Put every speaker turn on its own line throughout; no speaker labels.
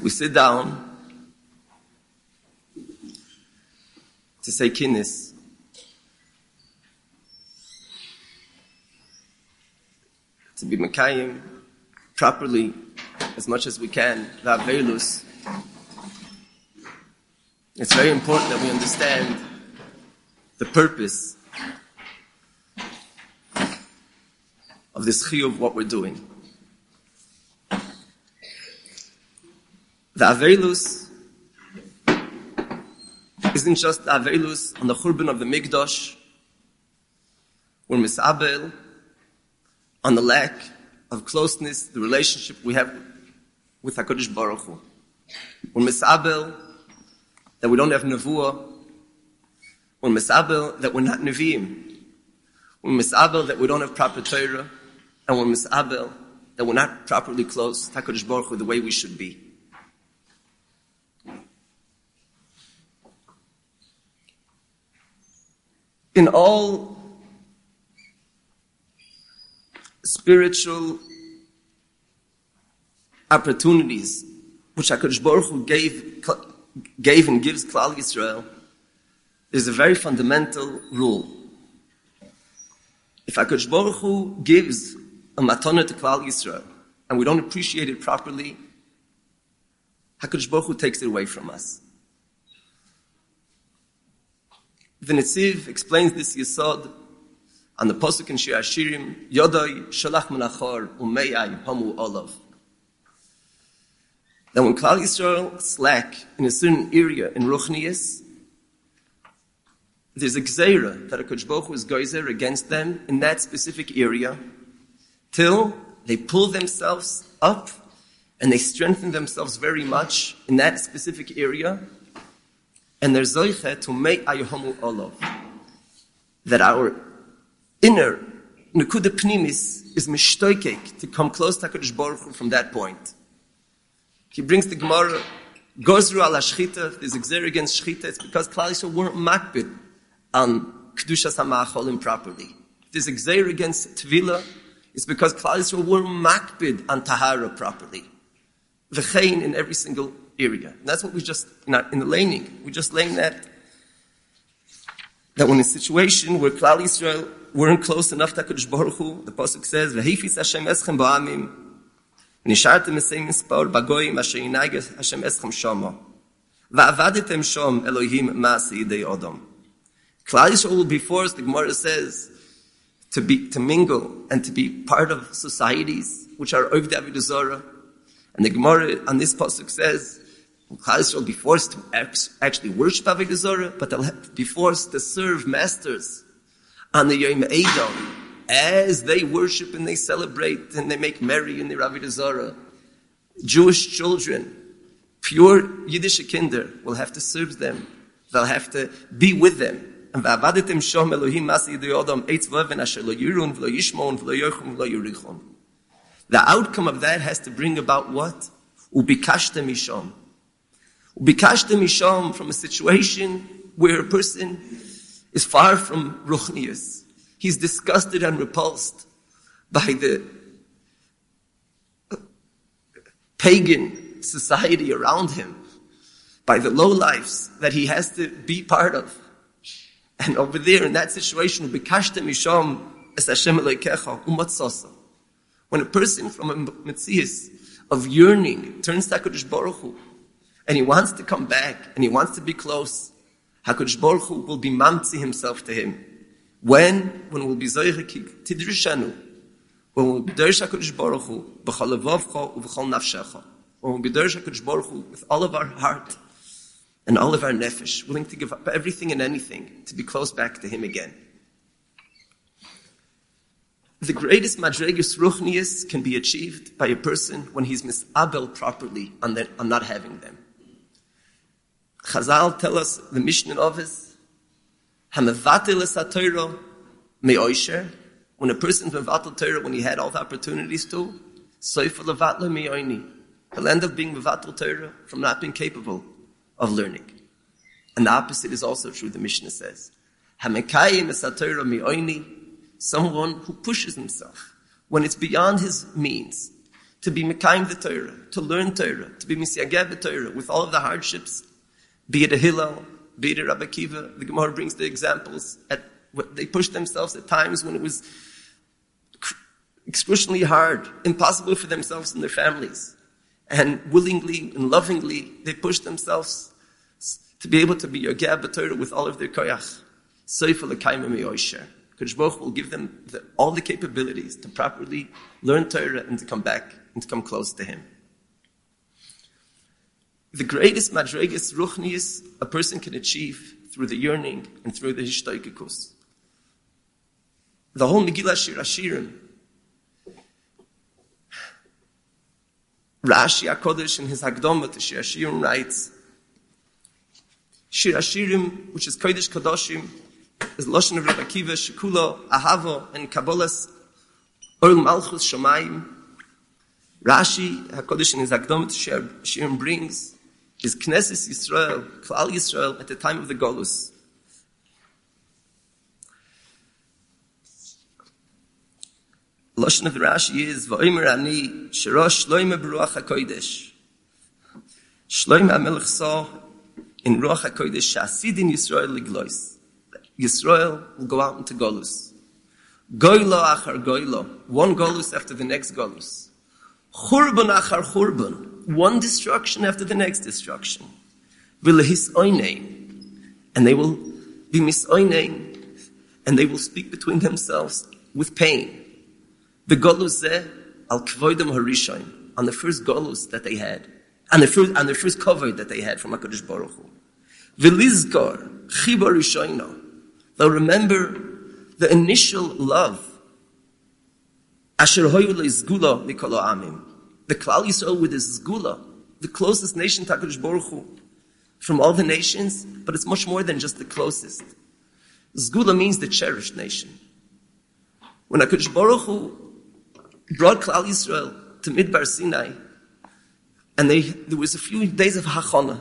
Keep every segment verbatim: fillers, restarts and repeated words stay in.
So we sit down to say kinnis. To be mekayim properly, as much as we can, the avelus. It's very important that we understand the purpose of this chiyuv of what we're doing. The avelus isn't just the avelus on the churban of the Mikdash. We're misabel on the lack of closeness, the relationship we have with HaKadosh Baruch Hu. We're misabel that we don't have nevuah. We're misabel that we're not neviim. We're misabel that we don't have proper Torah. And we're misabel that we're not properly close to HaKadosh Baruch Hu the way we should be. In all spiritual opportunities which HaKadosh Baruch Hu gave, gave and gives Klal Yisrael, there's a very fundamental rule. If HaKadosh Baruch Hu gives a matana to Klal Yisrael and we don't appreciate it properly, HaKadosh Baruch Hu takes it away from us. The Netziv explains this yesod on the pasuk in Shir Hashirim, Yodai shalach menachor umeyai hamu olav. That when Klal Yisrael slack in a certain area in Ruchnius, there's a gzeira that HaKadosh Baruch Hu is geyser against them in that specific area till they pull themselves up and they strengthen themselves very much in that specific area. And there's zoiche to make ayohamu olav. That our inner nekuda pnimis is mishtoikek to come close to HaKadosh Baruch Hu from that point. He brings the Gemara, gozru ala shchita, there's a gzer against shchita, it's because Klal Yisrael weren't makbid on kedushas ha'ma'acholim properly. There's a gzer against tvila, it's because Klal Yisrael weren't makbid on tahara properly. V'chein in every single area. And that's what we just, not in the laning, we just laying that, that when in a situation where Klal Yisrael weren't close enough to HaKadosh Baruch Hu, the pasuk says, V'hifis Hashem eschem ba'amim, v'nishartem esei mispar bagoyim asher yinageh Hashem eschem shama, va'avadetem sham Elohim ma'aseh yidei Adam. Klal Yisrael will be forced, the Gemara says, to be, to mingle and to be part of societies which are Ovdei Avodah Zarah. And the Gemara on this pasuk says, Klal Yisrael will be forced to actually worship Avodah Zarah, but they'll be forced to serve masters on the Yom Edom as they worship and they celebrate and they make merry in the Avodah Zarah. Jewish children, pure Yiddish kinder, will have to serve them. They'll have to be with them. And v'avadetem sham Elohim ma'aseh yidei Adam eitz v'oven asher lo yirun v'lo yishmon v'lo yochum v'lo yirichon. The outcome of that has to bring about what? Ubikashtem misham. Ubikashtem misham, from a situation where a person is far from ruchnius. He's disgusted and repulsed by the pagan society around him, by the lowlifes that he has to be part of. And over there, in that situation, Ubikashtem misham es Hashem Elokecha umatzasa. When a person from a metzias of yearning turns to HaKadosh Baruch Hu, and he wants to come back, and he wants to be close, HaKadosh Baruch Hu will be mamtzi himself to him. When? When we'll be zoyche tidrishanu. When we'll be dersh HaKadosh Baruch Hu, b'chol levavcha u'b'chol nafshecha. When we'll be dersh HaKadosh Baruch Hu with all of our heart and all of our nefesh, willing to give up everything and anything to be close back to him again. The greatest madregus ruchnius can be achieved by a person when he's misabel properly on, the, on not having them. Chazal tell us, the Mishnah of us, hamevatel es haTorah me'oisher, when a person's mevatel Torah, when he had all the opportunities to, soifel levatle me'oini, he'll end up being mevatel Torah from not being capable of learning. And the opposite is also true, the Mishnah says. Hamekayim es haTorah me'oini, someone who pushes himself when it's beyond his means to be Mekayim the Torah, to learn Torah, to be Misyageh the Torah, with all of the hardships, be it a Hillel, be it a Rabbi Akiva. The Gemara brings the examples. At what they pushed themselves at times when it was excruciatingly hard, impossible for themselves and their families. And willingly and lovingly, they pushed themselves to be able to be Yageh b'Torah with all of their koyach. Soifel l'kayim mi'osher. Kodesh Baruch will give them the, all the capabilities to properly learn Torah and to come back and to come close to Him. The greatest madregas ruchnius a person can achieve through the yearning and through the hishtoikekus. The whole Megillah Shir Hashirim, Rashi HaKodesh in his Hakdama to Shir Hashirim writes, Shir Hashirim, which is Kodesh Kadoshim, is Lashon of Rabbi Akiva, Shekula, Ahava, and Kabbalah's Oil Malchus Shomayim. Rashi HaKodesh in his Hakdama to Shir Hashirim brings is Knesset Yisrael, Klal Yisrael, at the time of the Golus. Lashon of the Rashi is V'omer ani sherosh shloime b'ruach hakodesh. Shloime HaMelech saw in ruach hakodesh she'asidin Yisrael liglois. Yisrael will go out into Golus. Goylo achar goylo, one Golus after the next Golus. Churban achar churban, one destruction after the next destruction. V'lehis oinein, and they will be misoinein, and they will speak between themselves with pain. The Golus zeh al kvoidem harishon, on the first Golus that they had, on the first on the first cover that they had from HaKadosh Baruch Hu. V'lizkor chiba rishono, they'll remember the initial love. Asher hoyu leizgula mikol ha'amim, the Klal Yisrael with his zgula, the closest nation to HaKadosh Baruch Hu from all the nations, but it's much more than just the closest. Zgula means the cherished nation. When HaKadosh Baruch Hu brought Klal Yisrael to Midbar Sinai, and they, there was a few days of Hachana.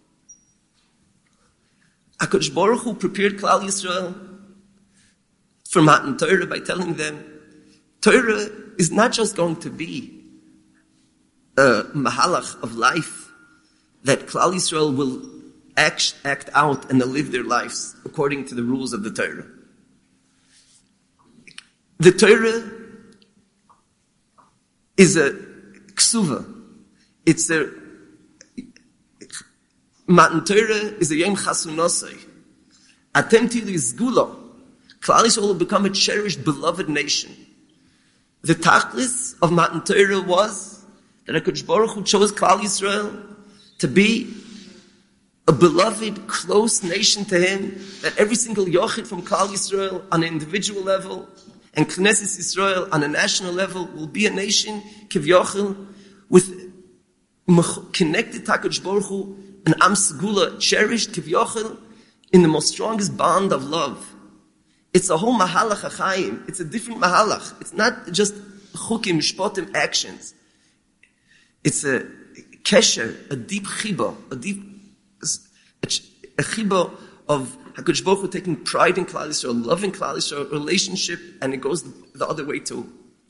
HaKadosh Baruch Hu prepared Klal Yisrael for Matan Torah by telling them, Torah is not just going to be a mahalach of life that Klal Yisrael will act, act out and they'll live their lives according to the rules of the Torah. The Torah is a ksuva. It's a Matan Torah is a yom chasunosai. Atem tilu izgula. Klal Yisrael will become a cherished, beloved nation. The tachlis of Matan Torah was that HaKadosh Baruch Hu chose Klal Yisrael to be a beloved, close nation to Him, that every single yochid from Klal Yisrael on an individual level and Knesset Yisrael on a national level will be a nation, kivyochel, with connected to HaKadosh Baruch Hu, an Am Segula, cherished, kivyochel, in the most strongest bond of love. It's a whole mahalach achayim. It's a different mahalach. It's not just chukim, shpotim, actions. It's a kesher, a deep chiba, a deep, a chiba of HaKadosh Baruch Hu taking pride in Klal Yisrael, loving Klal Yisrael, relationship, and it goes the other way too.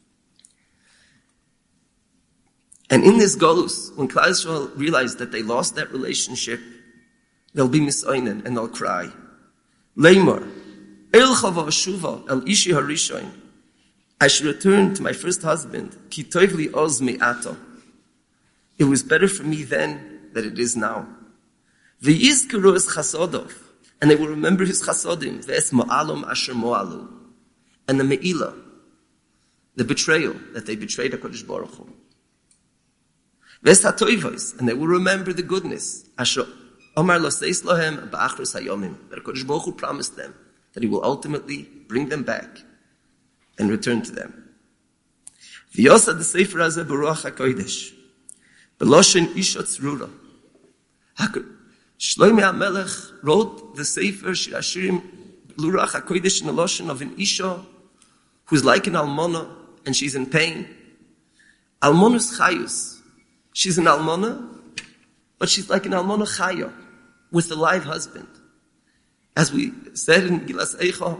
And in this Golus, when Klal Yisrael realize that they lost that relationship, they'll be misoinen and they'll cry. Leimor, El chava shuva el ishi harishon. I should return to my first husband. Ki toiv li oz me'ato. It was better for me then than it is now. V'yizkuru es chasodov. And they will remember his chasodim. V'es mo'alom asher mo'alu. And the me'ila, the betrayal that they betrayed HaKadosh Baruch Hu. V'es ha'toivos. And they will remember the goodness. Asher omar lo seis lohem ba'achros hayomim. That HaKadosh Baruch Hu promised them that He will ultimately bring them back and return to them. V'yosa the Sefer Hazeh B'ruach HaKodesh. B'loshen Isha Tzrura. Shloime HaMelech wrote the Sefer Shir Hashirim B'ruach HaKodesh in the Loshen of an Isha who's like an almona and she's in pain. Almonus Chayus. She's an almona, but she's like an almona Chaya with a live husband. As we said in Gilas Eicha,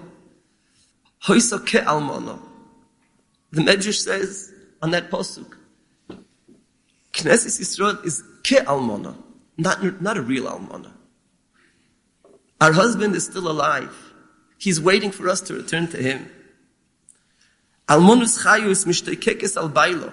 Hoysa ke almana. The Medrash says on that pasuk, Knesset Yisrael is ke almana, not, not a real almana. Our husband is still alive. He's waiting for us to return to him. Almonus chayus mishtekekes al bailo.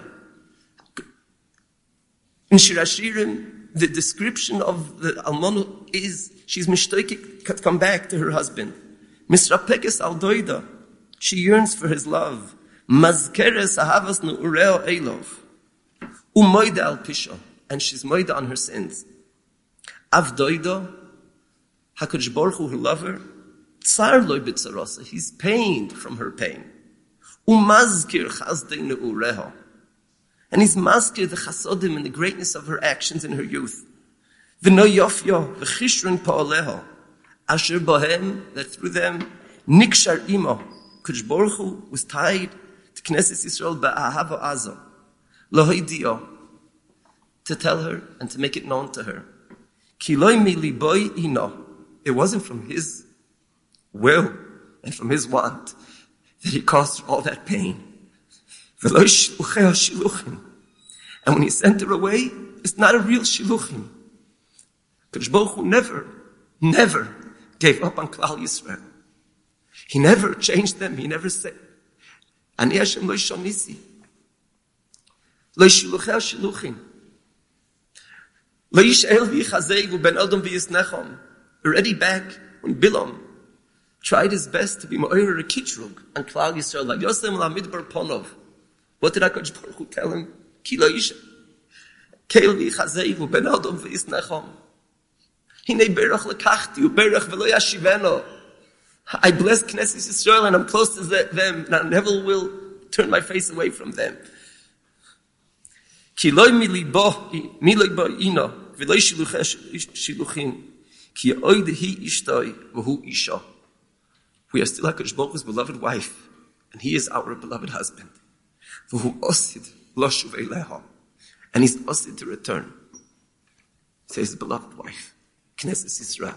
In Shir Hashirim, the description of the almonu is she's mishtekek to come back to her husband. Misrapekes al doida. She yearns for his love. Mazkeres ahavas nu'ureo elov. Umoida al pisha. And she's moida on her sins. Av doida. HaKadosh Baruch Hu, her lover. Tsar loy b'tzarasa. He's pained from her pain. Umazkir chazdei nu'ureho. And he's maskir the chasodim and the greatness of her actions in her youth. V'no yofyo v'chishrun pa'aleho. Asher bohem, that through them, nikshar imo. Kadosh Baruch Hu was tied to Knesset Yisrael ba'ahava azo. Lohidio. To tell her and to make it known to her. Ki loy mi liboy ino. It wasn't from his will and from his want that he caused all that pain. And when he sent her away, it's not a real shiluchim. Kadosh Baruch Hu never, never gave up on Klal Yisrael. He never changed them. He never said, Ani Hashem lo shonisi. Lo shiluchei shiluchim. Lo yish'el v'yichazei v'ben Adam v'yisnechom. Already back when Bilam tried his best to be Ma'or a Kitrug and Klal Yisrael, like Yosem la Midbar Ponov. What did HaKadosh Baruch Hu tell him? Ki lo yisha. Keil v'yichazei v'ben Adam v'yisnechom. Hinei berach lekachti u'berach v'lo yashiveno. I bless Knesset Yisrael and I'm close to them and I never will turn my face away from them. Ki lo mi libo, mi libo ino, v'lo shiluchim. Ki oidehi ishtoi v'hu isha. We are still HaKadosh Baruch Hu's beloved wife, and he is our beloved husband. V'hu osid lo shuvei leha. And he's osid to return. Says the beloved wife. Knesset Yisrael.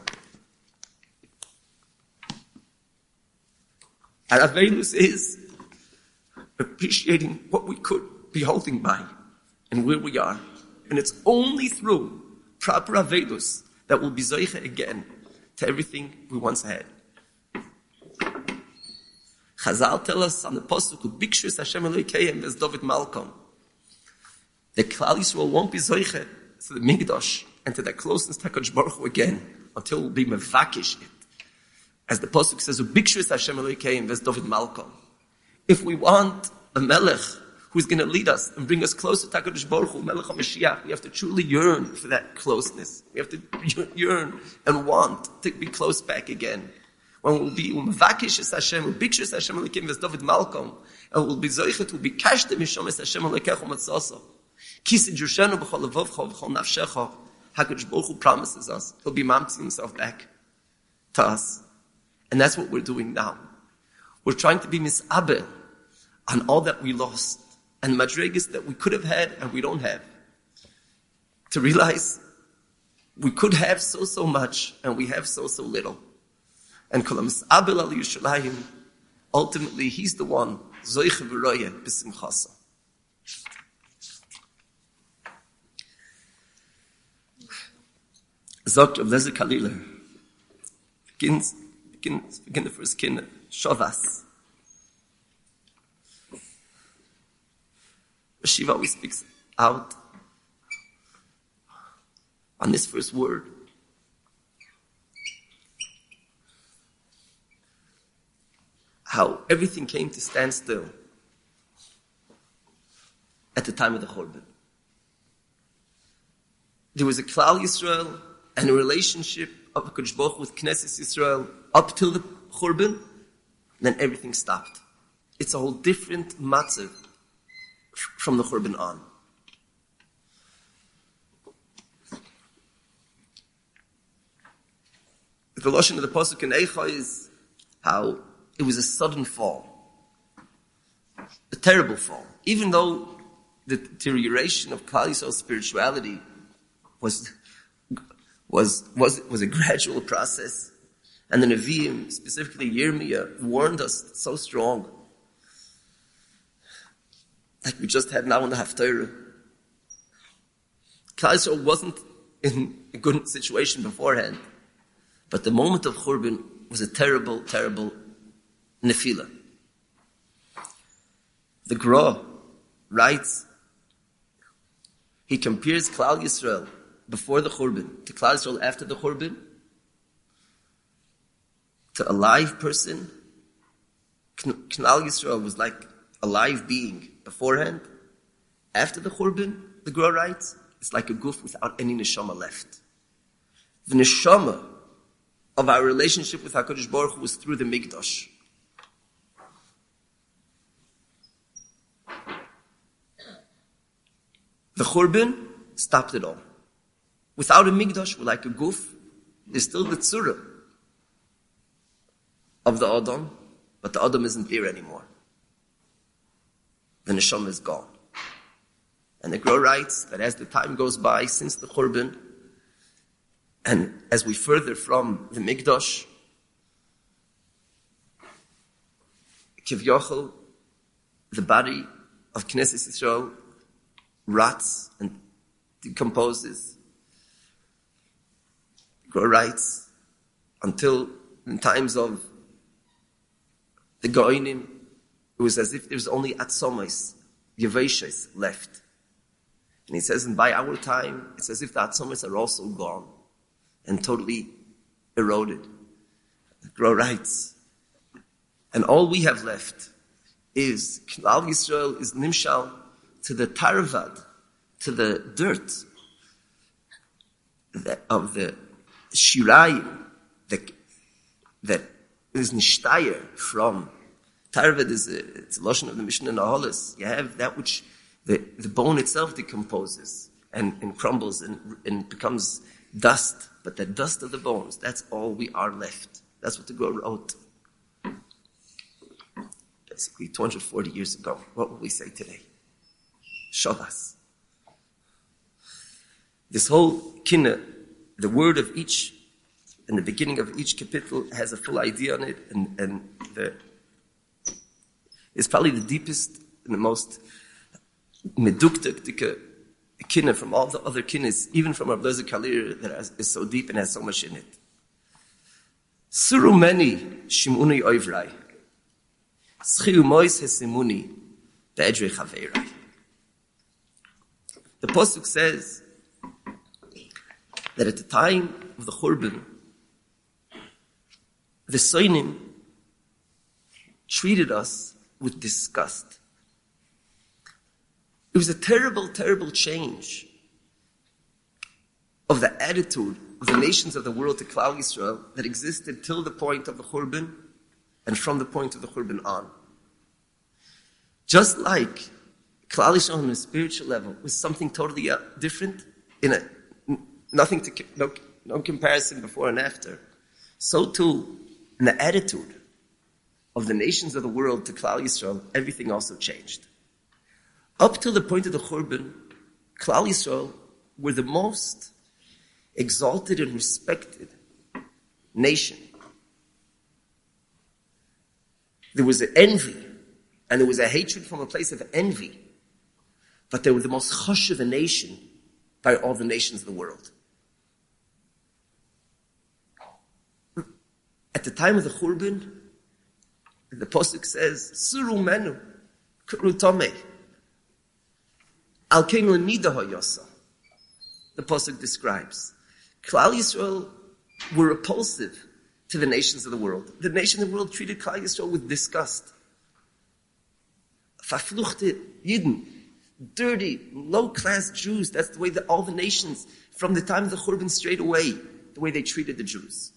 Our Avelus is appreciating what we could be holding by and where we are. And it's only through proper Avelus that will be Zoicha again to everything we once had. Chazal tell us on the Pasuk, Bikshus Hashem Elokeim as David Malcolm. The Klal Yisrael won't be Zoicha to the Migdash and to that closeness to HaKadosh Baruch Hu again until we'll be Mevakish it. As the Pasuk says, Bikshus Hashem Elokeim as David Malcolm. If we want a Melech who's going to lead us and bring us closer to HaKadosh Baruch Hu, Melech HaMashiach, we have to truly yearn for that closeness. We have to yearn and want to be close back again. When we'll be Umvakish es Hashem, Bikshus Hashem Elokeim as David Malcolm, and we'll be Zoichet, we'll be Kashte Mishom es Hashem Elokecho Matzoso. Kisid Yershenu b'chol levovcho v'chol nafshecho. HaKadosh Baruch Hu promises us, he'll be mamtzing himself back to us. And that's what we're doing now. We're trying to be mis'abel on all that we lost and madrigas that we could have had and we don't have. To realize we could have so, so much and we have so, so little. And kol mis'abel al Yerushalayim, ultimately he's the one, zoich v'roye b'simchasa. Sagt Rav Lezer Kalila, begins Begin, begin the first kin, Shavas. Shiva always speaks out on this first word. How everything came to stand still at the time of the Churban. There was a Klal Yisrael and a relationship of HaKadosh Baruch Hu with Knesset Yisrael up till the Churban, then everything stopped. It's a whole different matzav from the Churban on. The Lashon of the Pasuk in Eicha is how it was a sudden fall. A terrible fall. Even though the deterioration of Klal Yisrael's spirituality was was was was a gradual process. And the Nevi'im, specifically Yirmiyah, warned us so strong. Like we just had now in the Haftarah. Klal Yisrael wasn't in a good situation beforehand, but the moment of Churban was a terrible, terrible nefila. The Gra writes, he compares Klal Yisrael before the Churban to Klal Yisrael after the Churban to a live person. Klal Yisrael was like a live being beforehand. After the Churban, the Gra writes, it's like a goof without any neshama left. The neshama of our relationship with HaKadosh Baruch Hu was through the Mikdash. The Churban stopped it all. Without a Mikdash, we're like a goof. There's still the tzura of the Adam, but the Adam isn't there anymore. The neshama is gone. And the Gra writes that as the time goes by since the Churban, and as we further from the Mikdash, Kivyachol, the body of Knesset Yisrael, rots and decomposes. Gra writes, until in times of the Goinim, it was as if there was only Atzomos, Yeveshes left. And he says, and by our time, it's as if the Atzomos are also gone and totally eroded. Gra writes, and all we have left is Klal Yisrael is nimshal to the tarvad, to the dirt that, of the shirayim that, that is nishtayr from. Tarvad is a, it's a lotion of the Mishnah Nahalas. You have that which the, the bone itself decomposes and, and crumbles and, and becomes dust. But the dust of the bones, that's all we are left. That's what the Gra wrote. Basically, two hundred forty years ago. What will we say today? Shavas. This whole kinna, the word of each, in the beginning of each kapitel has a full idea on it, and, and the, it's probably the deepest and the most medukta kinna from all the other kinnas, even from our Blazer Kalir, that has, is so deep and has so much in it. Suru meni shimuni oivrai, schiu mois hesimuni be'edrei chaveirai. The Pasuk says that at the time of the Churban, the Soinim treated us with disgust. It was a terrible, terrible change of the attitude of the nations of the world to Klal Yisrael that existed till the point of the Churban and from the point of the Churban on. Just like Klal Yisrael on a spiritual level was something totally different, in a nothing to no, no comparison before and after. So too, in the attitude of the nations of the world to Klal Yisrael, everything also changed. Up till the point of the Churban, Klal Yisrael were the most exalted and respected nation. There was an envy, and there was a hatred from a place of envy. But they were the most chush of a nation by all the nations of the world. At the time of the Churban, the Pasuk says, Suru menu, k'rutome, al kein l'nida ha'yasa. The Pasuk describes. Klal Yisrael were repulsive to the nations of the world. The nation of the world treated Klal Yisrael with disgust. Verfluchte Yidden, dirty, low-class Jews. That's the way that all the nations, from the time of the Churban straight away, the way they treated the Jews.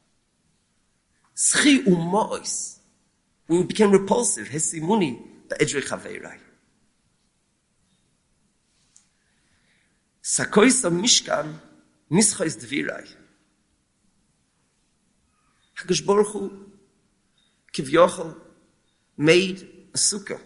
Schi u'ma'os, we became repulsive. Hesimuni be'edrei chaveirai. Sakois mishkan nischos dvirai. HaKadosh Baruch Hu, Kivyachol, made a sukkah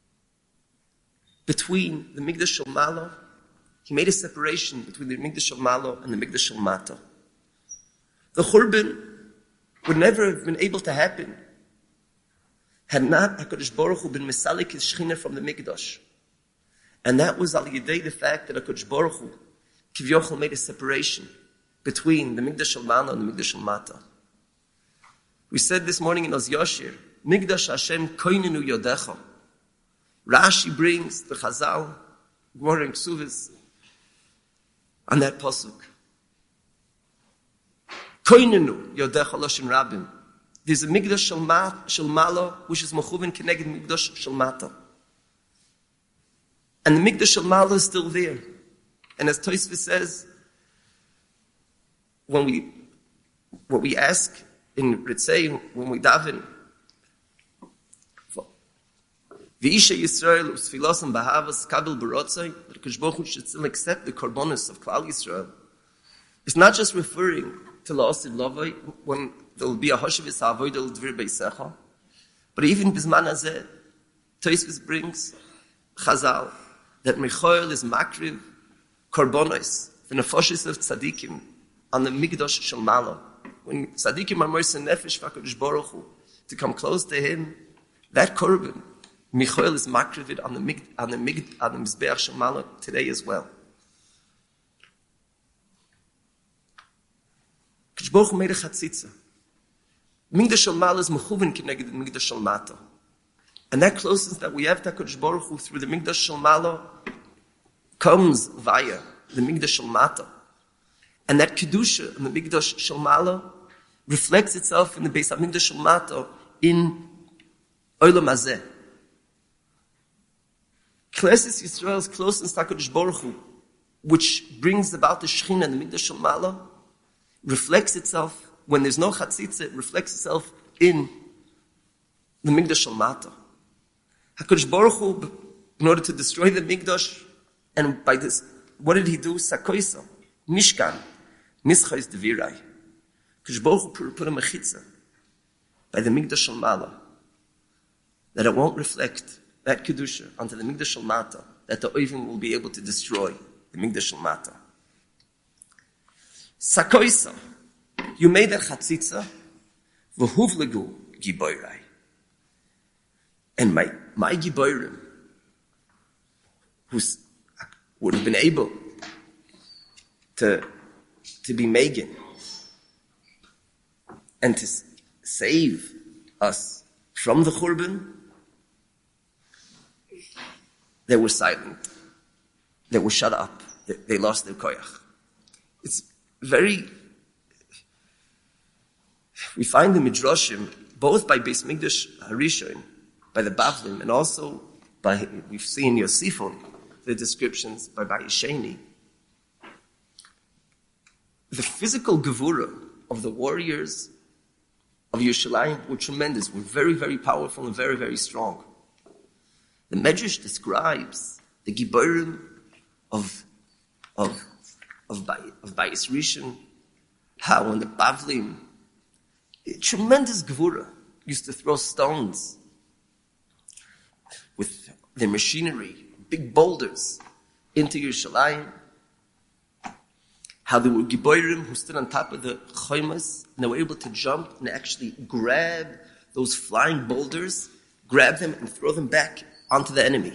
between the Mikdash Shel Malo. He made a separation between the Mikdash Shel Malo and the Mikdash Shel Mata. The Churban would never have been able to happen had not HaKadosh Baruch Hu been Mesalik his Shechina from the Mikdash. And that was al yedei the fact that HaKadosh Baruch Hu Kivyochel made a separation between the Mikdash Shel Ma'ala and the Mikdash Shel Mata. We said this morning in Oz Yoshir, Mikdash Hashem koinenu yodecha. Rashi brings the Chazal, Gemara and Ksuvis, on that pasuk. Koinenu yodecha loshin rabim. There's a Mikdash Shel Ma'ala, which is mechuven keneged Mikdash Shel Mata. And the Mikdash Shel Ma'ala is still there. And as Tosfos says, when we, what we ask in Ritzei, when we daven, V'isha Yisrael usfilosim b'havas kabel b'rotzai, that Kadosh Baruch Hu should still accept the korbanos of Klal Yisrael. It's not just referring to La'asid Lavai, when there will be a Hoshevis Ha'avodah L'dvir Beisecha, but even Bizman Hazeh, Tosfos brings Chazal, that Michael is makriv korbanos, the nefashis of tzaddikim, on the Mikdash Shel Ma'ala. When tzaddikim are moser nefesh v'Kadosh Baruch Hu, to come close to Him, that korban, Michael is makrivid on the Mig, on the Mig, on the Mizbeach Shel Ma'ala today as well. Kadosh Baruch Hu made a chatzitza. Mikdash Shel Ma'ala is mechuven keneged the Mikdash Shel Mata. And that closeness that we have to Kadosh Baruch Hu through the Mikdash Shel Ma'ala comes via the Mikdash Shel Mata. And that Kedusha in the Mikdash Shel Ma'ala reflects itself in the Beis HaMikdash Shel Mata in Olam Hazeh. Knesset Yisrael's closeness to HaKadosh Baruch Hu, which brings about the Shechina in the Mikdash Shel Ma'ala, reflects itself, when there's no Chatzitza, it reflects itself in the Mikdash Shel Mata. HaKadosh Baruch Hu, in order to destroy the Mikdash, and by this, what did he do? Sakoisa, Mishkan, Nischais Devirai. HaKadosh Baruch Hu put a mechitza by the Mikdash Shel Ma'ala, that it won't reflect that Kedusha onto the Mikdash Shel Mata, that the Oivim will be able to destroy the Mikdash Shel Mata. Sakoisa, you made that chatzitza, v'huvlegu giboirai. And my, my giboirim, who would have been able to, to be Megan and to save us from the Churban, they were silent. They were shut up. They, they lost their koyach. It's very... We find the Midrashim, both by Beis Mikdash Harishon, by the Bavlim, and also by, we've seen Yosifon, the descriptions by Bayesheni. The physical gevura of the warriors of Yerushalayim were tremendous, were very, very powerful and very, very strong. The Medrash describes the Giborim of of of, of Bayis Rishon, how when the Bavlim, a tremendous gevura, used to throw stones with their machinery, big boulders, into Yerushalayim. How there were Giborim who stood on top of the Choymas, and they were able to jump and actually grab those flying boulders, grab them and throw them back onto the enemy.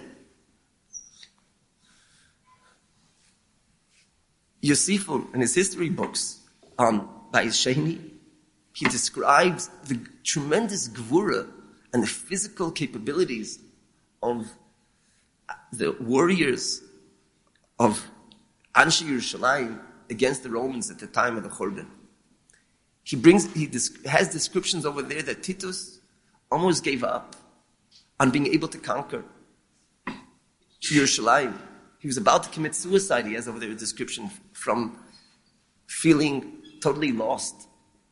Yosifon, in his history books on Bayis Sheni, he describes the tremendous gevura and the physical capabilities of the warriors of Anshe Yerushalayim against the Romans at the time of the Churban. He brings, he has descriptions over there that Titus almost gave up on being able to conquer Yerushalayim. He was about to commit suicide, he has over there a description, from feeling totally lost.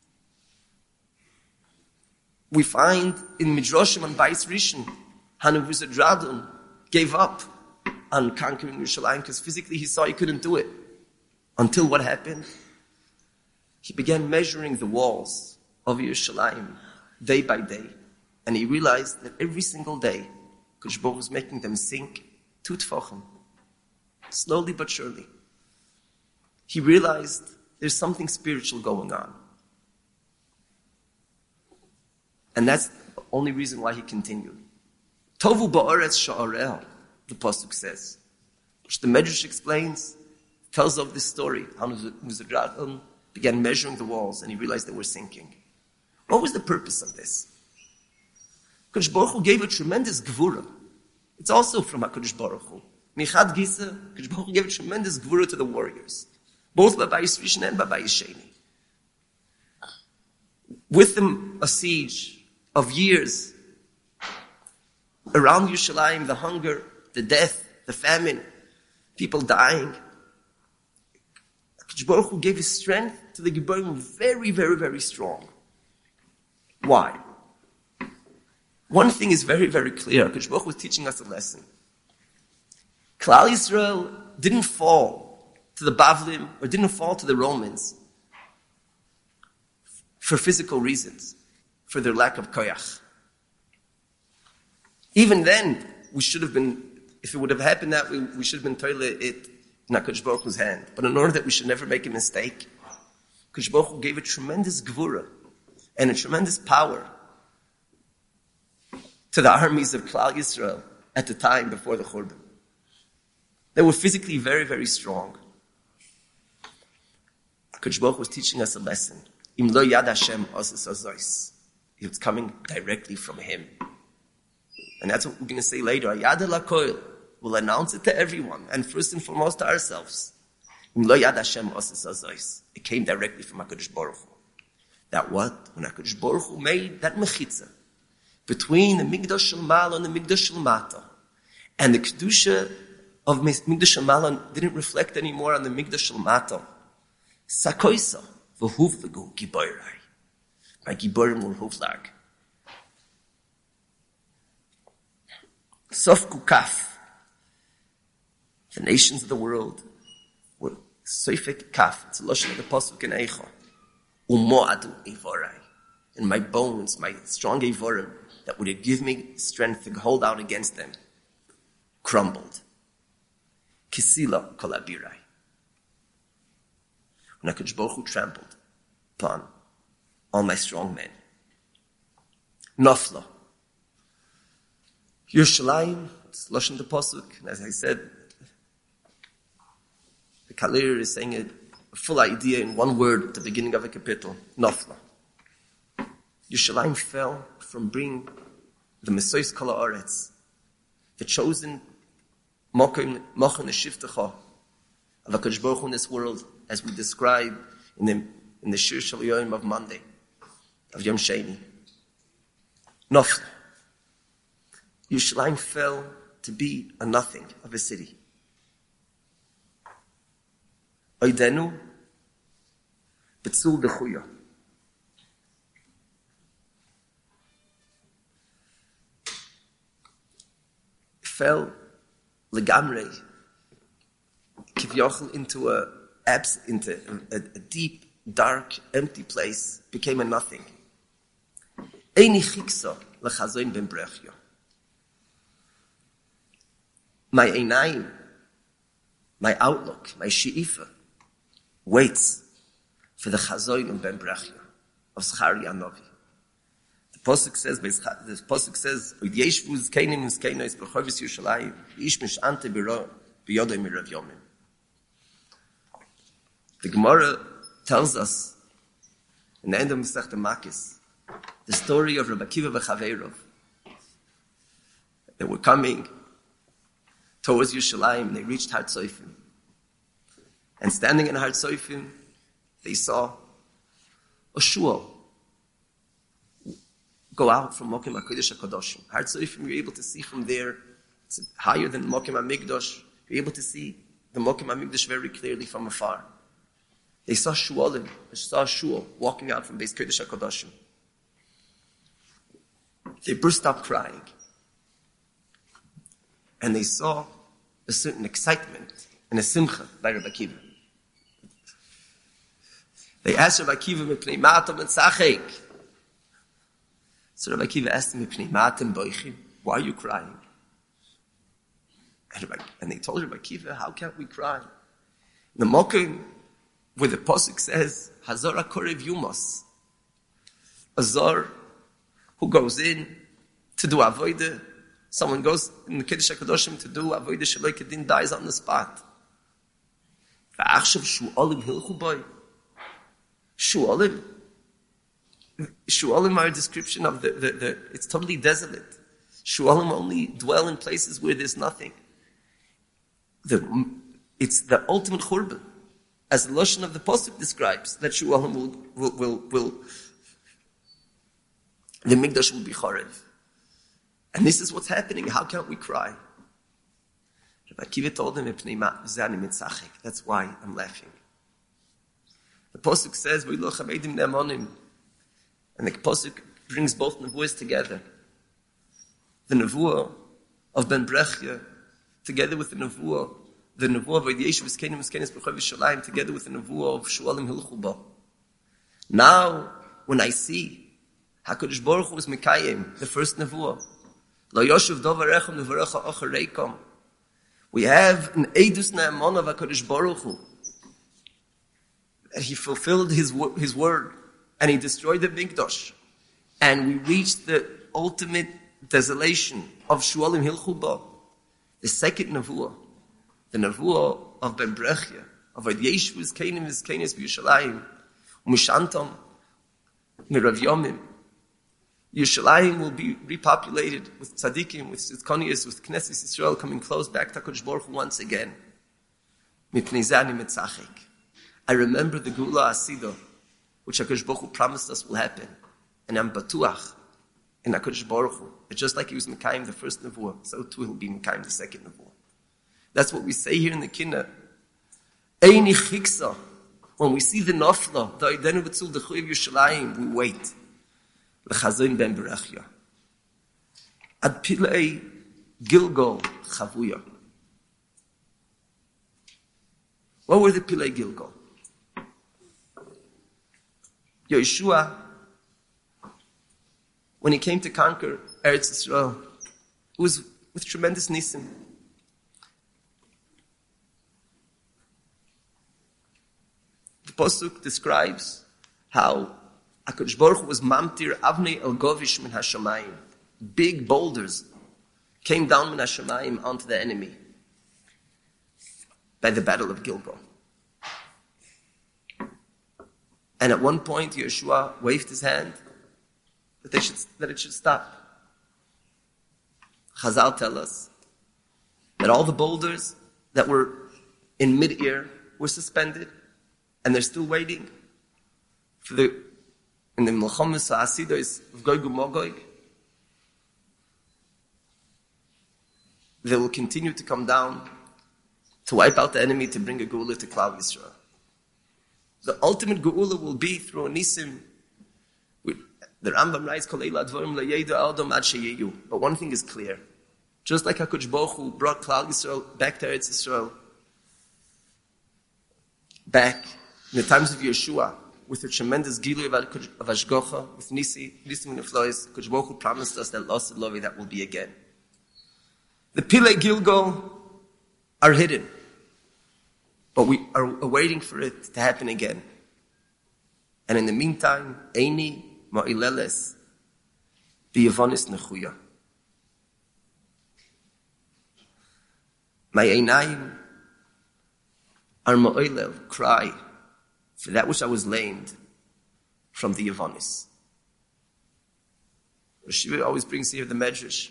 We find in Midrashim and Bayis Rishon, Hanuvuzadradun gave up on conquering Yerushalayim because physically he saw he couldn't do it. Until what happened? He began measuring the walls of Yerushalayim day by day. And he realized that every single day, Kadosh Baruch Hu was making them sink two tefachim, slowly but surely. He realized there's something spiritual going on. And that's the only reason why he continued. Tovu ba'aretz sha'areh, the pasuk says, which the Medrash explains, tells of this story. How Muzrael began measuring the walls and he realized they were sinking. What was the purpose of this? HaKadosh Baruch Hu gave a tremendous gvura. It's also from HaKadosh Baruch Hu. Michad Gisa, HaKadosh Baruch Hu gave a tremendous gvura to the warriors. Both by Bayis Rishon and by Bayis Sheni. With them a siege of years around Yerushalayim, the hunger, the death, the famine, people dying. HaKadosh Baruch Hu gave his strength to the Gibborim very, very, very strong. Why? One thing is very, very clear. HaKadosh Baruch Hu was teaching us a lesson. Klal Yisrael didn't fall to the Bavlim or didn't fall to the Romans for physical reasons, for their lack of koyach. Even then, we should have been, if it would have happened that, we, we should have been toile it in HaKadosh Baruch Hu's hand. But in order that we should never make a mistake, HaKadosh Baruch Hu gave a tremendous gvura and a tremendous power to the armies of Klal Yisrael at the time before the Churban. They were physically very, very strong. HaKadosh Baruch Hu was teaching us a lesson. Im lo yad Hashem osis azois. It's coming directly from Him. And that's what we're going to say later. Yad lakoil. We'll announce it to everyone. And first and foremost to ourselves. Im lo yad Hashem osis azois. It came directly from HaKadosh Baruch Hu. That what? When HaKadosh Baruch Hu made that mechitza between the Migdash Shel Ma'ala and the Migdash Shel Mata. And the Kedusha of Migdash Shel Ma'ala didn't reflect anymore on the Migdash Shel Mata. Sakoisa. V'huv v'gu giborai. My giborim were huvlag. Sof kukaf. The nations of the world were soifek kaf. It's a lotion of the pasuk in Eicha. Umo'adu evorai. And my bones, my strong evorim, that would give me strength to hold out against them, crumbled. Kisila kolabirai. When HaKadosh Baruch Hu trampled upon all my strong men. Nofla. Yerushalayim, it's Lashon the Pasuk, and as I said, the Kalir is saying a, a full idea in one word at the beginning of a capital. Nofla. Yerushalayim fell from being the Mesois Kol Haaretz, the chosen Mochen Shivtecha of HaKadosh Baruch Hu in this world, as we describe in the, in the Shir Shal Yom of Monday, of Yom Sheni. Nofla. Yerushalayim fell to be a nothing of a city. Oidenu Betzul Dechuya. Fell legamrei kivyochel into a abs into a, a, a deep, dark, empty place, became a nothing. Eini chiksa lechazoin ben brechya. My einayim, my outlook, my she'ifa, waits for the chazoin and ben brechya of Zechariah Novi. The pasuk says, the pasuk says, "Yeshvuz keinim miskeinos b'chovis Yerushalayim, ish mishante b'ro b'yodei mirav yomim." The Gemara tells us in the end of Masechta Makis the story of Rabbi Akiva v'Chaveirov. They were coming towards Yerushalayim, and they reached Har Tzofim. And standing in Har Tzofim, they saw a shul go out from Mokim HaKodesh HaKadoshim. Har Tzofim, you're able to see from there, it's higher than Mokim HaMikdash. You're able to see the Mokim HaMikdash very clearly from afar. They saw shualim, they saw a shul walking out from Beis Kodesh HaKadoshim. They burst out crying. And they saw a certain excitement and a simcha by Rabbi Akiva. They asked Rabbi Akiva, "Mipnei ma'atam and sachek." So Rabbi Akiva asked him, "Mipnei ma'atam boichim?" Why are you crying? And, Rabbi, and they told Rabbi Akiva, "How can't we cry?" In the Mokim, where the pasuk says, "Hazor HaKorev Yumos," a zor who goes in to do avodah. Someone goes in the Kiddush HaKadoshim to do avodah shaloi kedin, dies on the spot. V'achshav shu'alim hilchu boy. Shu'alim. Shu'alim are a description of the, the, the, it's totally desolate. Shu'alim only dwell in places where there's nothing. The, it's the ultimate churban. As the Lashon of the Pasuk describes, that Shu'alim will, will, will, will, the Mikdash will be charev. And this is what's happening. How can't we cry? Rabbi Akiva told him, that's why I'm laughing. The Pasuk says, and the Pasuk brings both nevuahs together. The nevuah of Ben Brechya, together with the nevuah, the nevuah of Yeshu V'skenim V'skenis B'choy V'shalayim, together with the nevuah of Shu'alim Hilchu Bo. Now, when I see HaKadosh Baruch Hu is Mekayim, the first nevuah, Lo Yoshev Dovarechem Nevarecha Ochareikom, we have an Eidus Na'amon of HaKadosh Baruch Hu, that he fulfilled his, his word, and he destroyed the Mikdash, and we reached the ultimate desolation of Shu'alim Hilchu Bo, the second nevuah, the nevuah of Ben Brechya, of Ad Yeshu V'skenim V'skenis B'Yushalayim, U'mishantam, Mirav Yomim. Yerushalayim will be repopulated with tzaddikim, with tzidkonius, with Knesset Yisrael coming close back to HaKadosh Baruch Hu once again. Mipnei zeh ani metzachek. I remember the Geula Asido, which HaKadosh Baruch Hu promised us will happen. And I'm batuach in HaKadosh Baruch Hu. It's just like he was Mekayim the first nevuah, so too he'll be Mekayim the second nevuah. That's what we say here in the Kinnah. Eini chiksa. When we see the nafla, the Idenu B'tzul Dechuyev Yerushalayim, we wait. L'chazon ben Berechya. Ad Pilei Gilgal Chavuya. What were the Pilei Gilgal? Yeshua, when he came to conquer Eretz Yisrael, it was with tremendous nisim. The Pasuk describes how HaKadosh Baruch Hu was mamtir avnei el govish min hashamayim. Big boulders came down min hashamayim onto the enemy by the battle of Gilgal. And at one point, Yeshua waved his hand that they should that it should stop. Chazal tell us that all the boulders that were in mid-air were suspended, and they're still waiting for the in the Melchamas HaAsidos of Gog uMagog. They will continue to come down to wipe out the enemy, to bring a Geula to Klal Yisrael. The ultimate Geula will be through a Nisim. The Rambam writes, but one thing is clear. Just like HaKadosh Baruch Hu brought Klal Yisrael back to Eretz Yisrael, back in the times of Yeshua, with a tremendous Gilui of Ashgocha, with Nisi, Nisim and Neflois, HaKadosh Baruch Hu promised us that lost Lovi that will be again. The Pilei Gilgal are hidden, but we are waiting for it to happen again. And in the meantime, Eini Ma'ileles B'Yevonis Nechuya. My Einayim are Ma'ilel, cry for that which I was lamed from the Yevonis. Rashiva always brings here the Medrash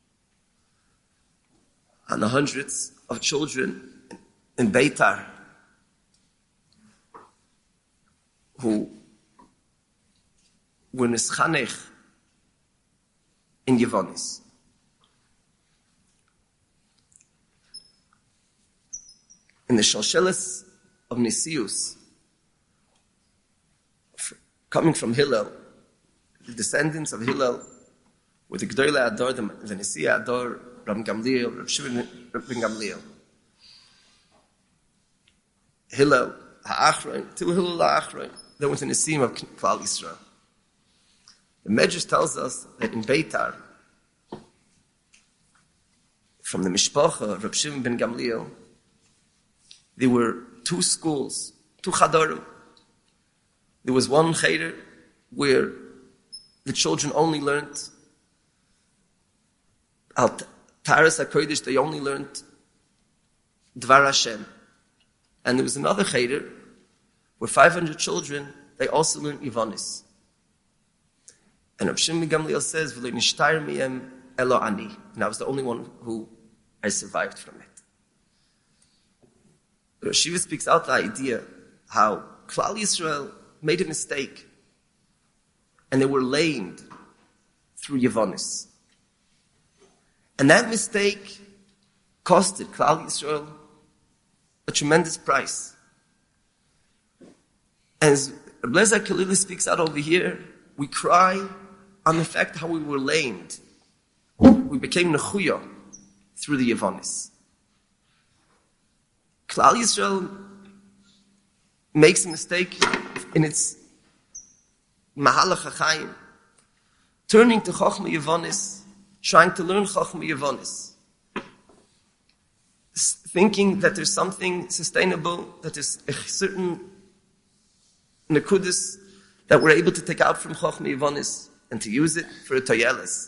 on the hundreds of children in Beitar who were nischanech in Yevonis. In the Shalsheles of Nisius, coming from Hillel, the descendants of Hillel were the Gdoile Ador, the, the Nisia Ador, Rabbi Gamliel, Rabbi Shimon Rabbi Gamliel. Hillel Ha'achron, till Hillel Ha'achron, they went in the Nisim of Klal Yisrael. The Medrash tells us that in Beitar, from the Mishpacha of Rabbi Shimon ben Gamliel, there were two schools, two Chadorim. There was one cheder where the children only learned Al Taras HaKodesh, they only learned Dvar Hashem. And there was another cheder where five hundred children, they also learned Yevonis. And Rav Shimon Gamliel says, "V'lo nishtayr miyem elo ani." And I was the only one who I survived from it. Rav Shiva speaks out the idea how Klal Yisrael made a mistake and they were lamed through Yevonis. And that mistake costed Klal Yisrael a tremendous price. And as Reb Lezer Kalili speaks out over here, we cry on the fact how we were lamed. We became nechuya through the Yevonis. Klal Yisrael makes a mistake in its mahalach hachayim, turning to Chochma Yevonis, trying to learn Chochma Yevonis, thinking that there's something sustainable, that there's a certain nekudis that we're able to take out from Chochma Yevonis and to use it for a toyeles.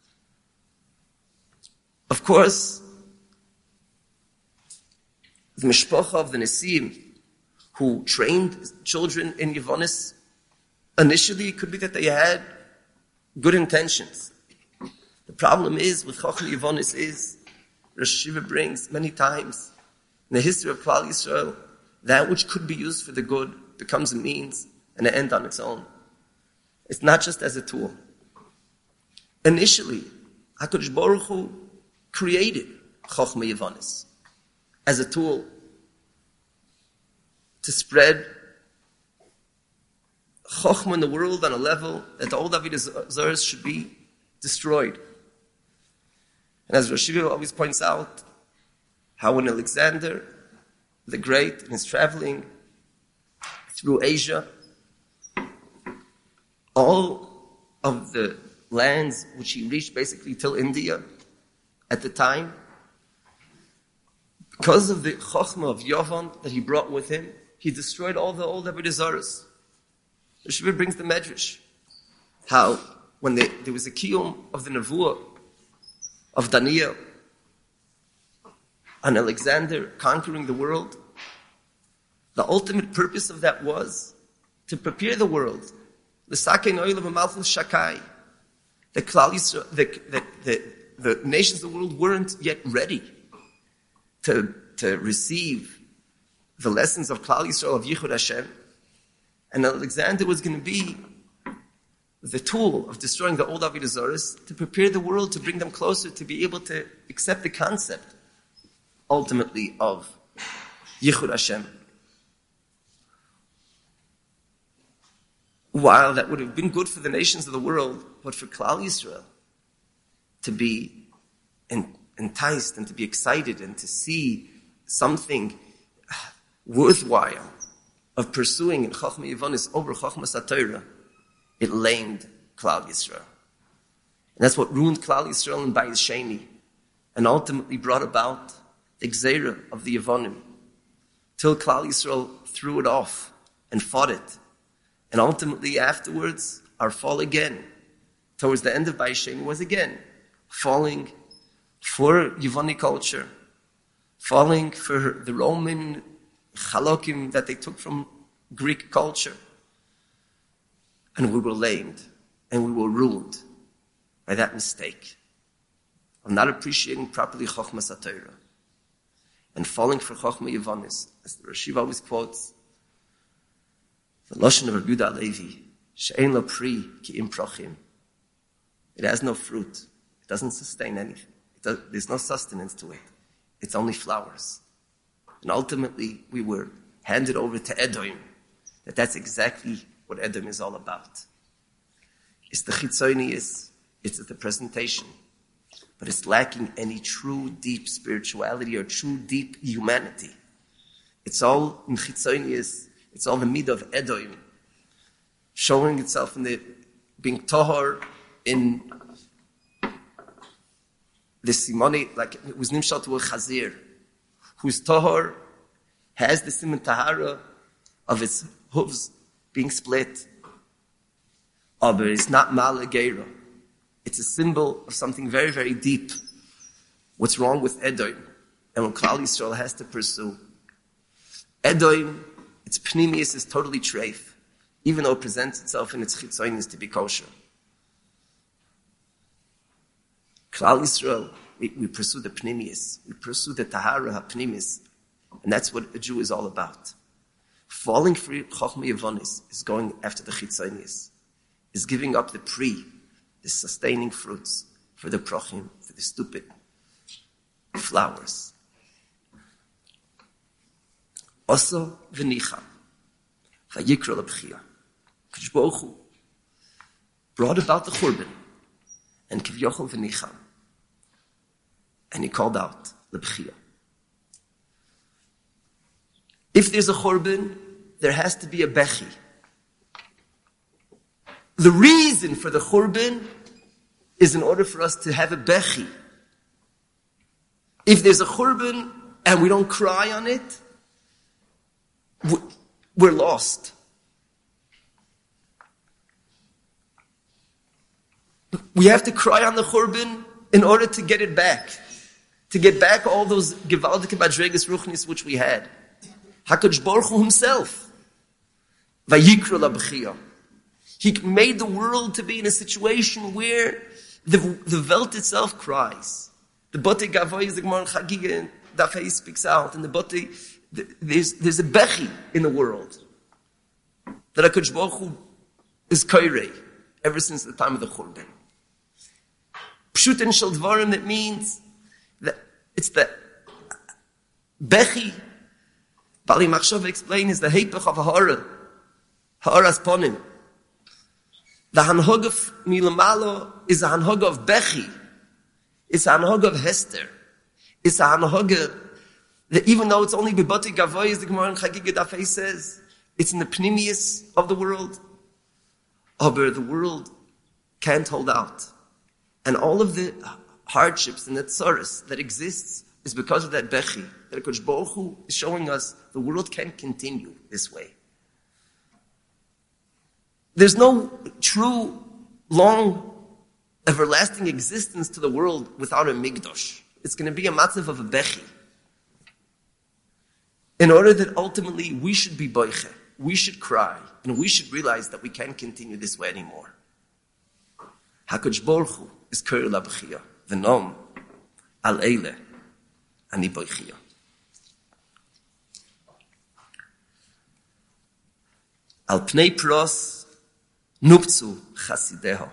Of course, the mishpacha of the Nesiim, who trained children in Yevonis, initially it could be that they had good intentions. The problem is with Chochma Yevonis is, Rosh Shiva brings many times in the history of Klal Yisrael, that which could be used for the good becomes a means and an end on its own. It's not just as a tool. Initially, HaKadosh Baruch Hu created Chochma Yevonis as a tool to spread Chochma in the world on a level that the old Avodah Zarah should be destroyed. And as Rosh Shiva always points out, how when Alexander the Great, in his traveling through Asia, all of the lands which he reached basically till India at the time, because of the Chochma of Yavan that he brought with him, he destroyed all the old Avodah Zarahs. The Shiva brings the Medrash, how when they, there was a kiyum of the Nevuah of Daniel, and Alexander conquering the world, the ultimate purpose of that was to prepare the world. The Sakei Noil of Malchus Shakai, the Klal Yisrael, the, the, the, the nations of the world weren't yet ready to, to receive the lessons of Klal Yisrael, of Yichud Hashem. And Alexander was going to be the tool of destroying the old Avodah Zarahs to prepare the world, to bring them closer, to be able to accept the concept, ultimately, of Yichud Hashem. While that would have been good for the nations of the world, but for Klal Yisrael to be enticed and to be excited and to see something worthwhile of pursuing in Chochma Yevonis over Chochma Satorah, it lamed Klal Yisrael. And that's what ruined Klal Yisrael in Bayis Sheni, and ultimately brought about the Gzeira of the Yevonim, till Klal Yisrael threw it off and fought it. And ultimately afterwards, our fall again, towards the end of Bayis Sheni, was again falling for Yevoni culture, falling for the Roman chalokim that they took from Greek culture. And we were lamed, and we were ruined by that mistake of not appreciating properly Chochma Satorah and falling for Chochma Yevonis. As the Rosh Yeshiva always quotes, the Lashon of Rabbi Yehuda Halevi, she'ein lo pri ki im prochim. It has no fruit. It doesn't sustain anything. It does, there's no sustenance to it. It's only flowers. And ultimately, we were handed over to Edom. That that's exactly what Edom is all about. It's the chitzonius, it's the presentation, but it's lacking any true deep spirituality or true deep humanity. It's all in chitzonius, it's all the midah of Edom, showing itself in the being tahor, in the simoni, like it was nimshal to a chazir, whose tahor has the siman tahara of its hooves being split. Oh, but it's not malageira. It's a symbol of something very, very deep. What's wrong with Edom, and what Klal Yisrael has to pursue. Edom, its pnimius is totally treif, even though it presents itself in its chitzonis to be kosher. Klal Yisrael, we, we pursue the pnimius, we pursue the tahara ha-pnimis, and that's what a Jew is all about. Falling free chochma yevonis is going after the chitzonis, is giving up the pre, the sustaining fruits for the prochim, for the stupid flowers. Also v'nicha, v'yikra l'bchia. Kadosh Baruch Hu brought about the churban, and kivyochel v'nicha, and he called out l'bchia. If there's a churban, there has to be a bechi. The reason for the churban is in order for us to have a bechi. If there's a churban and we don't cry on it, we're lost. We have to cry on the churban in order to get it back. To get back all those gewaltige madregas ruchnis which we had. HaKadosh Baruch Hu himself. Vayikra l'bchia. He made the world to be in a situation where the, the Welt itself cries. The Bate Gavoy is the Gemara Chagiga, and Dafei speaks out, and the Bate, there's, there's a Bechi in the world. That HaKadosh Baruch Hu is Kairei, ever since the time of the Churban. Pshutin Shel Dvarim, that means that it's the Bechi. Bali Machshava explain is the Heipach of Ha'ara. Ha'aras Ponim. The Hanhog of Milamalo is a Hanhog of Bechi. It's a Hanhog of Hester. It's a Hanhog that even though it's only Bibati Gavoy, as the Gemara in Chagiga Dafei says, it's in the Pnimius of the world. Aber the world can't hold out. And all of the hardships and the tsaras that exists is because of that Bechi. That HaKadosh Baruch Hu is showing us the world can't continue this way. There's no true, long, everlasting existence to the world without a Migdosh. It's going to be a matzav of a Bechi. In order that ultimately we should be boiche, we should cry, and we should realize that we can't continue this way anymore. HaKadosh Baruch Hu is Koyer LaBechia, V'nom al Eile Ani Boichia. Al Pnei Pros Nupzu Chasideho.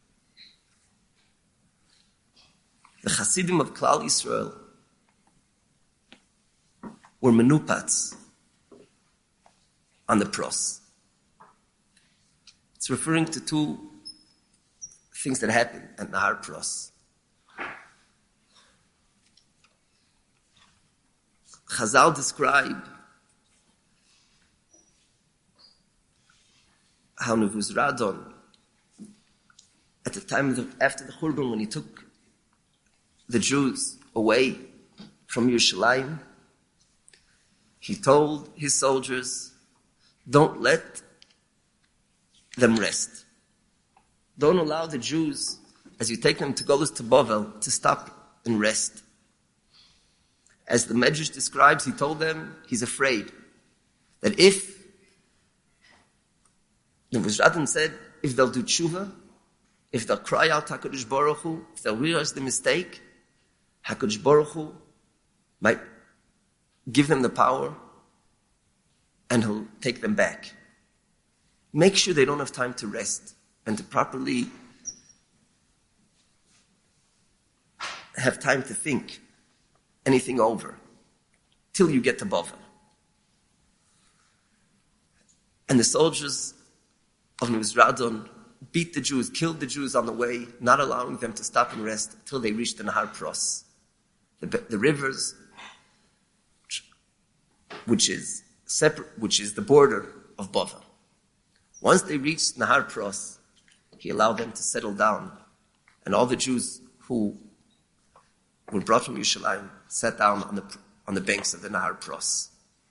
The Chasidim of Klal Yisrael were menupats on the pros. It's referring to two things that happened at Nahar Pros. Chazal describe how Nebuzaradan, at the time of the, after the Churban, when he took the Jews away from Yerushalayim, he told his soldiers, don't let them rest. Don't allow the Jews, as you take them to Golus to Bavel, to stop and rest. As the Medrash describes, he told them he's afraid that if, the Nebuzaradan said, if they'll do tshuva, if they'll cry out HaKadosh Baruch Hu, if they'll realize the mistake, HaKadosh Baruch Hu might give them the power and he'll take them back. Make sure they don't have time to rest and to properly have time to think anything over till you get to Bavel. And the soldiers of Nebuzaradan beat the Jews, killed the Jews on the way, not allowing them to stop and rest until they reached the Nahar Pros, the, the rivers, which is separate, which is the border of Bavel. Once they reached Nahar Pros, he allowed them to settle down, and all the Jews who were brought from Yerushalayim sat down on the on the banks of the Nahar Pros.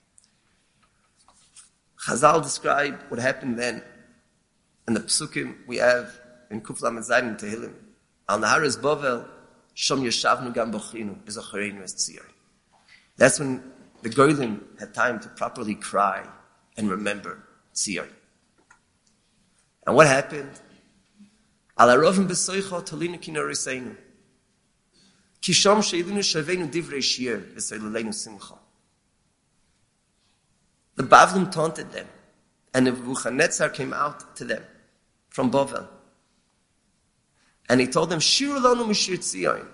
Chazal describe what happened then. In the Psukim we have in Kuf Lamed Zayin and Tehillim, Al Nahar es Bavel, Shom Yeshavnu Gam Bochinu, Bezochareinu es Tzir. That's when the Goyim had time to properly cry and remember Tzion. And what happened? Al arovim besoicha tolinu kinoriseinu. Kisham sheilinu shavenu divrei shir v'seilulenu simcha. The Bavlim taunted them, and Nebuchadnezzar came out to them from Bavel. And he told them, Shiru lanu mishir Tzion.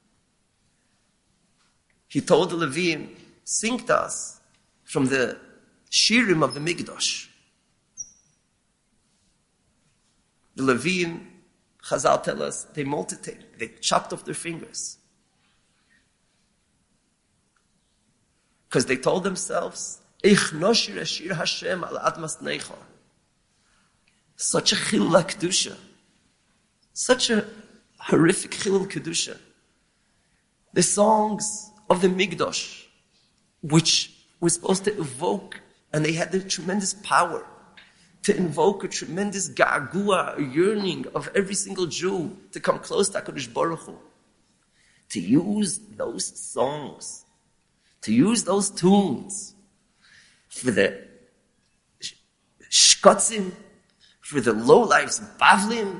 He told the Levim, sing to us from the shirim of the Mikdash. The Levim, Chazal tell us, they multitated, they chopped off their fingers. Because they told themselves, Ich noshir ashir Hashem al admas neicha. Such a chilul kedusha. Such a horrific chilul kedusha. The songs of the Mikdash, which were supposed to evoke, and they had the tremendous power to invoke a tremendous ga'agua, a yearning of every single Jew to come close to HaKadosh Baruch Hu. To use those songs, to use those tunes for the shkotzim, for the lowlifes, bavlim,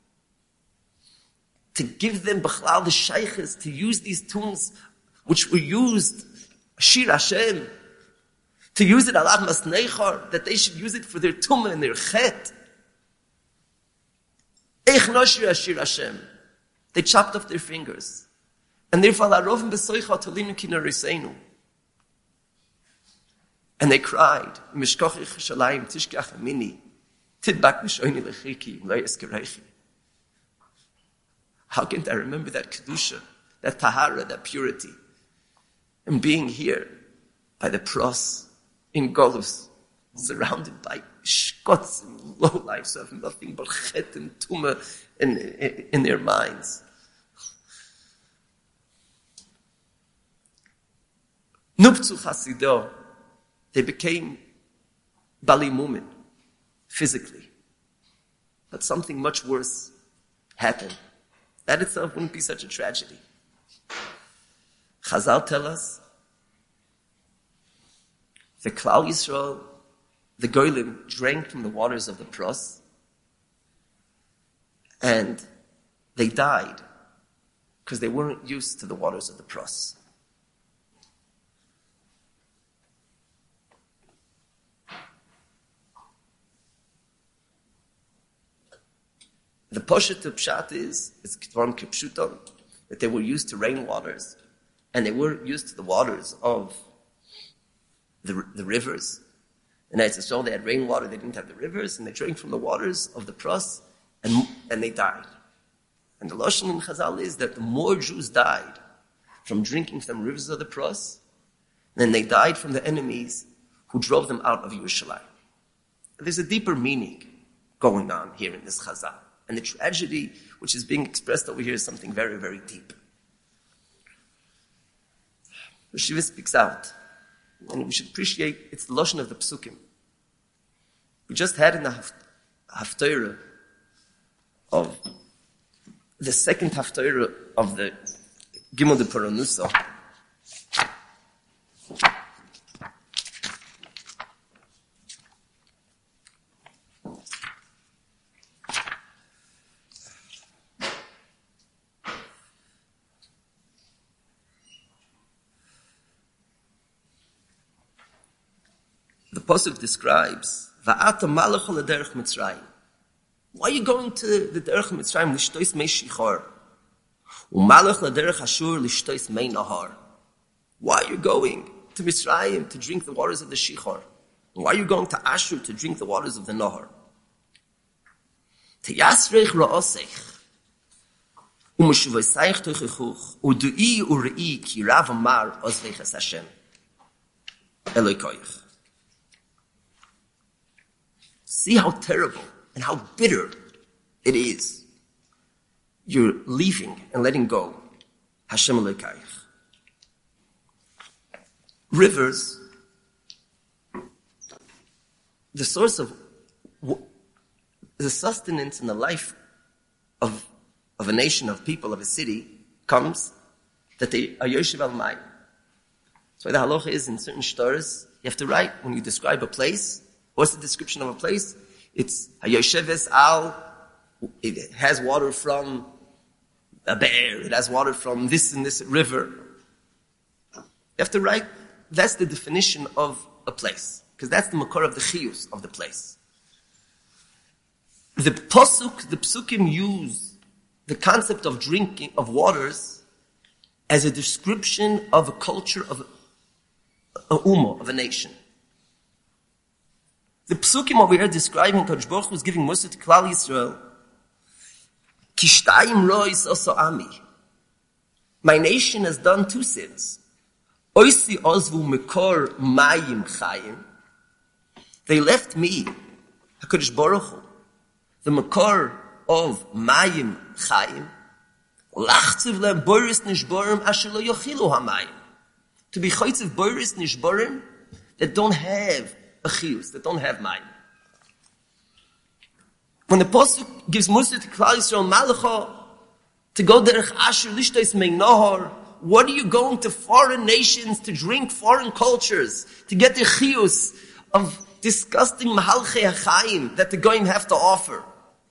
to give them b'chlal the shaykhs, to use these tunes which were used, Shir Hashem, to use it alad mas neichar, that they should use it for their tumah and their chet. Eich noshir Shir Hashem. They chopped off their fingers. And therefore, arovim besoicha tolinu kinoriseinu. And they cried, Mishkoch Yerushalayim tishkach mini, tidbak nishoini lechiki, lo yeskerechi. How can't I remember that kedusha, that tahara, that purity, and being here by the pros in Golus, surrounded by shkots and low lives of nothing but chet and tumah in, in, in their minds. Nuptzu chasido, they became Bali Mumin, physically. But something much worse happened. That itself wouldn't be such a tragedy. Chazal tell us, the Klal Yisrael, the Goyim, drank from the waters of the Pros, and they died because they weren't used to the waters of the Pros. The Poshet to Pshat is, it's Ketvan Kipshuton, that they were used to rainwaters, and they were used to the waters of the, the rivers. And as so they had rainwater, they didn't have the rivers, and they drank from the waters of the Pros, and, and they died. And the Lashon in Chazal is that the more Jews died from drinking from rivers of the Pros, then they died from the enemies who drove them out of Yerushalayim. There's a deeper meaning going on here in this Chazal. And the tragedy which is being expressed over here is something very, very deep. The Shiva speaks out, and we should appreciate it's the Lashon of the Psukim. We just had in the Haftarah of the second Haftarah of the Gimel de Paranusa. The Pasuk describes, Va'ata malach al derech Mitzrayim. Why are you going to the derech Mitzrayim? Lishtois mei shichar. U'malach la derech Ashur lishtois mei nahar. Why are you going to Mitzrayim to drink the waters of the shichar? Why are you going to Ashur to drink the waters of the nahar? Teyasreich ra'osech. U'meshuvayseich toichechuch. U'du'i u're'i ki rav amar ozveiches Hashem. Eloikoich. See how terrible and how bitter it is. You're leaving and letting go. Hashem Elokeich. Rivers, the source of the sustenance and the life of, of a nation, of people, of a city, comes that they are Yoshev al Mayim. That's why the halacha is in certain stores, you have to write, when you describe a place, what's the description of a place? It's hayosheves al, it has water from a bear, it has water from this and this river. You have to write, that's the definition of a place. Because that's the makor of the chiyus of the place. The posuk, the psukim use the concept of drinking, of waters, as a description of a culture of a, a ummah, of a nation. The psukim over here describing Kadosh Baruch Hu is giving Musa to Klal Yisrael. Kishtayim rois oso ami. My nation has done two sins. Oisi ozvu mekor mayim chayim. They left me, HaKadosh Baruch Hu, the makor of mayim chayim, lachtziv lem boris nishborim asher lo yochilu hamayim. To be chaytziv boris nishborim that don't have a chiyus, that don't have mayim. When the Pasuk gives Musa to Klal Yisrael Malacha to go derech asher lishtais mei nahar, what are you going to foreign nations to drink foreign cultures, to get the chiyus of disgusting mahalchei hachayim that the goyim have to offer?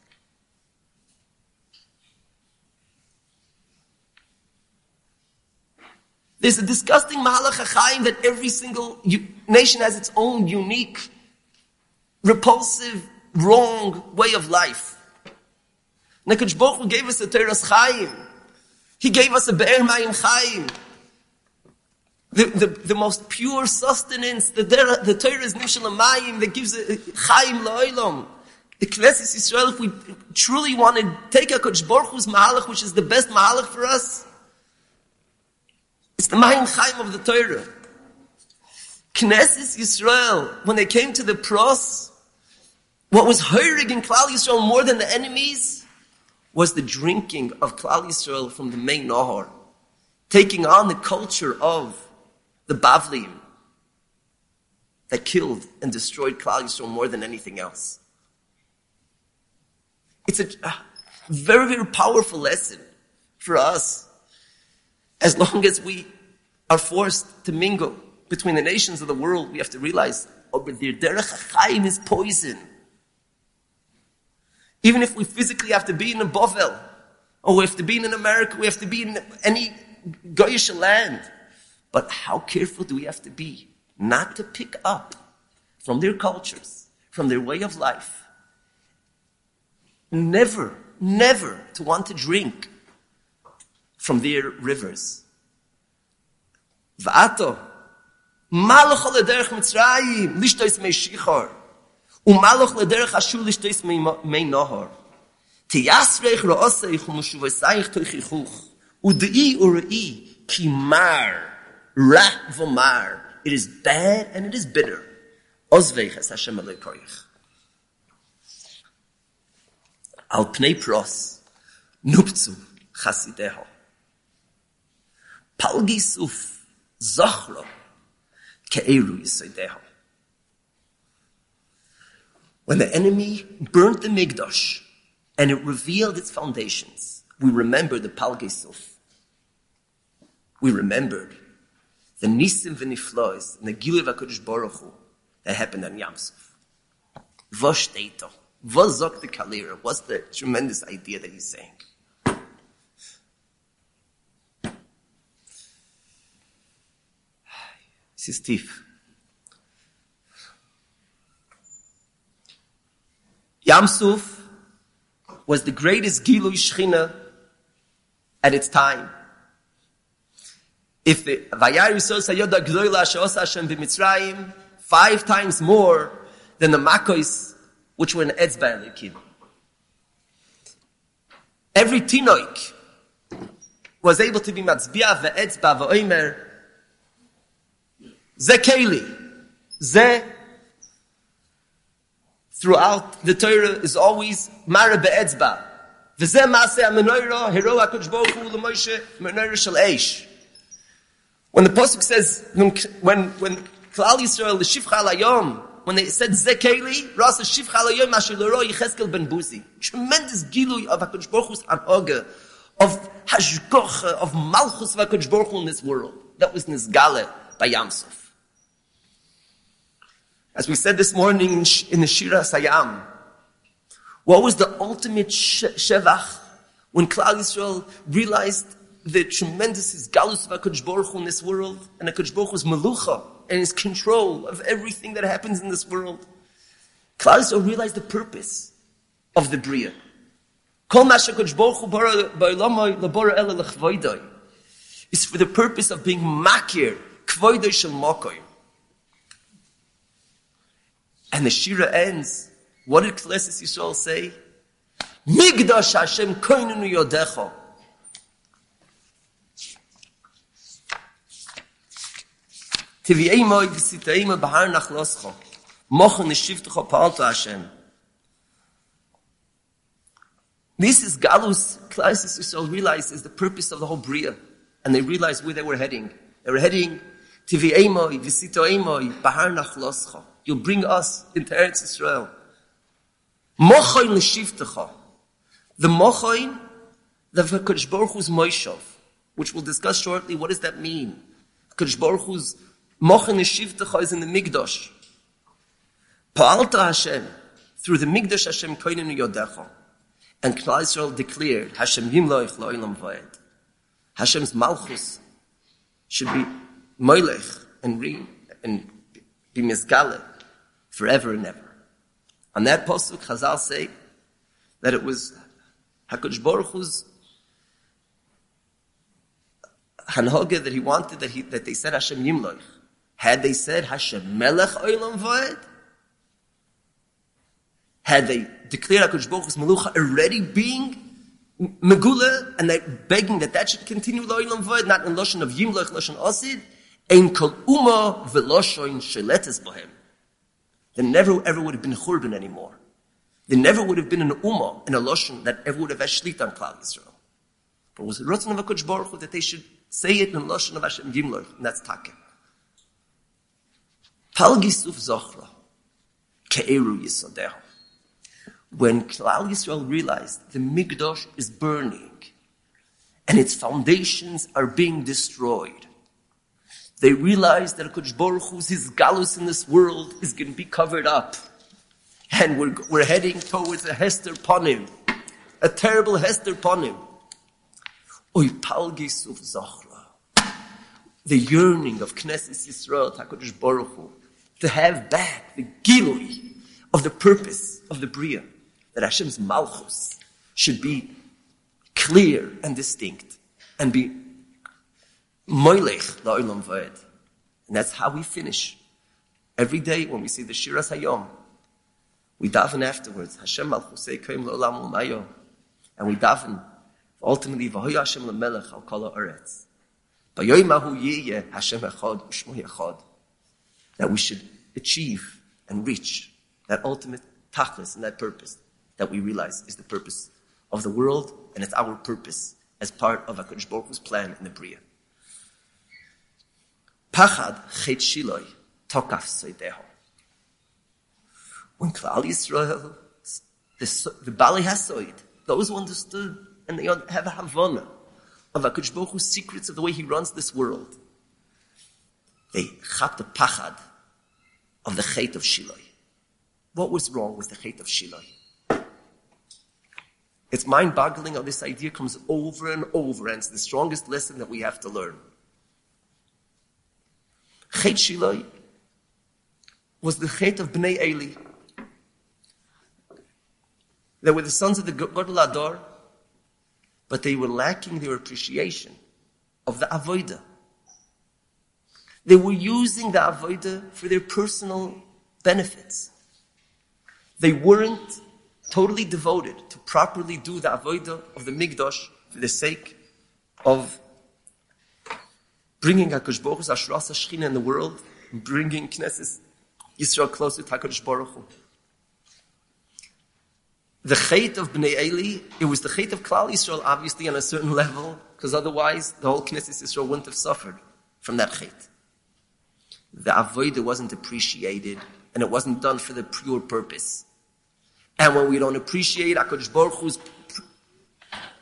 There's a disgusting mahalach hachayim that every single u- nation has its own unique, repulsive, wrong way of life. Nekadosh Baruch Hu gave us a Teras Chaim. He gave us a Be'er Mayim Chaim. The, the, the most pure sustenance, the, the Torah is Nimshal Mayim that gives a Chaim La'olam. The Knesset Yisrael, if we truly want to take a Kadosh Baruch Hu's Mahalach, which is the best Mahalach for us, it's the Mayim Chaim of the Torah. Knesset Yisrael, when they came to the pros, what was Heirig in Klal Yisrael more than the enemies was the drinking of Klal Yisrael from the main Nahar, taking on the culture of the Bavlim that killed and destroyed Klal Yisrael more than anything else. It's a, a very, very powerful lesson for us. As long as we are forced to mingle between the nations of the world, we have to realize, oh, but their derech hachayim is poison. Even if we physically have to be in a Bovel, or we have to be in America, we have to be in any Goyish land. But how careful do we have to be not to pick up from their cultures, from their way of life? Never, never to want to drink from their rivers. V'ato, malach l'derech Mitzrayim, lishtois mei shichor, u'malach l'derech Ashur lishtois mei nahar. Tiyasreich ro'oseich u'mushuvaseich toichichuch, u'dei u'rei ki mar, ra v'mar. It is bad and it is bitter. Ozveich es Hashem Eloi koich. Al pnei pros, nupzu chasideho. Palgi suf, zachro, ke'eru yisodeho. When the enemy burnt the Mikdash and it revealed its foundations, we remembered the Palgi suf. We remembered the Nisim v'niflois and the Giluy v'HaKadosh Baruch Hu that happened on Yam Suf. Vosh teito. What's the kalira? What's the tremendous idea that he's saying? This is Tif. Yam Suf was the greatest Gilui Shechina at its time. If the Vayar Yisrael Sayoda Gdoila She'osa Hashem b'Mitzrayim, five times more than the Makos which were in Etzba Elikim. Every Tinoik was able to be Matzbiah ve'etzba ve'omer Ze Keli. Ze throughout the Torah is always Mara be'etzba. V'ze Maaseh HaMenorah Hiro HaKadosh Baruch Hu L'Moshe Menorah Shel Eish. When the Pasuk says, when, when, when Klal Yisrael L'Shivcha L'Ayom, when they said Zekeli, Rasa Shivcha L'Ayom Asher L'Ro Yecheskel Ben Buzi. Tremendous gilui of HaKadosh Baruch Hu's Anhoga, of Hashgocha, of Malchus of HaKadosh Baruch Hu in this world. That was Nizgale by Yamsuf. As we said this morning in the Shira Sayam, what was the ultimate shevach when Klal Yisrael realized the tremendous galus of HaKadosh Baruch Hu in this world, and HaKadosh Baruch Hu's melucha and his control of everything that happens in this world? Klal Yisrael realized the purpose of the Bria. Kol ma HaKadosh Baruch Hu bara ba'olamai labara ela lechvoidai is for the purpose of being makir kvoidai shel makoy. And the Shira ends. What did Knesset Yisrael say? Migdash Hashem koinenu yodecha. Tivi'eimoi v'sitaimoi b'har nachloscha. Mochen neshivtecha pa'alta Hashem. This is Galus. Knesset Yisrael realized is the purpose of the whole Bria. And they realized where they were heading. They were heading Tivi'eimoi v'sitaimoi b'har nachloscha. You'll bring us into Eretz Yisrael. Mochain l'shivtecha. The mochain, the HaKadosh Baruch Hu's moishav, which we'll discuss shortly. What does that mean? HaKadosh Baruch Hu's mochain l'shivtecha is in the Mikdash. Pa'alta Hashem, through the Mikdash Hashem koinenu yodecha. And Klal Yisrael declared, Hashem yimloich lo'ilam vayed. Hashem's malchus should be moilech and re, and be mizgale forever and ever. On that pasuk, Chazal say that it was HaKadosh Baruch Hu's hanhoga that he wanted, that he that they said Hashem Yimloich. Had they said Hashem Melech Olam Vayed, had they declared HaKadosh Baruch Hu's Melucha already being Megula, and they begging that that should continue Olam Vayed, not in Lashon of Yimloich, Lashon Osid, Ein Kol Uma V'Lashon Sheletes Bohem. There never ever would have been Churban anymore. There never would have been an Ummah and a Lashon that ever would have had Shlita on Klal Yisrael. But it was a Ratzon of HaKadosh Baruch Hu that they should say it in Lashon of Hashem Yimloich, and that's Takeh. Palgisuf Zochra, Ke'eru Yisodehu. When Klal Yisrael realized the Mikdash is burning and its foundations are being destroyed, they realized that HaKadosh Baruch Hu's his galus in this world is going to be covered up. And we're, we're heading towards a Hester Ponim. A terrible Hester Ponim. Oy palgis uf zachra. The yearning of Knesset Yisrael, HaKadosh Baruch Hu, to have back the gilui of the purpose of the Bria. That Hashem's malchus should be clear and distinct. And be Moilech la'olam vayed. And that's how we finish. Every day when we see the Shiras Hayom, we daven afterwards, Hashem malchusei koim la'olam u'mayo. And we daven, ultimately, v'hoy Hashem l'melech al kol ha'aretz. B'yoyim hahu yiyeh Hashem echad u'shmo echad. That we should achieve and reach that ultimate tachlis and that purpose that we realize is the purpose of the world, and it's our purpose as part of HaKadosh Baruch Hu's plan in the Bria. Pachad chet shiloi tokaf soideho. When Klal Yisrael, the, the Bali Hasoid, those who understood and they have a Havana of HaKadosh Baruch Hu's secrets of the way He runs this world, they chat the pachad of the chet of shiloi. What was wrong with the chet of shiloi? It's mind-boggling how this idea comes over and over, and it's the strongest lesson that we have to learn. Chet Shiloi was the chet of Bnei Eli. They were the sons of the Gadol Ador, but they were lacking their appreciation of the Avodah. They were using the Avodah for their personal benefits. They weren't totally devoted to properly do the Avodah of the Mikdash for the sake of bringing HaKadosh Baruch Hu's Ashras HaShechina in the world, bringing Knesset Yisrael closer to HaKadosh Baruch Hu. The Chet of Bnei Eli, it was the Chet of Klal Yisrael, obviously, on a certain level, because otherwise the whole Knesset Yisrael wouldn't have suffered from that Chet. The Avodah wasn't appreciated, and it wasn't done for the pure purpose. And when we don't appreciate HaKadosh Baruch Hu's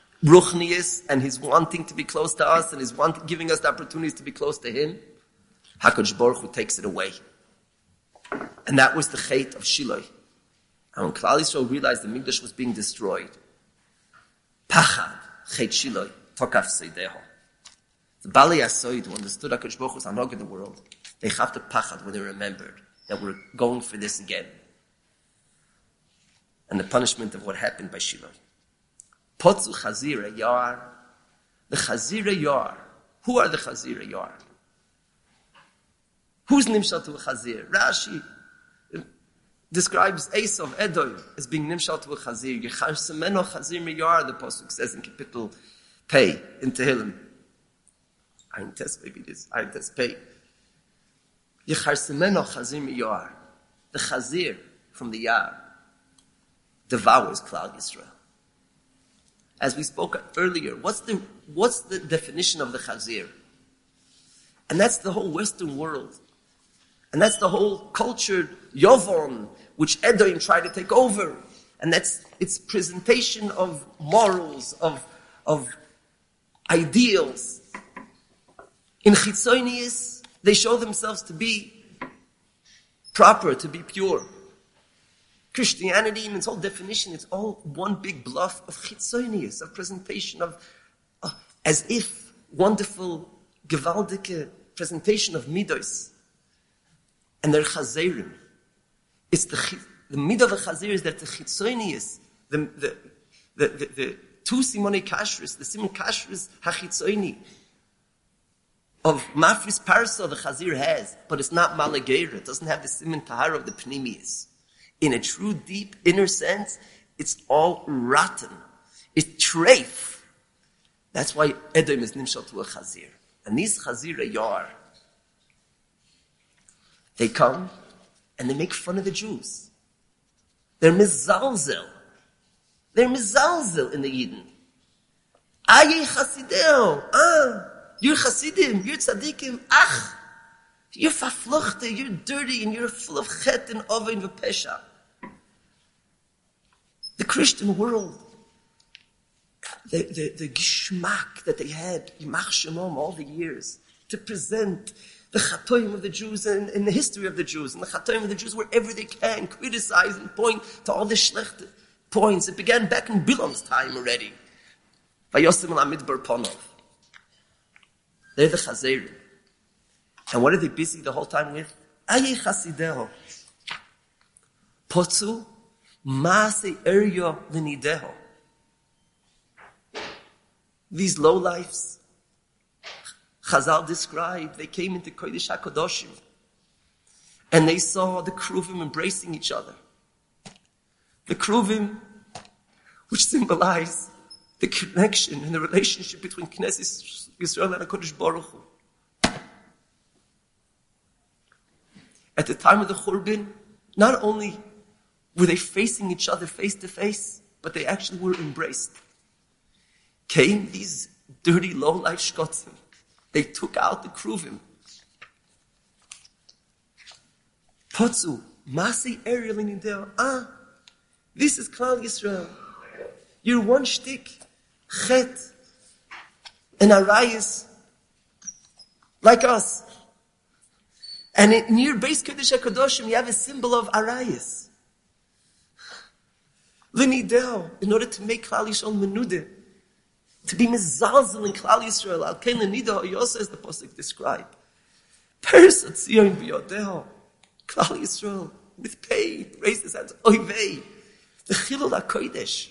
ruchnius and His wanting to be close to us and His want, giving us the opportunities to be close to Him, HaKadosh Baruch Hu takes it away. And that was the chait of Shiloh. And when Klal Yisrael realized the Mikdash was being destroyed, Pachad, chait Shiloh, tokaf seideho. The Bali Asoid, who understood HaKadosh Baruch Hu's Hanog in the world, they have to pachad when they remembered that we're going for this again. And the punishment of what happened by Shiloh. Potzu Chazira Yar. The Chazira Yar. Who are the Chazira Yar? Who's Nimshal to a Chazir? Rashi describes Esav, Edom, as being Nimshal to a Chazir. Yechar Semeno Chazir Miyar, the Pasuk says in Kapitel Pei, in Tehillim. Ein Tes, maybe it is. Ein Tes Pei. Yechar Semeno Chazir Miyar. The Chazir from the Yar devours Klal Yisrael. As we spoke earlier, what's the what's the definition of the Chazir? And that's the whole Western world. And that's the whole cultured Yovon, which Edom tried to take over. And that's its presentation of morals, of, of ideals. In Chitzonius, they show themselves to be proper, to be pure. Christianity, in its whole definition, it's all one big bluff of Chitzonius, of presentation of, uh, as if wonderful, gewaldige presentation of Midos. And they're Chazerim. It's the, the Midah of the Chazir is that the Chitzonius, the, the, the, the, the two Simone Kashrus, the Simon Kashrus HaChitzoni, of Mafris Parsa the Chazir has, but it's not Malageira. It doesn't have the Simon Tahara of the Pnimius. In a true, deep, inner sense, it's all rotten. It's treif. That's why Edom is nimshal to a Chazir. And these Chazir Yar, they come and they make fun of the Jews. They're mizalzel. They're mizalzel in the Yidden. Aye Chasideo. Ah, you're Chasidim, you're Tzadikim. Ach, you're verfluchte, you're dirty, and you're full of chet and oven and pesha. The Christian world, the, the, the geschmack that they had, Yimach Shemom, all the years, to present the chatoim of the Jews and, and the history of the Jews, and the chatoim of the Jews wherever they can, criticize and point to all the schlecht points. It began back in Bilam's time already. Vayosim al Amidbar Ponov. They're the Chazerim. And what are they busy the whole time with? Aye Chasideho. Potsu Maase Eryo Linideho. These lowlifes, Chazal described, they came into Kodesh HaKadoshim and they saw the Kruvim embracing each other. The Kruvim, which symbolize the connection and the relationship between Knesset Yisrael and HaKadosh Baruch Hu. At the time of the Churban, not only were they facing each other face to face, but they actually were embraced. Came these dirty, low-life shkotzim. They took out the kruvim. Potzu, Masi Ariel in Yideo. Ah, this is Klal Yisrael. You're one shtick, chet, and arayis, like us. And in your base Kodesh HaKadoshim, you have a symbol of arayis. Linideo, in order to make Klal Yisrael menudeh, to be mizalzel in Klal Yisrael, al kein linideo, Yosef as the Pasuk describe. Peres atzion b'yodeo, Klal Yisrael, with pain, raised his hands, oivei, the chilul HaKodesh.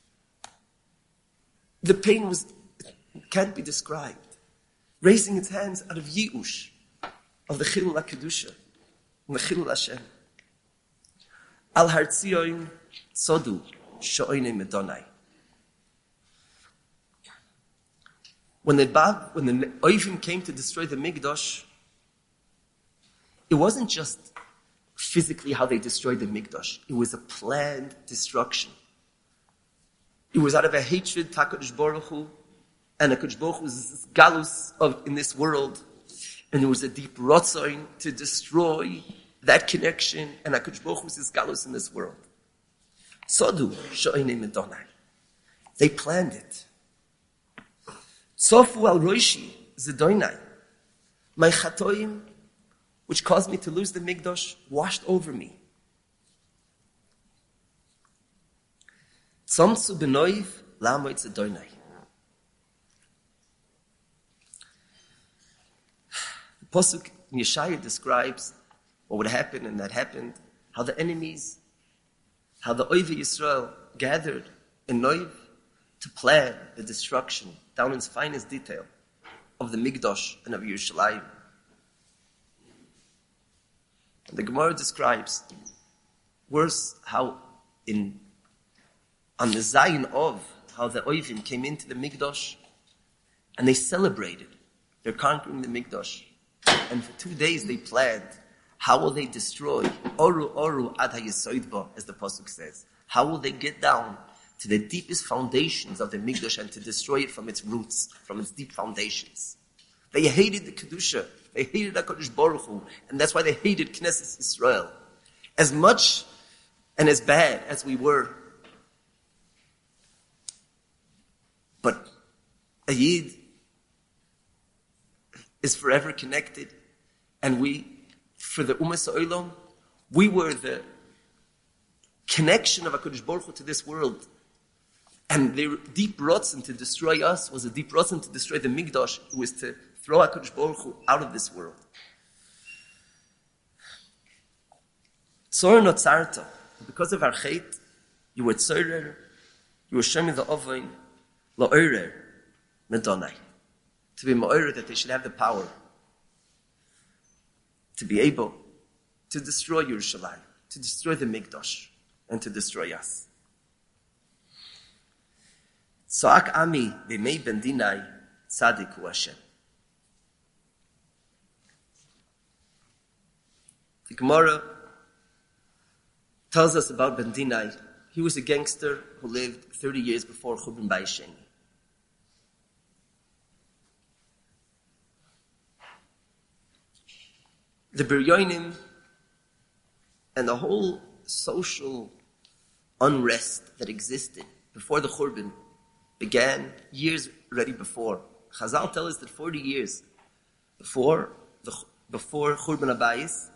The pain was, can't be described. Raising its hands out of yi'ush, of the chilul HaKedusha, and the chilul Hashem. Al hartzion sodu, sho'one medonai. When the Bab, when the Oivim came to destroy the Mikdash, it wasn't just physically how they destroyed the Mikdash. It was a planned destruction. It was out of a hatred to HaKadosh Baruch Hu, and HaKadosh Baruch Hu was galus of in this world, and there was a deep rotzoin to destroy that connection, and HaKadosh Baruch Hu was galus in this world. Sodu sho'inei medonai. They planned it. Sofu al roishi zedoinai. My chatoim which caused me to lose the Mikdash, washed over me. Tzomtzu b'noiv la'amoitz adonai. The Pasuk in Yeshaya describes what would happen, and that happened, how the enemies, how the Oive Yisrael gathered in Noiv to plan the destruction, down in its finest detail, of the Mikdash and of Yerushalayim. And the Gemara describes worse how in on the Zion of how the Oivim came into the Mikdash and they celebrated their conquering the Mikdash. And for two days they planned, how will they destroy Oru Oru Ad HaYesoidba, as the Pasuk says. How will they get down to the deepest foundations of the Mikdash and to destroy it from its roots, from its deep foundations. They hated the Kedusha. They hated HaKadosh Baruch Hu. And that's why they hated Knesset Yisrael. As much and as bad as we were. But a Yid is forever connected. And we, for the Ummah Sa'olam, we were the connection of HaKadosh Baruch Hu to this world. And their deep rotzen to destroy us was a deep rotzen to destroy the Mikdash. It was to throw HaKadosh Baruch Hu out of this world. Tzor notzarta. Because of our chait, you were tzorer, you were sheming the ovain, la'orer, medonai. To be ma'orer, that they should have the power to be able to destroy Yerushalayim, to destroy the Mikdash, and to destroy us. Tza'ak ami b'mei ben dinai tzadik hu Hashem. The Gemara tells us about Ben Dinai. He was a gangster who lived thirty years before Churban Bayis Sheni. The Biryonim and the whole social unrest that existed before the Churban began years already before. Chazal tell us that forty years before the before Churban Abayis,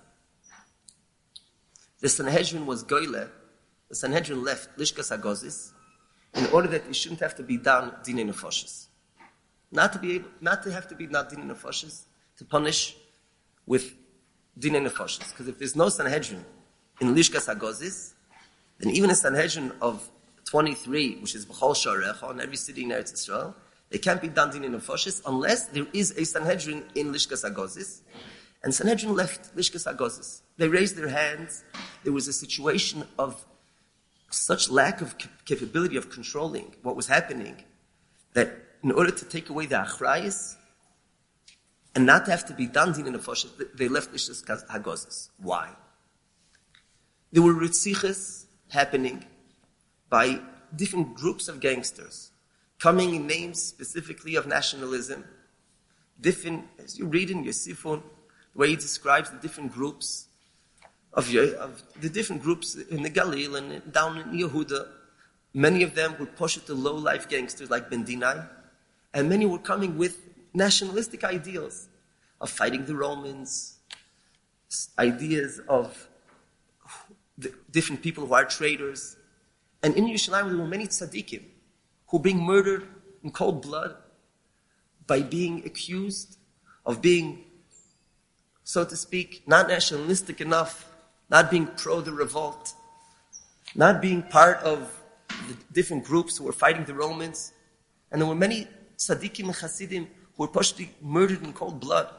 the Sanhedrin was goyle. The Sanhedrin left Lishkas HaGozis in order that it shouldn't have to be done Dinei Nefoshes. Not to be able, not to have to be not Dinei Nefoshes, to punish with Dinei Nefoshes. Because if there's no Sanhedrin in Lishkas HaGozis, then even a Sanhedrin of twenty-three, which is B'chol Sharecha, in every city in Eretz Yisrael, they can't be done Dinei Nefoshes unless there is a Sanhedrin in Lishkas HaGozis. And Sanhedrin left Lishkas HaGozis. They raised their hands. There was a situation of such lack of capability of controlling what was happening that in order to take away the achrayis and not to have to be done Dinei Nefoshes, they left Lishkas HaGozis. Why? There were ritziches happening by different groups of gangsters, coming in names specifically of nationalism. Different, as you read in Yosifon, the way he describes the different groups of, of the different groups in the Galil and down in Yehuda. Many of them were pushed to low-life gangsters like Ben Dinai, and many were coming with nationalistic ideals of fighting the Romans, ideas of the different people who are traitors. And in Yerushalayim there were many tzaddikim who were being murdered in cold blood by being accused of being, so to speak, not nationalistic enough, not being pro the revolt, not being part of the different groups who were fighting the Romans. And there were many tzaddikim and chassidim who were partially murdered in cold blood.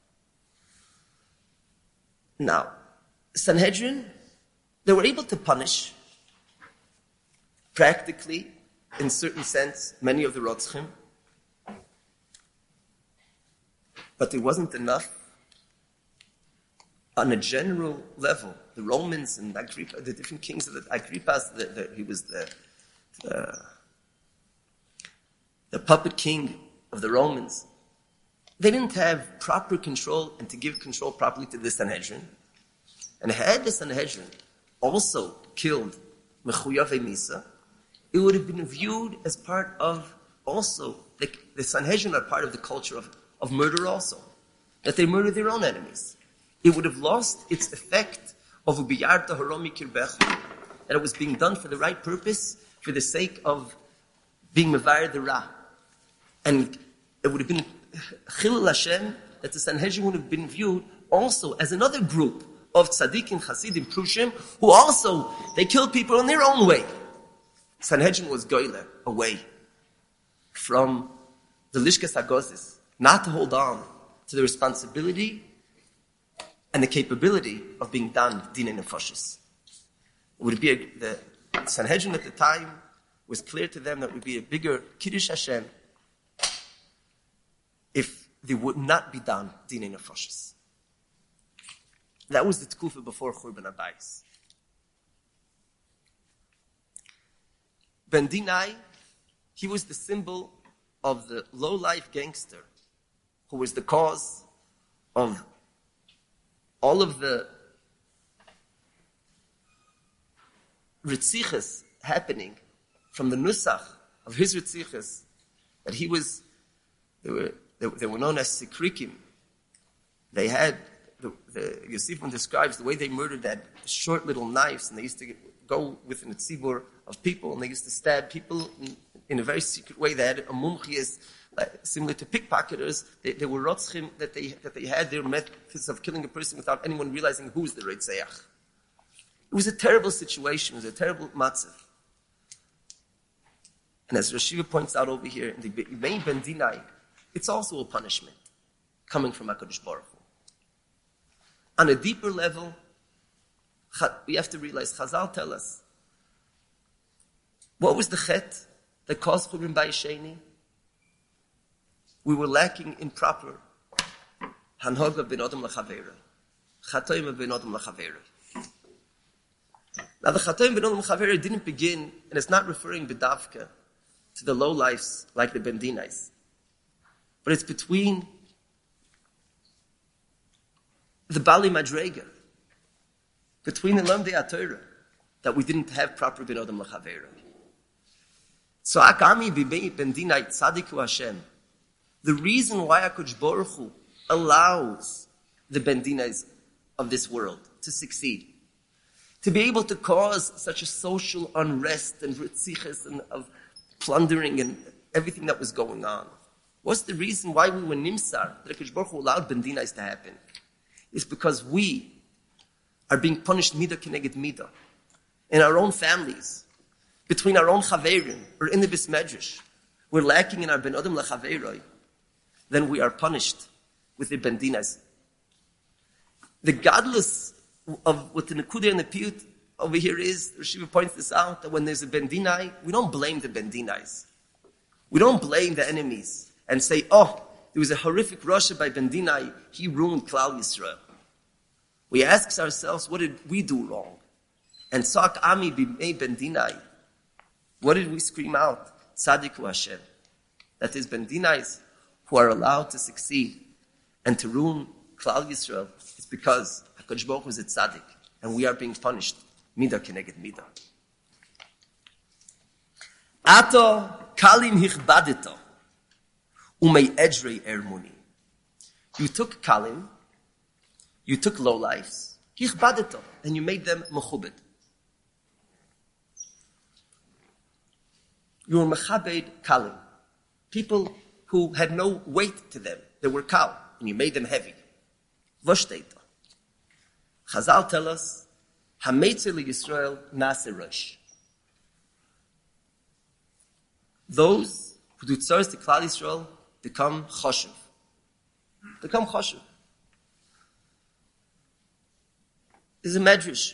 Now, Sanhedrin, they were able to punish, practically, in certain sense, many of the Rotzchim, but it wasn't enough. On a general level, the Romans and Agrippa, the different kings of the Agrippas, the, the, he was the, the the puppet king of the Romans. They didn't have proper control and to give control properly to the Sanhedrin. And had the Sanhedrin also killed Mechuyavei Misa, it would have been viewed as part of also, the, the Sanhedrin are part of the culture of, of murder also. That they murder their own enemies. it would have lost its effect of ubiyarta haromi kirbecha, that it was being done for the right purpose, for the sake of being mevayer the ra. And it would have been chilul Hashem, that the Sanhedrin would have been viewed also as another group of tzaddikim, chasidim, prushim, who also, they killed people in their own way. Sanhedrin was goyle, away from the lishkas hagozis, not to hold on to the responsibility and the capability of being done din and nefashis. It would be a, the Sanhedrin at the time was clear to them that it would be a bigger kiddush Hashem if they would not be done din and nefashis. That was the tkufa before Churban Abayis. Ben Dinai, he was the symbol of the low-life gangster who was the cause of all of the ritzichas happening from the nusach of his ritzichas, that he was, they were, they, they were known as sikrikim. They had, the, the Yosefon describes the way they murdered that short little knives, and they used to get, go within a tzibur of people, and they used to stab people in, in a very secret way. They had a mumchias, like, similar to pickpocketers. They, they were rotzchim, that they, that they had their methods of killing a person without anyone realizing who's the Reitzeach. It was a terrible situation. It was a terrible matzav. And as Rashiva points out over here, in the main Ben Dinai, it's also a punishment coming from HaKadosh Baruch Hu. On a deeper level, we have to realize, Chazal tell us, what was the chet that caused Churban Bayis Sheni? We were lacking in proper hanhoga ben adam l'chavera, chatoim ben adam l'chavera. Now the chatoim ben adam l'chavera didn't begin, and it's not referring bedavka to the low lives like the Ben Dinais, but it's between the Bali Madrega, between the Lamdei HaTorah, that we didn't have proper ben adam l'chavera. So akami b'bei Ben Dinai tzadiku Hashem. The reason why HaKadosh Baruch Hu allows the Ben Dinais of this world to succeed, to be able to cause such a social unrest and ritziches and of plundering and everything that was going on. What's the reason why we were nimsar, that HaKadosh Baruch Hu allowed Ben Dinais to happen? It's because we are being punished midah keneged midah in our own families, between our own chaverim, or in the bis medrash. We're lacking in our ben adam lachaveroi. Then we are punished with the Ben Dinais. The godless of what the Nekudah and the Piyut over here is, Rashiva points this out, that when there's a Ben Dinai, we don't blame the Ben Dinais. We don't blame the enemies and say, oh, there was a horrific Rasha by Ben Dinai, he ruined Klal Yisrael. We ask ourselves, what did we do wrong? And Sak Ami Bimei Ben Dinai, what did we scream out? Tzadiku Hashem. That is Ben Dinais who are allowed to succeed and to ruin Klal Yisrael. It's because HaKadosh Baruch Hu is a tzaddik, and we are being punished. Midah keneged midah. Ato kalim hichbadeto umei edrei ermuni. You took kalim, you took lowlifes, hichbadeto, and you made them mechubed. You were mechabed kalim, people who had no weight to them. They were kal, and you made them heavy. Voshteita. Chazal tell us, Hameitzer Yisrael Nase Rosh. Those who do tzaras to Klal Yisrael become choshev. Become choshev. There's a medrash.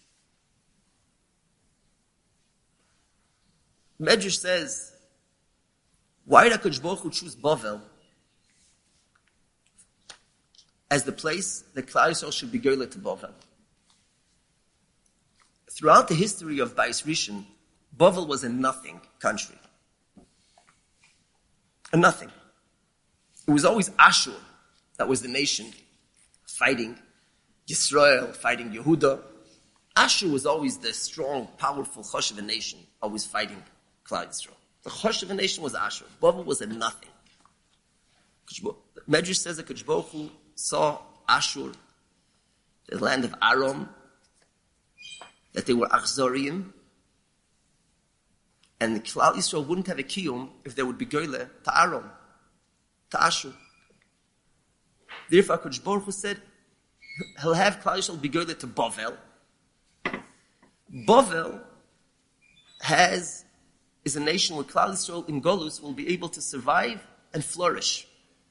Medrash says, why did HaKadosh Baruch Hu choose Bavel as the place that Klal Yisrael should be goylet to Bavel? Throughout the history of Bayis Rishon, Bavel was a nothing country. A nothing. It was always Ashur that was the nation fighting Yisrael, fighting Yehuda. Ashur was always the strong, powerful Choshev nation, always fighting Klal Yisrael. The Choshev nation was Ashur. Bavel was a nothing. Medrash says that HaKadosh Baruch Hu saw Ashur the land of Aram, that they were Achzorim, and the Klal Yisrael wouldn't have a kiyum if there would be goyle to Aram, to Ashur. Therefore, HaKadosh Baruch Hu said, he'll have Klal Yisrael be goyle to Bavel. Bavel has, is a nation where Klal Yisrael in Golus will be able to survive and flourish.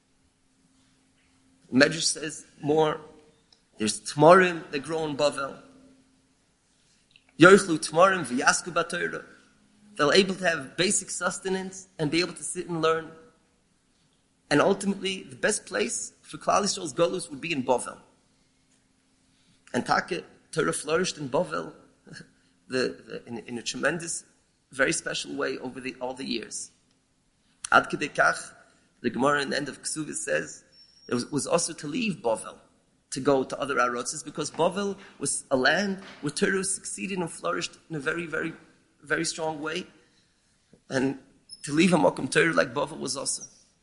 Medrash says more, there's Tmarim that grow in Bavel. Yoichlu Tmarim v'yasku b'Torah. They'll be able to have basic sustenance and be able to sit and learn. And ultimately, the best place for Klal Yisrael's Golus would be in Bavel. And Taka, Torah flourished in Bavel the, the, in, in a tremendous, very special way over the, all the years. Ad Kedei Kach, the Gemara in the end of Ksuvah says, it was, was also to leave Bavel, to go to other Arotzes, because Bavel was a land where Torah succeeded and flourished in a very, very, very strong way. And to leave a Mokum Torah like Bavel was also.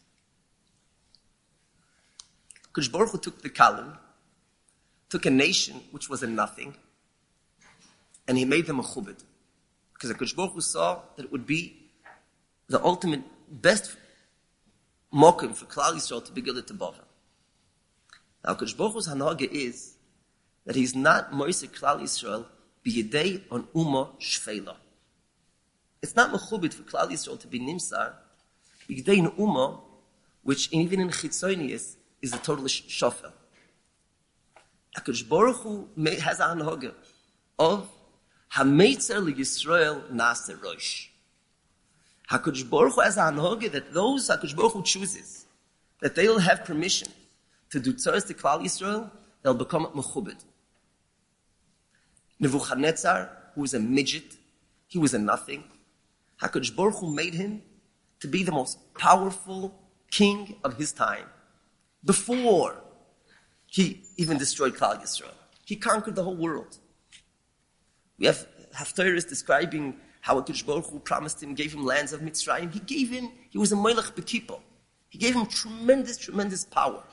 Kadosh Baruch Hu took the Kalim, took a nation which was a nothing, and he made them a chubed. Because Kadosh Baruch Hu saw that it would be the ultimate, best mokum for Klal Yisrael to be gilded to Bavel. Now, Kadosh Baruch Hu's hanaga is that he's not moisei Klal Yisrael b'yedei on umma shfeila. It's not mechubed for Klal Yisrael to be nimsar b'yedei an umma, which even in chitzonius is a total shofel. HaKadosh Baruch Hu has a hanaga of hameitzer l'Yisrael nase rosh. HaKadosh Baruch Hu has a hanaga that those HaKadosh Baruch Hu chooses, that they'll have permission to do tzaras to Klal Yisrael, they'll become mechubed. Nebuchadnezzar, who was a midget, he was a nothing. HaKadosh Baruch Hu made him to be the most powerful king of his time. Before he even destroyed Klal Yisrael, he conquered the whole world. We have Haftarahs describing how HaKadosh Baruch Hu promised him, gave him lands of Mitzrayim. He gave him, he was a Melech B'Kippah. He gave him tremendous, tremendous power.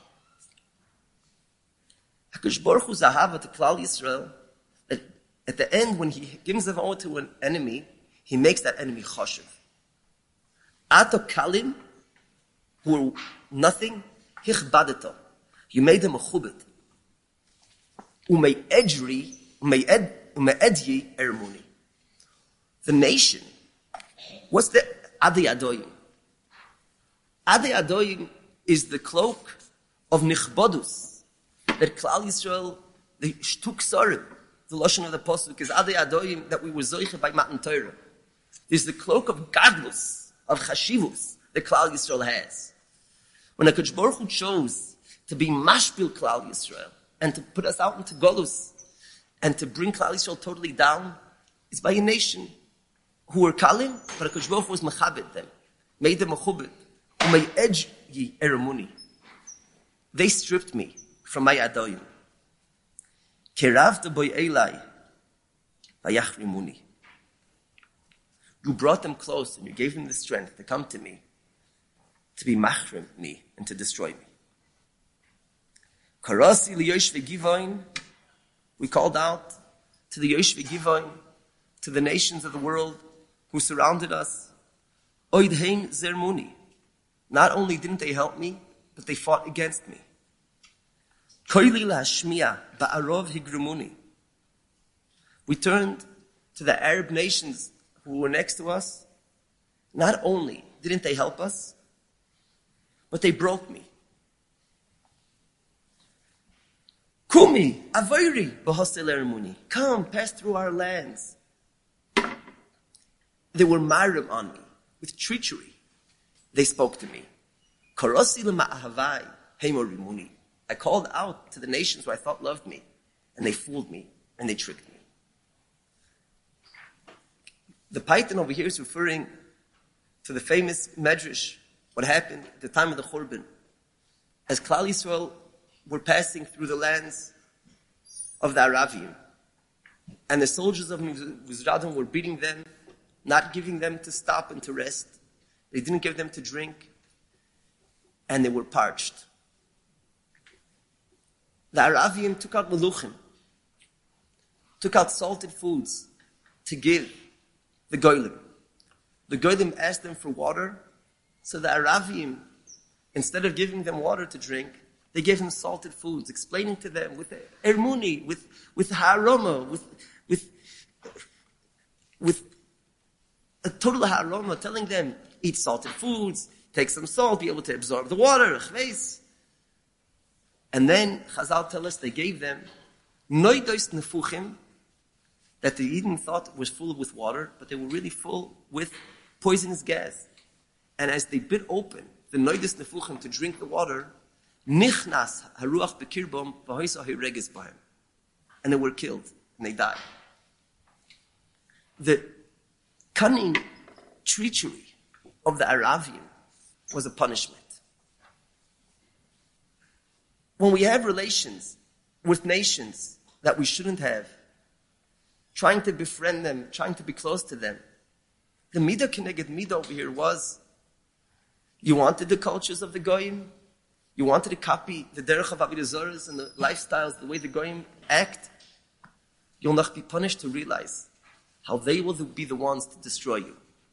HaKadosh Baruch Hu's ahava to Klal Yisrael, at, at the end, when he gives them over to an enemy, he makes that enemy choshev. Ato kalim, who were nothing, hichbadeto. You made them a chubit. Umei edri, umei edyi ermuni. The nation, what's the Adi Adoyim? Adi Adoyim is the cloak of Nichbodus, that Klal Yisrael, the Shtuk Sarim, the Lashon of the Pasuk, is Adi Adoyim, that we were Zoiche by Matan Torah. There's the cloak of Gadlus, of Chashivus, that Klal Yisrael has. When HaKadosh Baruch Hu chose to be Mashpil Klal Yisrael, and to put us out into Golus, and to bring Klal Yisrael totally down, it's by a nation who were Kalim, but HaKadosh Baruch Hu was Mechabed them, made them a Chubed, Umay edge ye eremuni. They stripped me from my adoyim. Keravta boy Elai, vayachrimuni. You brought them close and you gave them the strength to come to me, to be machrim me and to destroy me. Karasi liyoshve givoin. We called out to the Yoshve Givoin, to the nations of the world who surrounded us. Oidhein zermuni. Not only didn't they help me, but they fought against me. Koili lahashmiya ba'arov higrumuni. We turned to the Arab nations who were next to us. Not only didn't they help us, but they broke me. Kumi, avoiri, b'hostel eremuni. Come, pass through our lands. They were marim on me, with treachery. They spoke to me. Karosi l'ma'ahavai, heimorimuni. I called out to the nations who I thought loved me, and they fooled me, and they tricked me. The Python over here is referring to the famous Medrash, what happened at the time of the Churban. As Klal Yisrael were passing through the lands of the Aravim, and the soldiers of Mizradim were beating them, not giving them to stop and to rest. They didn't give them to drink, and they were parched. The Aravim took out Meluchim, took out salted foods to give the Goyim. The Goyim asked them for water, so the Aravim, instead of giving them water to drink, they gave them salted foods, explaining to them with ermuni, with with haroma, with with with a total haroma, telling them eat salted foods, take some salt, be able to absorb the water. And then Chazal tell us they gave them noidos nefuchim, that the Eden thought was full with water, but they were really full with poisonous gas. And as they bit open the noidos nefuchim to drink the water, nichnas haruach bekirbom v'hoisa hiregis b'hem, and they were killed and they died. The cunning treachery of the Aravian was a punishment. When we have relations with nations that we shouldn't have, trying to befriend them, trying to be close to them, the midah keneged midah over here was, you wanted the cultures of the Goyim, you wanted to copy the derech of Avodah Zarah and the lifestyles, the way the Goyim act, you'll not be punished to realize how they will be the ones to destroy you.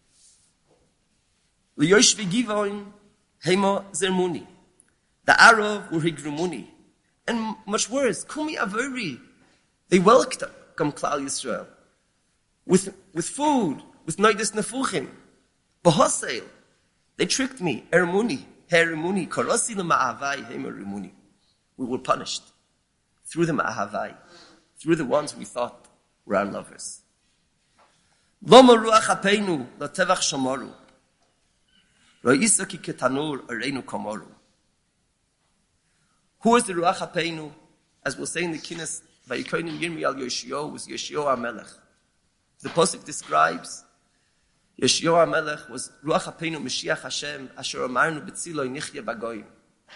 Liyoshvi givoin hema zermuni. The Arab were higrumuni. And much worse, kumi averi. They welcomed Klal Yisrael with, with food, with noides nefuchim. Bahosel. They tricked me. Ermuni. Herimuni. Karasi ma'avai hemerimuni. We were punished through the ma'avai, through the ones we thought were our lovers. Loma ruach hapeinu la tevach shomaru. Ra'isa ki ketanur areinu komoru. Who is the Ruach HaPeinu? As we'll say in the Kinnis, Vayikonim Yirmi al Yoshio was Yoshio HaMelech. The Pasuk describes Yoshio HaMelech was Ruach HaPeinu Mashiach Hashem Asher Amarnu B'tziloi Nichya Bagoyim.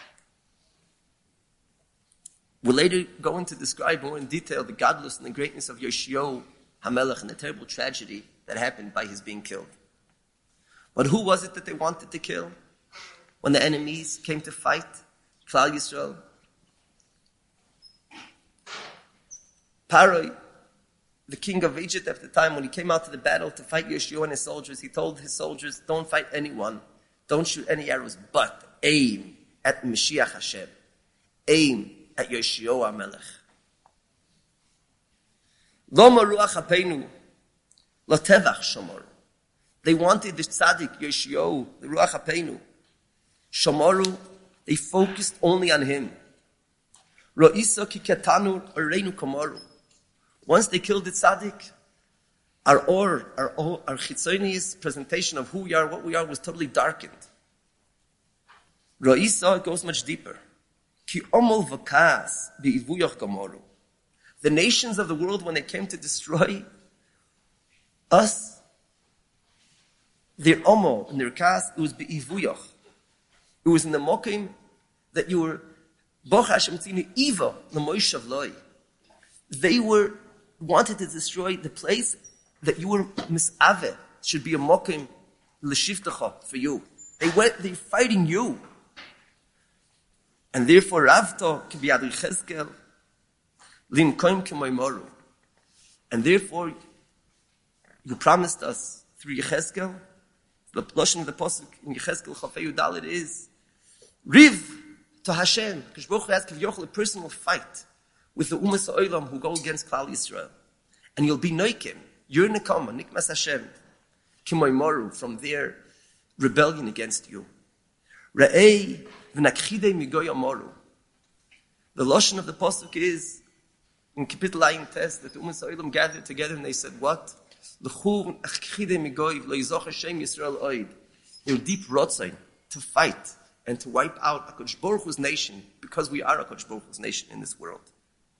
We'll later go on to describe more in detail the godless and the greatness of Yoshio HaMelech and the terrible tragedy that happened by his being killed. But who was it that they wanted to kill when the enemies came to fight Klal Yisrael? Paroi, the king of Egypt at the time, when he came out to the battle to fight Yoshua and his soldiers, he told his soldiers, don't fight anyone, don't shoot any arrows, but aim at Mashiach Hashem. Aim at Yoshua HaMelech. Loma ruach hapeinu, lo tevach shomoru. They wanted the tzaddik, Yoshua, the ruach hapeinu. Shomoru, they focused only on him. Ro'isa ki ketanu areinu komoru. Once they killed the tzaddik, our or, our, our chitzonius presentation of who we are, what we are, was totally darkened. Ro'isa, it goes much deeper. Ki omol v'kas bi'ivuyach komoru. The nations of the world, when they came to destroy us, their omol and their kas, it was bi'ivuyach. It was in the mokim that you were boch Hashem tzinu iva l'moishav loy. They were wanted to destroy the place that you were misave should be a mokim l'shiftacha for you. They went, they're fighting you, and therefore Ravto k'biyad Yechezkel limkoim k'moimoru, and therefore you promised us through Yechezkel. The lashon of the pasuk in Yechezkel Chafei Yudalit is Riv to Hashem. Because Baruch Hu has Kivyochel, a personal fight with the Umas Ha'olam who go against Klal Yisrael, and you'll be noikim. You're nekama, nikmas Hashem, kimoimoru, from their rebellion against you. Re'ei v'nakchidei migoy amoru. The lashon of the pasuk is in Kapitel Ayin Tes that the Umas Ha'olam gathered together and they said, "What? L'chu v'nakchidei migoy lo yizoch Hashem Yisrael oid." They're deep rotzain to fight and to wipe out HaKadosh Baruch Hu's nation, because we are HaKadosh Baruch Hu's nation in this world.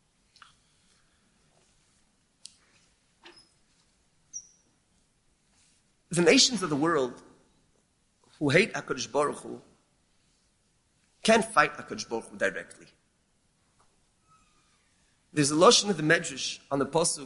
The nations of the world who hate HaKadosh Baruch Hu can't fight HaKadosh Baruch Hu directly. There's a lashon of the Medrash on the pasuk,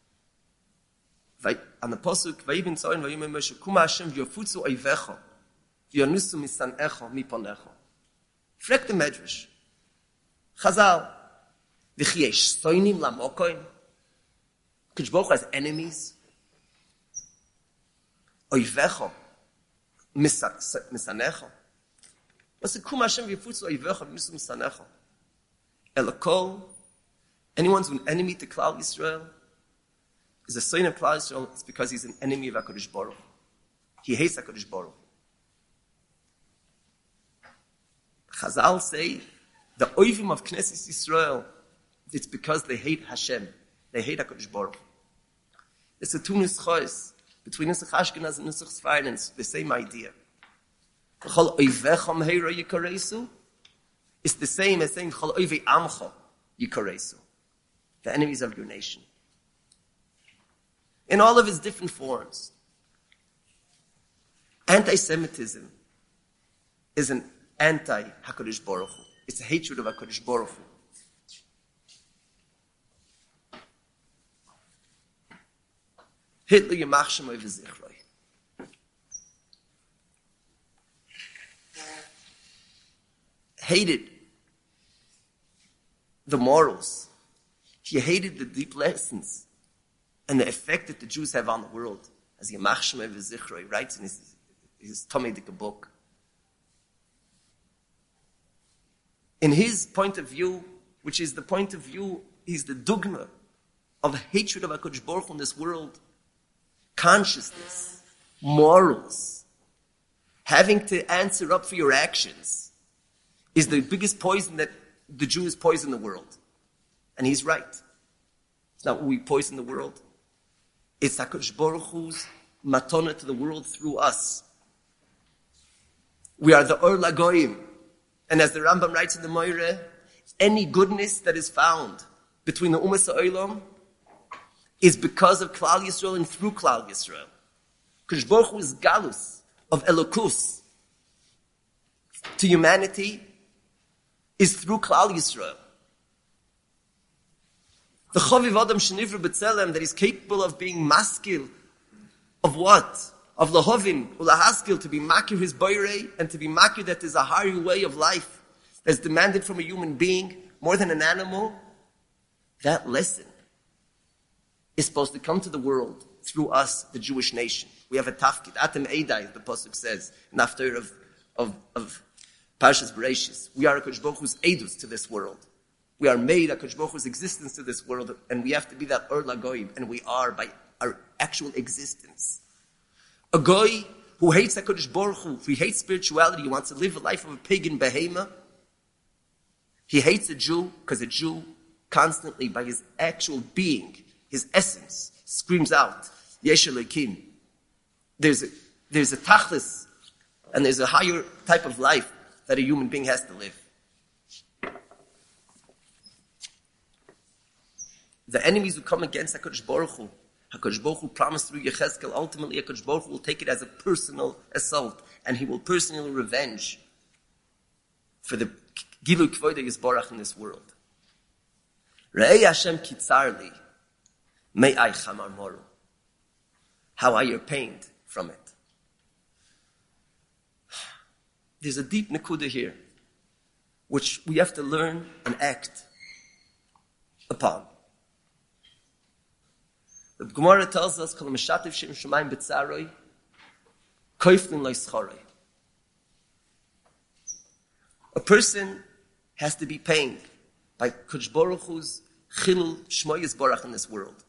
on the pasuk, Vayibin Tzoyin Vayimei Moshe Kuma Hashem v'yofutzu oivecha v'yonusu misanecha miponecha. Frek the Medrash. Chazal, v'chiesh soinim lamokoim. Kodesh Baruch Hu has enemies. Oivecha, misanecha. What's the kum Hashem v'yifutzu oivecha misu misanecha? Elokol, anyone who's an enemy to Klal Yisrael, is a son of Klal Yisrael, it's because he's an enemy of HaKadosh Baruch Hu. He hates HaKadosh Baruch Hu. Chazal say, the oivim of Knesset Yisrael, it's because they hate Hashem. They hate HaKadosh Baruch Hu. It's a two nusachos between Nusach Ashkenaz and Nusach Sfarad, it's the same idea. It's the same as saying Chol oivei amcha yikaresu, the enemies of your nation. In all of its different forms. Anti-Semitism is an anti-HaKadosh Baruch Hu. It's a hatred of HaKadosh Baruch Hu. Hitler yamach shemoi v'zichroi. Hated the morals. He hated the deep lessons and the effect that the Jews have on the world. As Yamach Shemei V'Zichroi writes in his, his Talmudic book. In his point of view, which is the point of view, he's the dogma of hatred of HaKadosh Baruch Hu in this world. Consciousness, morals, having to answer up for your actions is the biggest poison that the Jews poison the world. And he's right. It's not we poison the world. It's HaKadosh Baruch Hu's matona to the world through us. We are the Or Lagoyim. And as the Rambam writes in the Moireh, any goodness that is found between the Umas HaOlam is because of Klal Yisrael and through Klal Yisrael. HaKadosh Baruch Hu is galus of Elokus to humanity is through Klal Yisrael. The Chaviv Adam Shenivra B'Tzelem that is capable of being maskil of what? Of Lahovin, Ulahaskil, to be makir his boirei, and to be makir that is a higher way of life that's demanded from a human being more than an animal. That lesson is supposed to come to the world through us, the Jewish nation. We have a tafkid. Atem Eidai, the Pasuk says, in after of, of, of Parshas Bereishis. We are HaKadosh Baruch Hu's edus to this world. We are made HaKadosh Baruch Hu's existence to this world, and we have to be that Or Lagoyim, and we are by our actual existence. A goy who hates HaKadosh Baruch Hu, he hates spirituality, he wants to live a life of a pagan behemoth. He hates a Jew because a Jew constantly, by his actual being, his essence, screams out, Yesh Elokim. There's a, there's a tachlis, and there's a higher type of life that a human being has to live. The enemies who come against HaKadosh Baruch Hu, HaKadosh Baruch Hu promised through Yechezkel, ultimately HaKadosh Baruch Hu will take it as a personal assault, and he will personally revenge for the Gilu Kvoda Yisborach in this world. Re'ei Hashem kitzarli, me'ai chamar moru. How are you pained from it? There's a deep nekuda here, which we have to learn and act upon. The Gemara tells us, "Kol mishatev shem shemayim b'tzaroi, koiflin lo yischaroi." A person has to be pained by Kodesh Baruch Hu's chilul shmo yisborach in this world.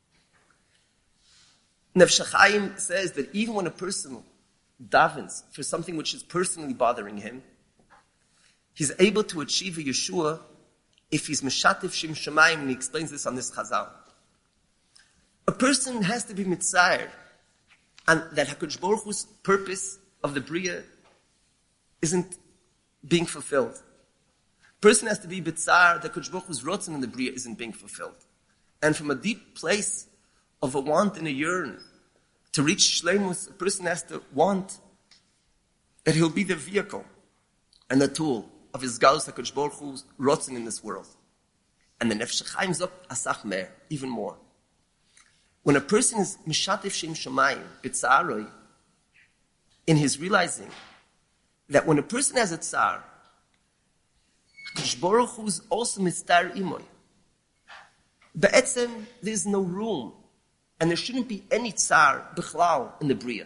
Nefesh HaChaim says that even when a person davens for something which is personally bothering him, he's able to achieve a Yeshua if he's mishatev shem shemayim, and he explains this on this Chazal. A person has to be mitzayir, and that HaKadosh Baruch Hu's purpose of the Bria isn't being fulfilled. A person has to be mitzayir that HaKadosh Baruch Hu's rotzen in the Bria isn't being fulfilled. And from a deep place of a want and a yearn to reach shleimus, a person has to want that he'll be the vehicle and the tool of his galus HaKadosh Baruch Hu's rotzen in this world. And the Nefesh HaChaim zok asach mer, even more. When a person is mishatev shem shemayim b'tzaroi, in his realizing that when a person has a tzar, HaKadosh Baruch Hu is also mistar imoy. Be'etzem, there's no room, and there shouldn't be any tsar, bichlal, in the Bria.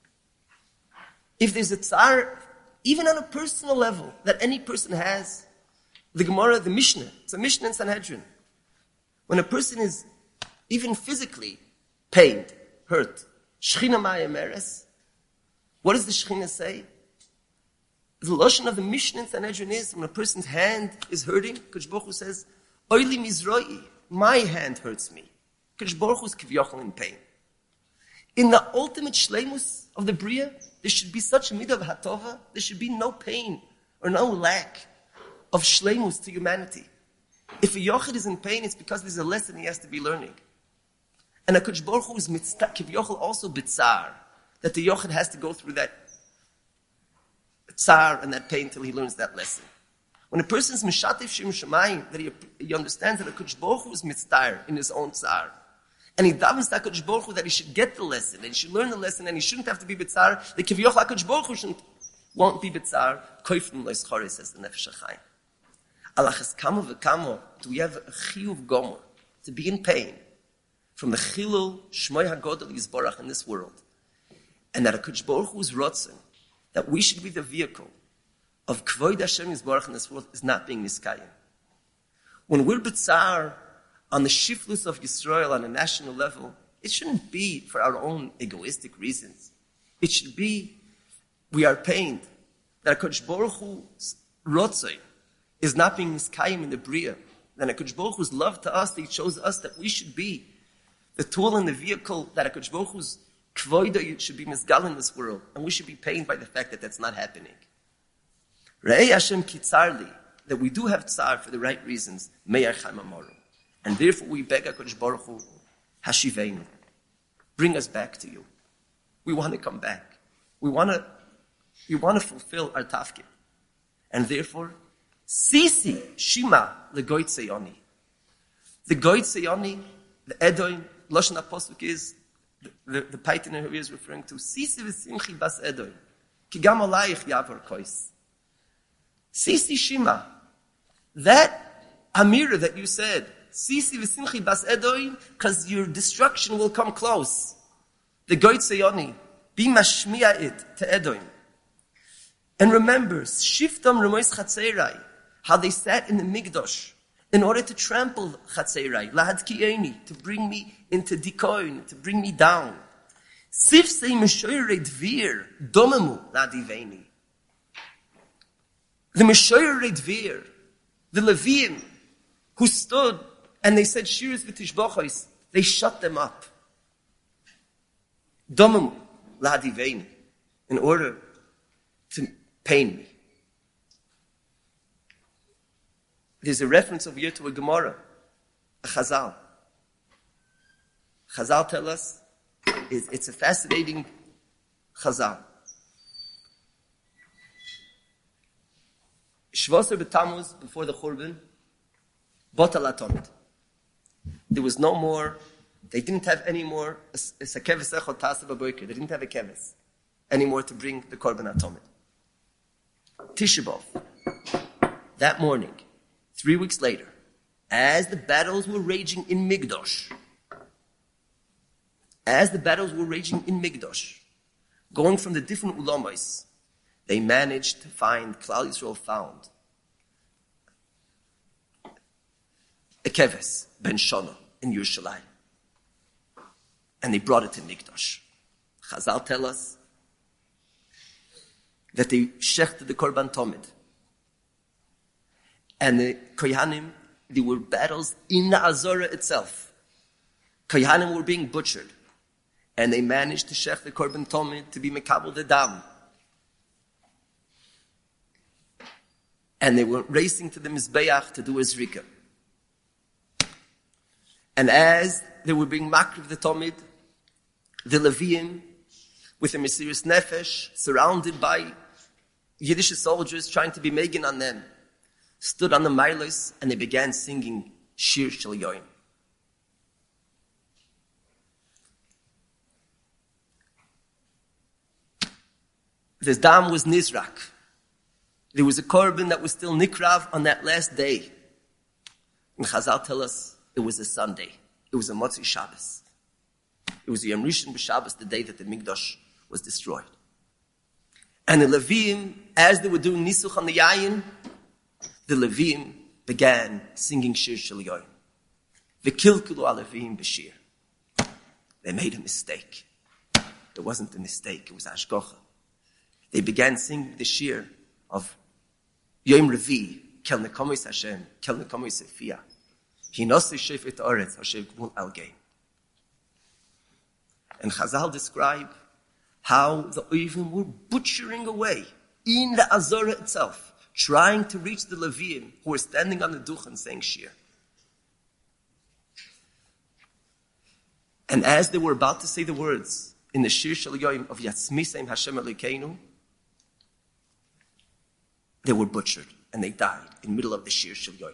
If there's a tsar, even on a personal level, that any person has, the Gemara, the Mishnah, it's a Mishnah in Sanhedrin. When a person is even physically pained, hurt, Shechina Maya Meres, what does the Shechina say? The Lashon of the Mishnah in Sanhedrin is, when a person's hand is hurting, Kodesh Baruch Hu says, Oili Mizroi, my hand hurts me. Kodesh Baruch Hu is kivyochel in pain. In the ultimate shleimus of the Bria, there should be such a midah of hatova, there should be no pain or no lack of shleimus to humanity. If a yochid is in pain, it's because there's a lesson he has to be learning. And a Kodesh Baruch Hu is mitzvah, kivyochel also bitzar, that the yochid has to go through that tsar and that pain till he learns that lesson. When a person is mishatif shem shemayim, that he, he understands that a Kodesh Baruch Hu is mitzvah in his own tsar, and he davens to HaKadosh Baruch Hu that he should get the lesson, and he should learn the lesson, and he shouldn't have to be bitzar. The kivyoch HaKadosh Baruch Hu shouldn't, won't be bitzar. Koifnim lo yischori, says the Nefesh HaChaim. Alachas kamo v'kamo, do we have a chiyuv gomer, to be in pain, from the chilul shmoi hagodol yizborach in this world, and that HaKadosh Baruch Hu is rotzen, that we should be the vehicle of kvoid Hashem yizborach in this world, is not being niskayim. When we're bitzar on the shiflus of Yisrael on a national level, it shouldn't be for our own egoistic reasons. It should be, we are pained that HaKadosh Baruch Hu's rotzei is not being miskayim in the Bria. That HaKadosh Baruch Hu's love to us, that He chose us, that we should be the tool and the vehicle, that HaKadosh Baruch Hu's kvoida should be misgal in this world. And we should be pained by the fact that that's not happening. Re'ei Hashem kitzarli, that we do have tsar for the right reasons, me'ar chaim amoru. And therefore we beg HaKadosh Baruch Hu, Hashiveinu, bring us back to you. We want to come back. We want to, we want to fulfill our tafkid. And therefore, Sisi Shima legoit seyoni. The goit seyoni, the Edom, Lashon HaPosuk is, the, the, the Paitiner who is referring to, Sisi v'simchi bas Edom, ki gam alayich yavor kois. Sisi Shima, that Amira that you said, Sisi v'simchi bas Edom, because your destruction will come close. The goit seyoni, be mashmiya it to Edom. And remember, shiftam remois chatzeirai, how they sat in the Migdosh in order to trample chatzeirai, lahad kieni, to bring me into dikoin, to bring me down. Sifsei meshoyrei dvir, domemu ladiveni. The meshoyrei dvir, the Leviim, who stood and they said shiras v'tishbochos, they shut them up. Domemu ladiveni, in order to pain me. There's a reference over here to a Gemara, a Chazal. Chazal tell us, it's a fascinating Chazal. Shvosar b'Tammuz, before the Churban, Botal Atomit. There was no more, they didn't have any more, a keves echot tasa b'boiker, they didn't have a keves anymore to bring the Korban Atomit. Tisha B'Av, that morning, three weeks later, as the battles were raging in Migdosh, as the battles were raging in Migdosh, going from the different ulamais, they managed to find, Klal Yisrael found, a keves, Ben Shana, in Yerushalayim. And they brought it to Migdosh. Chazal tell us that they shechted the Korban Tomid. And the Kohanim, there were battles in the Azora itself. Kohanim were being butchered. And they managed to shech the Korban Tomid to be Mekabel the Dam. And they were racing to the Mizbeach to do a Zrika. And as they were being makriv the Tomid, the Leviim, with a Mesiris Nefesh, surrounded by Yiddish soldiers trying to be Megan on them, stood on the Mailos and they began singing Shir Shel Yoim. The dam was Nizrak. There was a korban that was still Nikrav on that last day. And Chazal tell us it was a Sunday. It was a Motzei Shabbos. It was the Yom Rishon b'Shabbos, the day that the Mikdash was destroyed. And the Levim, as they were doing Nisuch on the Yayin, the Levim began singing Shir Shel Yoim. V'kilkulu alevim b'shir. They made a mistake. It wasn't a mistake, it was Ashgocha. They began singing the Shir of Yom Revi, Kel Nekomis Hashem, Kel Nekomis Efiyah. Hinose Shefet Oretz, Hashem Gvul Algein. And Chazal describe how the Oivim were butchering away in the Azorah itself, trying to reach the Levim who were standing on the Duchen saying Shir. And as they were about to say the words in the Shir Shel Yoim of Yatzmiseim Hashem Elokeinu, they were butchered and they died in the middle of the Shir Shel Yoim.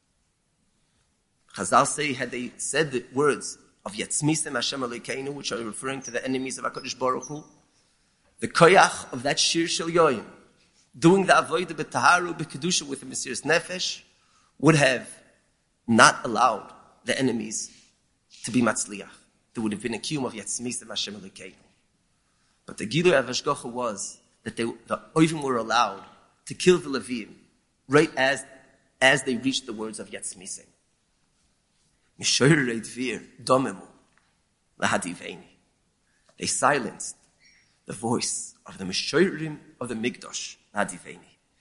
Chazal say, had they said the words of Yatzmiseim Hashem Elokeinu, which are referring to the enemies of HaKadosh Baruch Hu, the koyach of that Shir Shel Yoim, doing the avodah b'taharu b'kedusha with the Mesiras Nefesh, would have not allowed the enemies to be matzliach. There would have been a kiyum of Yatzmiseim Hashem Elokeinu. But the Gilui of Hashgacha was that they, the Oivim were allowed to kill the Levim right as, as they reached the words of Yatzmiseim. Mishoyrei Dvir domemu lahadiveini. They silenced the voice of the Mishoyrim of the Mikdash lahadiveini.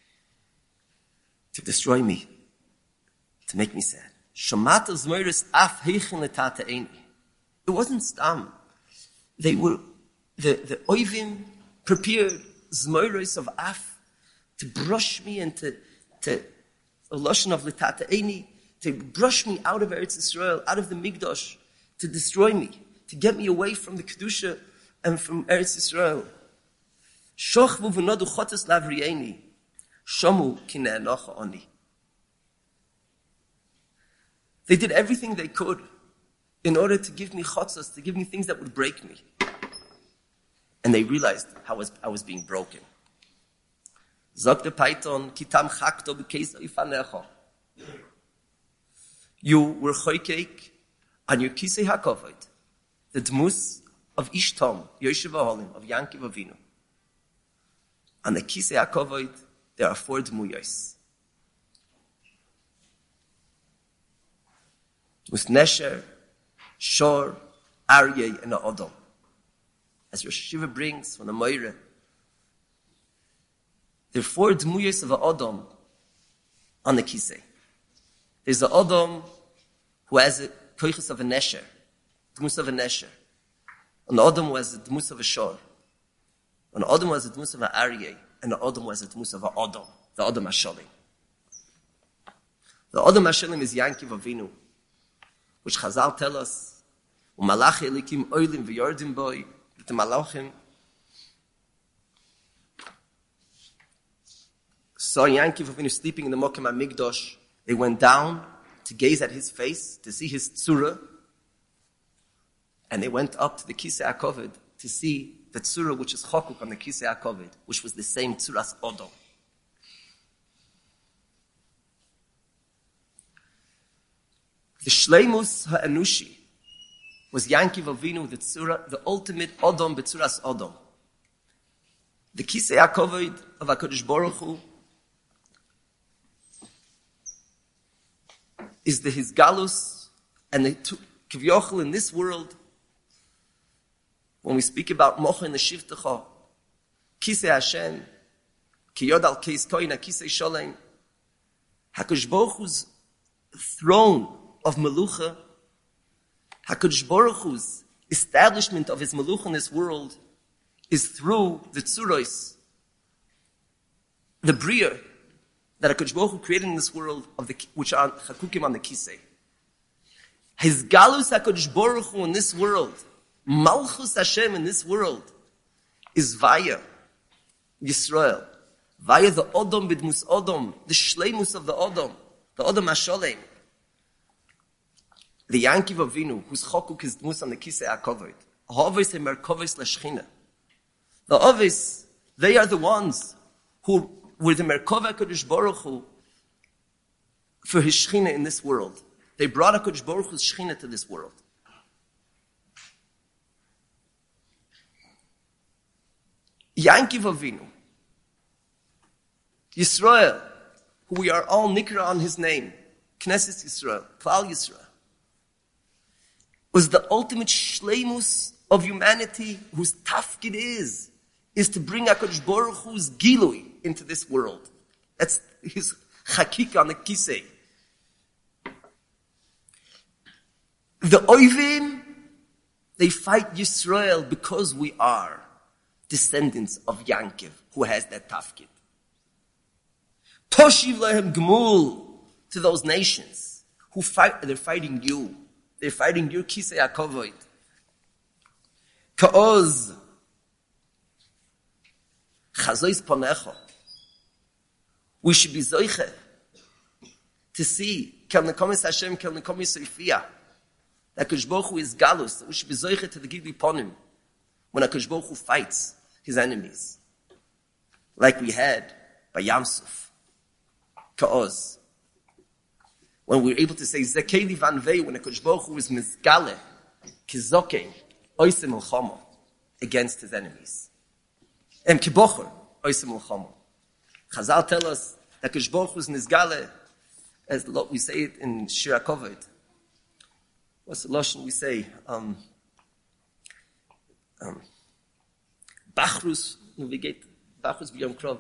To destroy me, to make me sad. Shomata zmoiris af heichin letataini. It wasn't stam. They were, the, the Oivim prepared zmoiris of af to brush me and to, to a lashon of letataini, to brush me out of Eretz Yisrael, out of the Mikdash, to destroy me, to get me away from the Kedusha and from Eretz Yisrael. Shochvu v'nodu chotes lavrieni, shomu kine'enocha oni. They did everything they could in order to give me chotzos, to give me things that would break me. And they realized how I was, I was being broken. Zog the Python, kitam chakto b'keisa ifanecha. You were choykek on your kisei hakovod, the dmus of Ishtom, Yoshev Aholim, of Yankiv Avinu. On the kisei hakovod, there are four dmuyos. Dmus Nesher, Shor, Aryeh, and Odom. As Rosh Shiva brings from the Moira, there are four dmuyos of Odom on the kisei. There's an Odom who has a koichus of a nesher, dmus of a nesher. An Odom who has a dmus of a shor. An Odom who has a dmus of an aryeh. And an Odom who has a dmus of a Odom. The Odom Hashalim. The Odom Hashalim is Yankiv Avinu, which Chazal tell us, U'malach elikim oilim v'yordim boi, that the malachim saw Yankiv Avinu sleeping in the Mokem HaMikdash. They went down to gaze at his face, to see his tzura. And they went up to the Kisei HaKoved to see the tzura which is chokuk on the Kisei HaKoved, which was the same tzuras Odom. The Shleimus HaAnushi was Yankiv Avinu, the tzura, the ultimate Odom b'tzuras Odom. The Kisei HaKoved of HaKadosh Baruch Hu is the Hizgalus and the Kivyochel in this world. When we speak about Mocha in the Shivtecha, Kisei Hashem, Kiyod al Keis Koina, Kisei Sholem, HaKadosh Baruch Hu's throne of Melucha, HaKadosh Baruch Hu's establishment of his Melucha in this world is through the Tzuros, the Bria, that HaKadosh Baruch Hu created in this world, of the, which are Chakukim on the Kisei. His Galus HaKadosh Baruch Hu in this world, Malchus Hashem in this world, is via Yisrael, via the Odom b'dmus Odom, the Shleimus of the Odom, the Odom HaSholem. The Yankiv Avinu, whose Chokuk is dmus on the Kisei HaKovod, Hovis and Merkovis Lashchina. The Ovis, they are the ones who were the Merkova HaKadosh Baruch Hu for his Shechina in this world. They brought HaKadosh Baruch Hu's Shechina to this world. Yankiv Avinu, Yisrael, who we are all nikra on his name, Knesset Yisrael, Klal Yisrael, was the ultimate shleimus of humanity, whose tafkid is, is to bring HaKadosh Baruch Hu's gilui into this world. That's his chakika on the kisei. The Oivim, they fight Yisrael because we are descendants of Yankiv, who has that tafkid. Toshiv lehem gmul, to those nations who fight, they're fighting you. They're fighting your kisei hakovoid. Ka'oz, chazois ponecho. We should be zoiche to see kel nekomis Hashem, kel nekomis Sophia. That HaKadosh Baruch Hu is galus. That we should be zoiche to the gidui ponim when HaKadosh Baruch Hu fights his enemies, like we had by Yamsuf. Ka'oz. When we were able to say Zekeli van Vei, when HaKadosh Baruch Hu is mizgale, kizokein, oisem milchama, against his enemies. Em kibocher, oisem milchama. Chazal tell us that HaKadosh Baruch Hu is mizgale, as we say it in Shir HaKovod. What's the lashon we say? Um, um, Bachrus, no, we get Bachrus b'yom krov.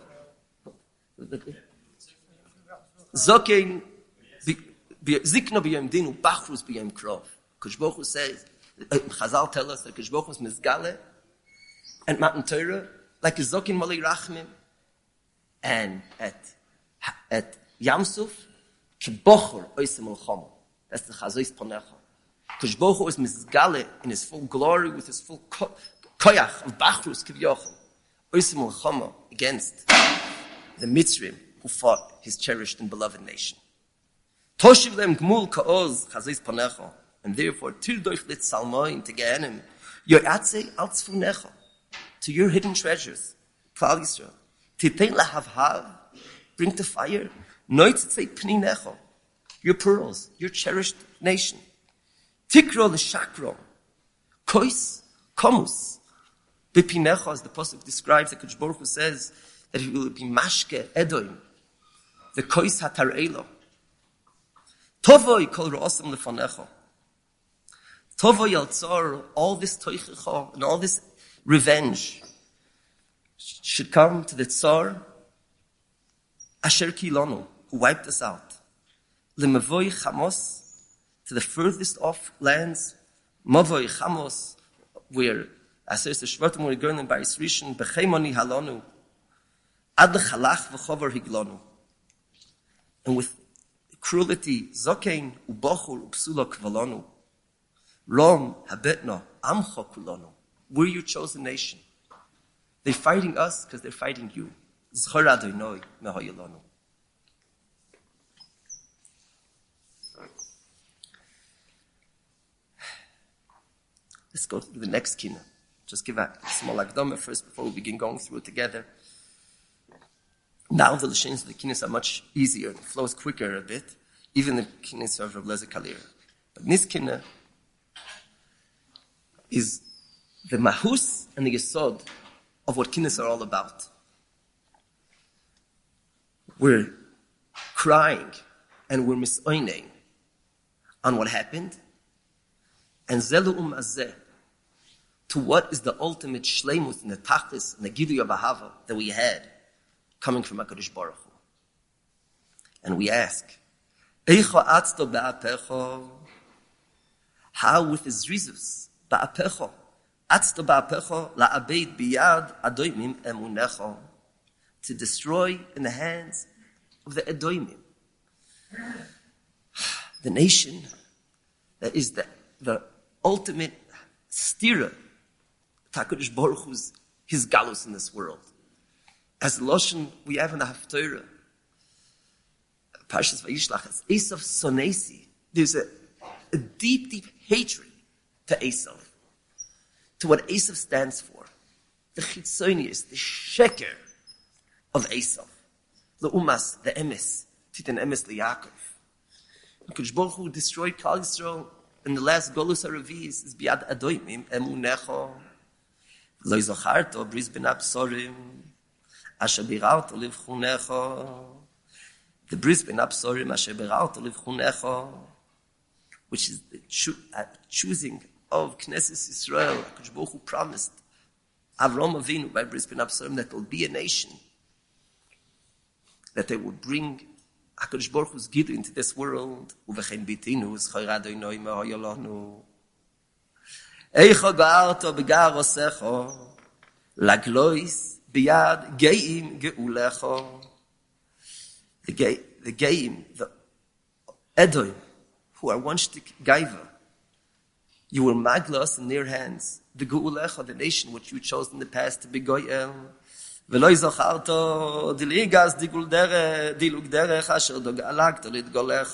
Zokein, Zikna b'yom dinu, Bachrus b'yom krov. HaKadosh Baruch Hu says, Chazal tell us that HaKadosh Baruch Hu is mizgale, and Matan Torah, like a Zokein Malei Rachmim, and at at Yamsuf, kibocher oisem milchama. That's the Chazois Ponecha. HaKadosh Baruch Hu is mizgale in his full glory, with his full ko- koyach of Bachrus Kivyochel, oisem milchama, against the Mitzrim who fought his cherished and beloved nation. Toshiv them gmul ka'oz Chazois Ponecha, and therefore tirdoif lit salmoin to gehenim yo'atzei al tzfunecha, to your hidden treasures, Klal Yisrael. Titein lahavhav, bring to fire, noitzei pninecha, your pearls, your cherished nation. Tikro l'shakro, kois komus, bipinecha, as the pasuk describes, the HaKadosh Baruch Hu says that he will be mashke edoim, the kois hatarelo. Tovoi kol ro'osam lefanecha. Tovoi al tzar, all this toichecha and all this revenge should come to the Tsar Asher Kilonu, who wiped us out. Lemavoy Chamos, to the furthest off lands. Mavoy Chamos, where Aser Shvatim were going by Yisrishin, Bechemoni Halonu, Ad Chalach v'chover Higlonu. And with cruelty, Zokein ubochur upsula kvalonu. Rom habetna amcha kulonu. We're your chosen nation. They're fighting us because they're fighting you. Zchor Adonai mehayilonu. Let's go to the next kina. Just give a small akdama first before we begin going through it together. Now the lashins of the kinas are much easier. It flows quicker a bit, even the kinas of Rav Lezer Kalir. But this kina is the mahus and the yesod of what kinas are all about. We're crying and we're misoining on what happened, and zelu um azeh, to what is the ultimate shleimus and the tachlis and the gidui of ahava that we had coming from HaKadosh Baruch Hu. And we ask, Eicha atzto ba'apecho, how with his rizus, ba'apecho, atzto ba'apecho, la'abeid biyad adoimim emunecho, to destroy in the hands of the Edoimim. The nation that is the, the ultimate stira, HaKadosh Baruch Hu's, his galus in this world. As the Lashon we have in the Haftorah, Parshas Vayishlach, as Esav Sonesi, there's a, a deep, deep hatred to Esav, to what Esav stands for. The chitzonius, the sheker of Esav, the umas, the emes, titan emes liyakov. HaKadosh Baruch Hu destroyed Klal Yisrael in the last Golus HaRavis is Biad Adoimim Emunecho Lo Zacharto Bris Ben Absorim Asher Birarto Livchunecho the Bris Ben Absorim Asher Birarto Livchunecho, which is the cho- uh, choosing of Knesset Yisrael. HaKadosh Baruch Hu promised Avram Avinu by Bris Ben Absorim that there will be a nation, that they will bring HaKadosh Baruch Hu's Gidui into this world. Uvechein bitinu zchor Adonai me'oyolonu. Eicha ga'arto begar osecho laglois biyad geim geulecho. The gay, the geim, the Edom, who are one shtik gaiva, you will maglos in their hands. The geulecho, the nation which you chose in the past to be goyel. ולא זכרתו דליגס דיגול דרך, דילוג דרך אשר דגלגת להתגולך.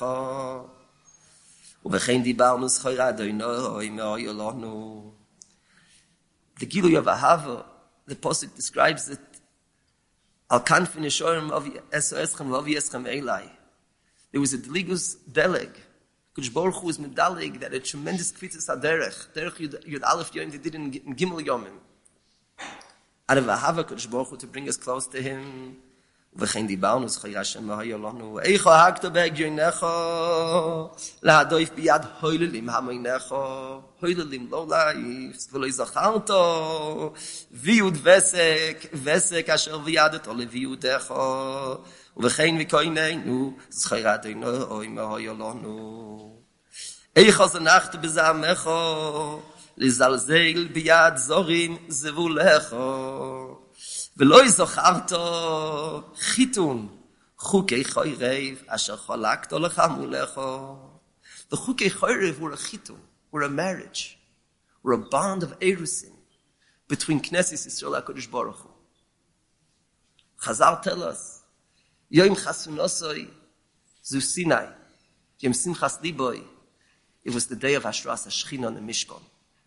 ובכן דיברנו זכור אדוני מאוי לנו. The Gilui of Ahava, the Pasuk describes it, Al kanfin yeshorim of esoeschem of yeschem elai. There was a deligus deleg. Kudosh Baruch Hu was medalig that a tremendous kvitzas haderech, derech yud alef yom, they did in gimel yomim. Out of Ahava Kudosh Baruch Hu to bring us close to Him. V'chein dibarnu zchor Hashem v'hayolanu. Eicho hakto be'egyonecho la'adoif biyad hoilelim hamoinecho hoilelim lo la'if v'lo zacharto v'yud vesek vesek asher v'yadeto le'v'yudecho v'chein v'koineinu zchor Adonai v'hayolanu. Eicho zanachto b'zamecho לזלזל ביד זורים זבולך ולא יזכרתו חיתון חוקי חיירב אשר חלקת לך מולך. The חוקי חיירב were a חיתון, were a marriage, were a bond of erusin between Knesset Yisrael and HaKadosh Baruch Hu. Chazal tell us, Yom Chasunosoi Zu Sinai, Yom Simchas Liboy, it was the day of Hashras HaShechina on the Mishkan.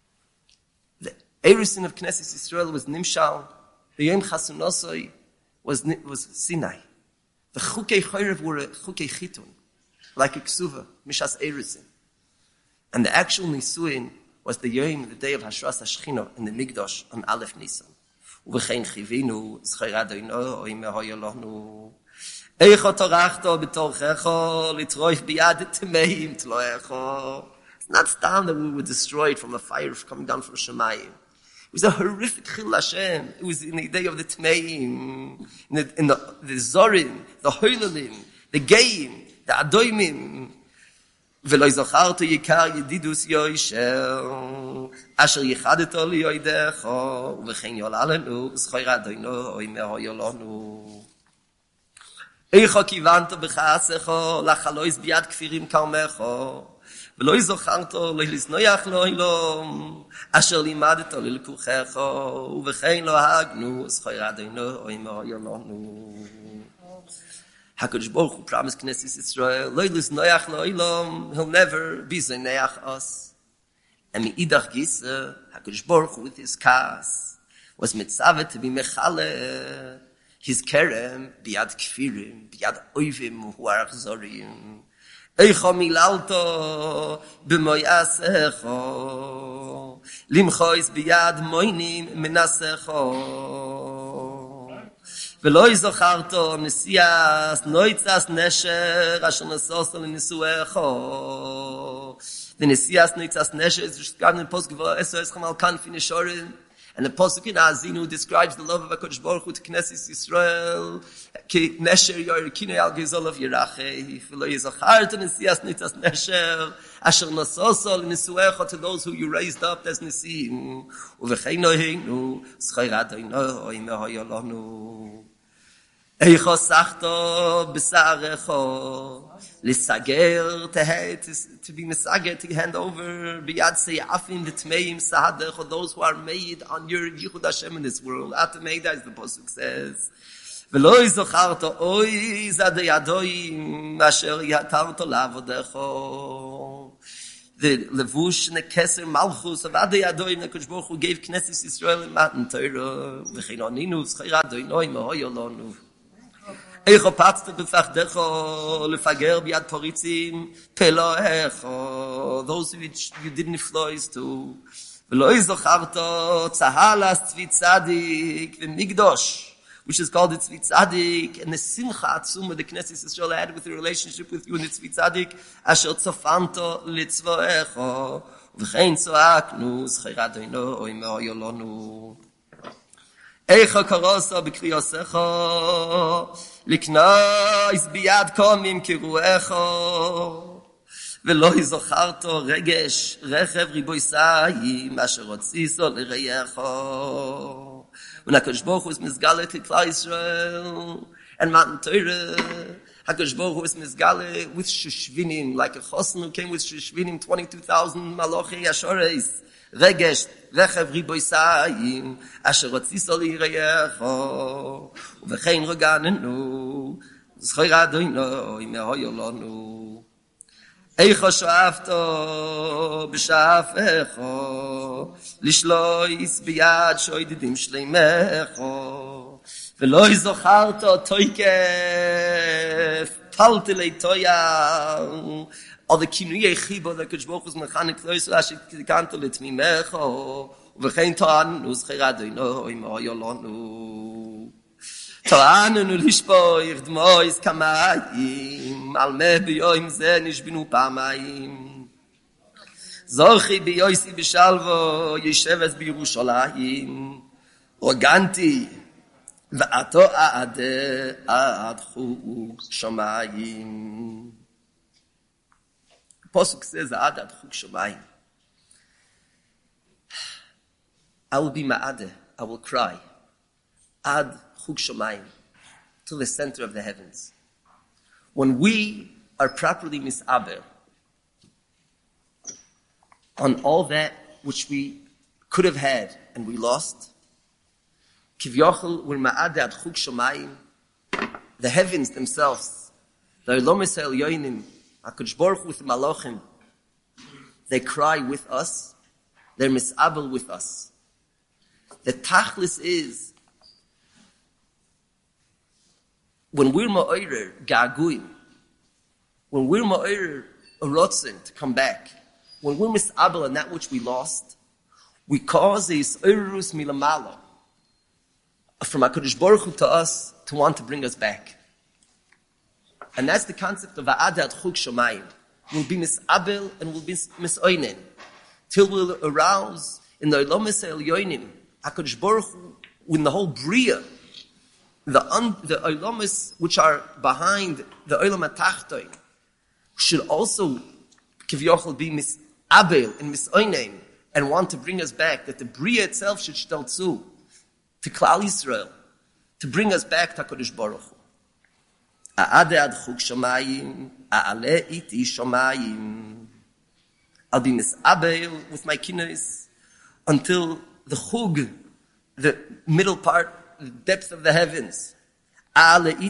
The Erusin of Knesset Yisrael was Nimshal. The Yom Chasunosoi was, was Sinai. The Chukei Chayrev were a Chukei Chitun, like a Ksuva, Mishas Erusin. And the actual Nisuin was the Yom, the day of Hashras HaShechina in the Migdosh on Aleph Nisan. Uvechein chivinu, zchor Adonai me'oyolonu. Eicho torachto b'torchecho, litroif biyad temeim tloecho. Not stand that we were destroyed from a fire coming down from Shemayim. It was a horrific Chil Hashem. It was in the day of the Tmeim, in the, in the, the Zorim, the Hoilelim, the Geim, the Adoimim. V'lo zacharto yikar yedidus yoisher, asher yichadeto liyoidecho, v'chein yolalenu, zchor Adonai me'oyolonu. Eicho kivanto b'chasecho, lachalois biyad kfirim karmecho, ולא יזכרתו ללזנוח לו אילום אשר לימדתו ללקוחך ובכן לא הגנו זכור אדוני מאוילנו. HaKadosh Baruch Hu promised Knesset Yisrael lo liznoach lo ilom, he'll never be zoneach us. And meidach gisa HaKadosh Baruch Hu with his kas was mitzavet to be mechale his kerem biyad kfirim biyad oivim hu arachzorim. Eicho milalto b'moyasecho limchois biyad moinim menasecho v'lo yizocharto nesias noitzas nesher asher nasoso l'nisuecho. The nesias noitzas nesher is described in the Pasuk Eso eschem al kanfi neshorim. And the Pasuk in Azinu describes the love of HaKadosh Baruch Hu to Knesset Yisrael. Ki nesher yorikine al gezol of Yerachei. V'lo yizocharto nesias noitzas nesher asher nasoso l'nisuecho, to those who you raised up as nesim. Uvechein noheinu zchor Adonai me'oyolonu. Eicho sachto b'sarecho lisager, to to be misager, to hand over biyad seyafim v'tmeim sahadecho, those who are made on your Yichud Hashem in this world. Atameda, as the Pasuk says, v'lo yizocharto oy zadei adoim asher yatarto la'avodecho. The levush nekeser malchus of adei adoim HaKadosh Baruch Hu gave Knesset Yisrael in Matan Torah. V'chein oninu zchor Adonai me'oyolonu. Eicho patzte befachdecho lefager biad poritzim peloecho. Those which you didn't flows to. V'lo izocharto tzahalas tzvi tzadik v'migdosh, which is called the Tzvi Tzadik, and the Simcha Atzuma the Knesset Yisrael had with the relationship with you in the Tzvi Tzadik, Asher Tzofanto Litzvoecho, V'chein Tzoaknu, Zcheirat Oino, Oimo Yolonu. Eicha Karosa B'Kriyosecho, Liknois Biyad Komim Kiruecho, V'lo Yizocharto Regesh, Rechev Riboisayim, Asher Otziso L'Reyecho. When HaKadosh Baruch Hu is Mizgale to Klal Yisrael and Matan Torah, HaKadosh Baruch Hu is Mizgale with Shushvinim, like a Chosn who came with Shushvinim, twenty-two thousand Malochi Ashoreis, Regesh, Rechev Riboisayim, Asher Otziso L'Yireyecho, Uvechein Roganenu, Zchor Adoino, Imeho Yolonu. Eicho shoafto b'shafecho lishlois biyad shoididim shleimecho v'lo izocharto toikef taltelei toya. All the kinuyei chibo that Kodesh Baruch Hu's mechanik loisu asher kanto letmimecho v'chein to'anu zchor adoino imo yolonu. To'anu lishpoich d'mois kamayim al meh b'yoim zeh nishbinu pamayim zochi b'yoisi b'shalvo yesheves b'Yerushalayim oganti v'ato a'adeh ad chuk shomayim. The Pasuk says ad ad chuk shomayim. I will be ma'adeh, I will cry ad chuk shomayim, to the center of the heavens. When we are properly misaber on all that which we could have had and we lost, kivyochel we're ma'adeh ad chuk shomayim, the heavens themselves, the Olam Yoinim, HaKadosh Baruch Hu with the Malachim, they cry with us, they're misaber with us. The tachlis is, when we're ma'orer gaguim, when we're ma'orer rotzen to come back, when we're misabel on that which we lost, we cause a yis'orus milamala from HaKadosh Baruch Hu to us to want to bring us back. And that's the concept of ha'adat chuk shomayim. We'll be misabel and we'll be misoinen till we'll arouse in the Olam Yoinim, HaKadosh Baruch Hu, when the whole bria, The un, the olamas which are behind the olam hatachton should also kivyochel be misabel and misoinem and want to bring us back. That the bria itself should shteltzu to Klal Yisrael to bring us back to HaKadosh Baruch Hu. A'adeh ad chuk shomayim, a'aleh iti shomayim. I'll be misabel with my kinnos until the chug, the middle part, the depths of the heavens. I'll be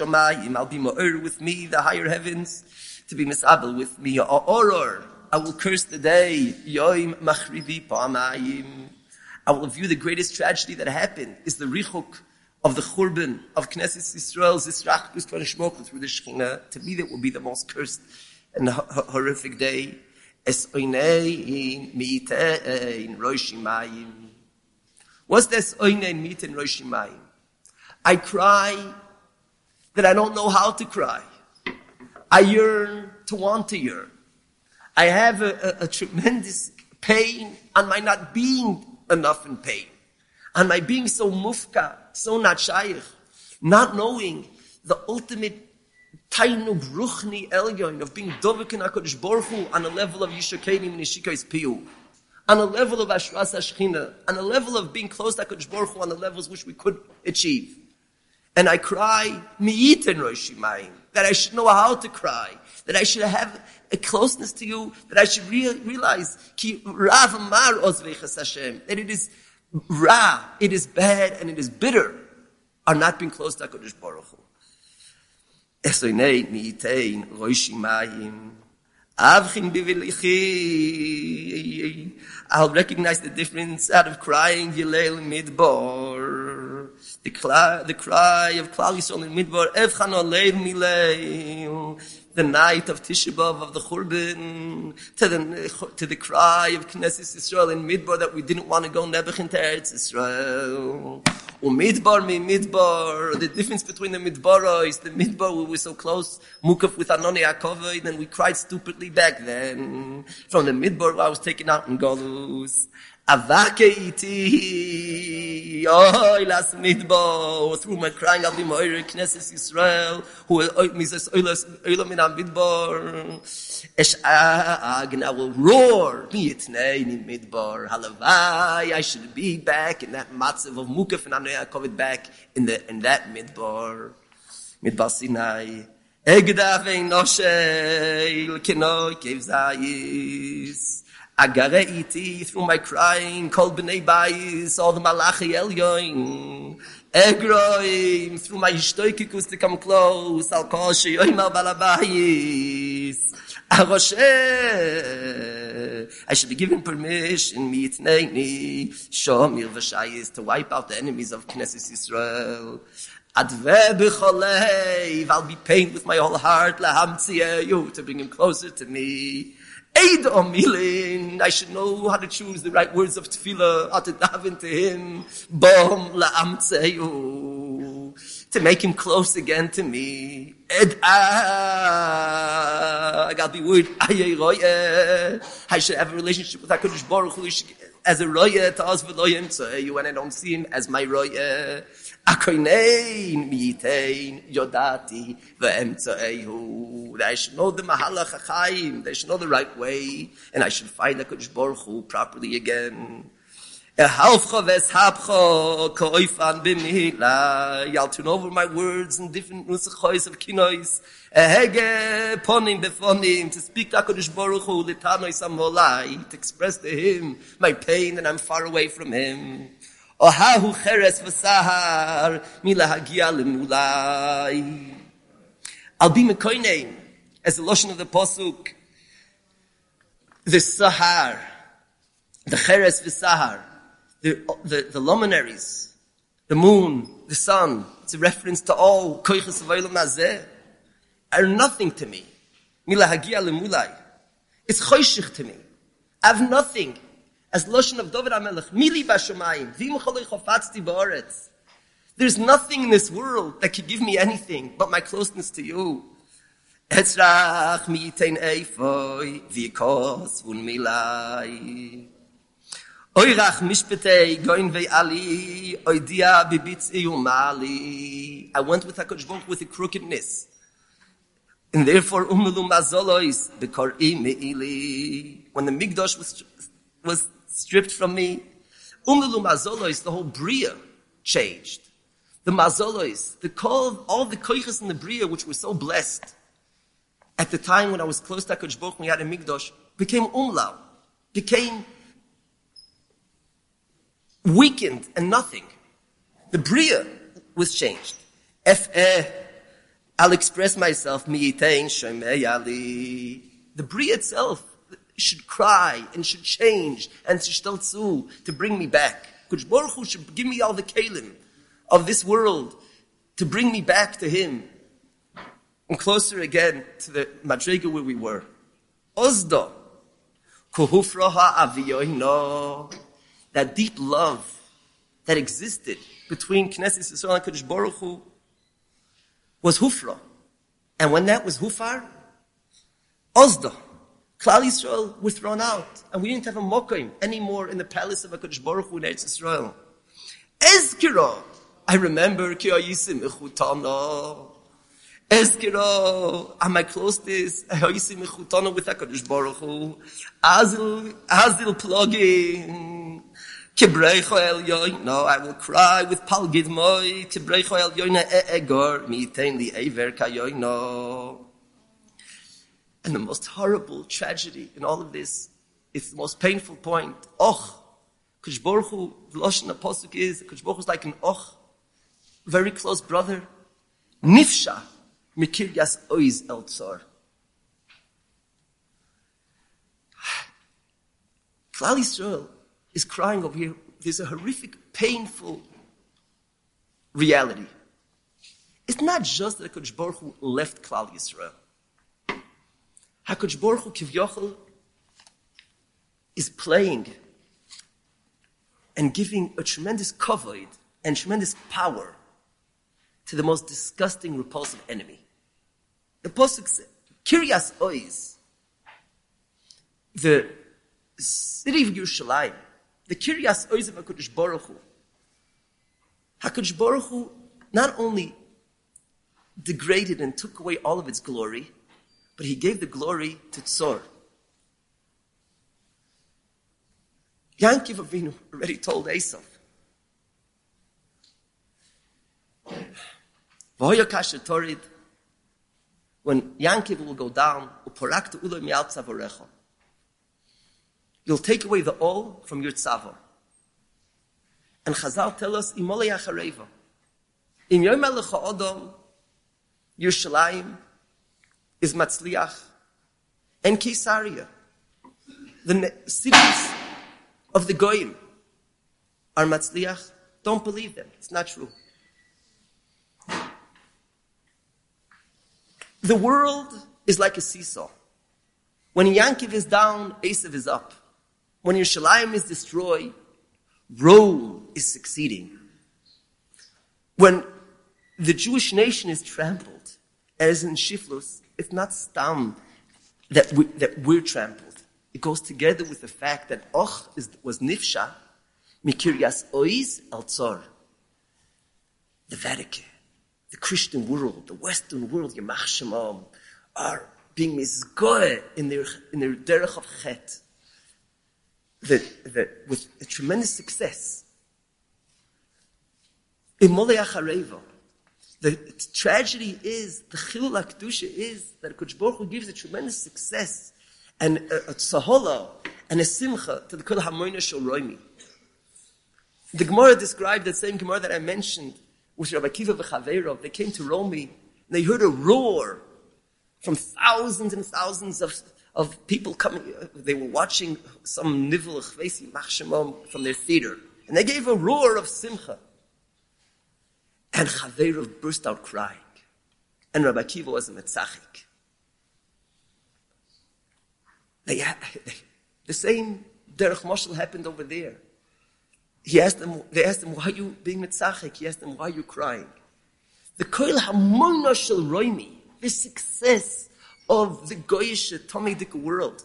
ma'or with me, the higher heavens, to be misabel with me. Oror, I will curse the day. Yoim machrivi pa'amayim. I will view the greatest tragedy that happened is the richuk of the churban of Knesset Yisrael, Zisrachkus Kvanishmok through the Shekhinah. To me, that will be the most cursed and horrific day. Es oinein mi'itein roishimayim. What's this oinein mi'itein roishimayim? I cry that I don't know how to cry. I yearn to want to yearn. I have a, a, a tremendous pain on my not being enough in pain. On my being so mufka, so not shaykh, not knowing the ultimate tainug ruchni elyon of being dovek in HaKadosh Baruch Hu on a level of yishakenim and yishikais piyu, on a level of ashras hashchina, on a level of being close to HaKadosh Baruch Hu on the levels which we could achieve. And I cry, mi'iten rosh shimayim, that I should know how to cry, that I should have a closeness to you, that I should re- realize ki rav mar ozveichas Hashem, that it is ra, it is bad, and it is bitter, are not being close to HaKadosh Baruch Hu. Esoinei mi'itein rosh shimayim, avchin bivilichi, I'll recognize the difference out of crying Yilel Midbar. The cry, the cry of Klal Yisrael in Midbar, Evchan Olev Milei, the night of Tisha B'Av of the Churban, to the, to the cry of Knesset Yisrael in Midbar that we didn't want to go Nebuch into Eretz Yisrael. Midbar mi Midbar, the difference between the Midbar is the Midbar we were so close, Mukaf with Anoni Yaakov, and we cried stupidly back then. From the Midbar I was taken out in Golus. Avake iti, oy las midbar, through my crying I'll be moire Knesset Yisrael, who mizas oilam min midbar, esh ag, I will roar, mi itnei ni midbar, halavai, I should be back in that matzav of Mukaf and Anoi Yaakov back in the in that midbar, midbar Sinai. Egdav ein noshe, l'kenoi kev zayis. Agare iti, through my crying, kol b'nei bayis, all the malachi elyoin. Egroim, through my shtoikikus to come close, al kol sheyoim al balabayis. Aroshe, I should be given permission, mitneini, shomir v'shayis, to wipe out the enemies of Knesset Yisrael. Adve b'choleiv, I'll be pained with my whole heart, lahamtziyayu, to bring him closer to me. Eid Omilin, I should know how to choose the right words of tefillah, how to daven to him. Bom la'amtzeyu, to make him close again to me. Ed ah, I gotta be worried. I should have a relationship with HaKadosh Baruch Hu as a roya to us v'loyim tzeyu, when I don't see him as my roya. Akoinein miyitein yodati ve'emtzeyu. I should know the mahalach hachayim. I should know the right way, and I should find HaKadosh Baruch Hu properly again. Ehalfcha v'eshabcha ko'oifan b'mihila. I'll turn over my words in different nusachois of kinois. Ehege ponim befonim, to speak to HaKadosh Baruch Hu l'tanois amolai, to express to him my pain and I'm far away from him. Ohahu cheres v'sahar milahagia lemulai. I'll be mekoinein, as the lotion of the pasuk, the sahar, the cheres v'sahar, the, the, the luminaries, the moon, the sun. It's a reference to all koiches of olam hazeh, are nothing to me. Milahagia lemulai. It's choshech to me. I have nothing. As Loshen of David HaMelech, Mili Bashamayim, Vim Cholei Chofatzti Ba'aretz. There's nothing in this world that could give me anything but my closeness to you. Etzrach miyitein eifoi, v'yikos v'un milai. Oirach mishpetei goin ve'ali, oidia bibitzi umali. I went with HaKadosh Baruch with a crookedness. And therefore, umelu mazolois, bekor'i me'ili. When the Migdosh was, was stripped from me, umelu mazolois, the whole bria changed. The mazolois, the call, all the koiches in the bria, which were so blessed, at the time when I was close to HaKadosh Baruch Hu, we had a Migdosh, became umlau, became weakened and nothing. The bria was changed. F eh, I'll express myself, mi'itein shomei ali. The bria itself should cry and should change and shteltzu to bring me back. HaKadosh Baruch Hu should give me all the kelim of this world to bring me back to him. And closer again to the madrega where we were. Ozdo. Kuhufraha aviyoino. That deep love that existed between Knesset Yisrael and HaKadosh Baruch Hu was hufra. And when that was hufar, Ozdo. Klal Yisrael were thrown out. And we didn't have a mokim anymore in the palace of HaKadosh Baruch Hu in Eretz Yisrael. Ezkiro. I remember ki ayisim echutana. Ezkiro. Am I close this? Ayisim echutana with HaKadosh Baruch Hu. Azil, azil plugin. Kibreicho el yoy. No, I will cry with pal gidmoi. Kibreicho el yoy na e'egor. Mitein li eiver kayoy no. And the most horrible tragedy in all of this, it's the most painful point. Och. Kadosh Baruch Hu, the Lashon Pasuk is, Kadosh Baruch Hu is like an och, very close brother. Nifsha, mikiryas oiz el tzor. Klal Yisrael is crying over here. There's a horrific, painful reality. It's not just that HaKadosh Baruch Hu left Klal Yisrael. HaKadosh Baruch Hu Kivyochel is playing and giving a tremendous kavod and tremendous power to the most disgusting, repulsive enemy. The Pasuk says, Kiryas Oiz, the city of Yerushalayim, the Kiryas Oiz of HaKadosh Baruch Hu, HaKadosh Baruch Hu not only degraded and took away all of its glory, but he gave the glory to Tzor. Yankiv Avinu already told Esav, when Yankiv will go down, you'll take away the all from your tzava. And Chazal tell us, Imolei Achareva. In Yom Elecha Odom, Yerushalayim is Matzliach and Caesarea. The cities of the Goyim are Matzliach. Don't believe them. It's not true. The world is like a seesaw. When Yankiv is down, Esav is up. When Yerushalayim is destroyed, Rome is succeeding. When the Jewish nation is trampled, as in Shiflus, it's not stam that, we, that we're trampled. It goes together with the fact that Och is, was nifsha, mikiryas oiz al tzor. The Vatican, the Christian world, the Western world, Yamach Shemam, are being mizgoeh in their, in their derech of chet. The, the, with a tremendous success. Imolei Achareva. The tragedy is, the Chilul HaKedusha is that HaKadosh Baruch Hu gives a tremendous success and a, a tzahola and a simcha to the Kol HaMoina Shel Roimi. The Gemara described that same Gemara that I mentioned with Rabbi Akiva v'Chaveirov. They came to Romi and they heard a roar from thousands and thousands of of people coming. They were watching some nivel chvesi machshemom from their theater, and they gave a roar of simcha. And Chaveirov burst out crying, and Rabbi Akiva was a metzachik. They, they, the same derech mashal happened over there. He asked them. They asked him, "Why are you being metzachik?" He asked them, "Why are you crying?" The Kol HaMoina Shel Roimi, the success of the goyish Talmudic world,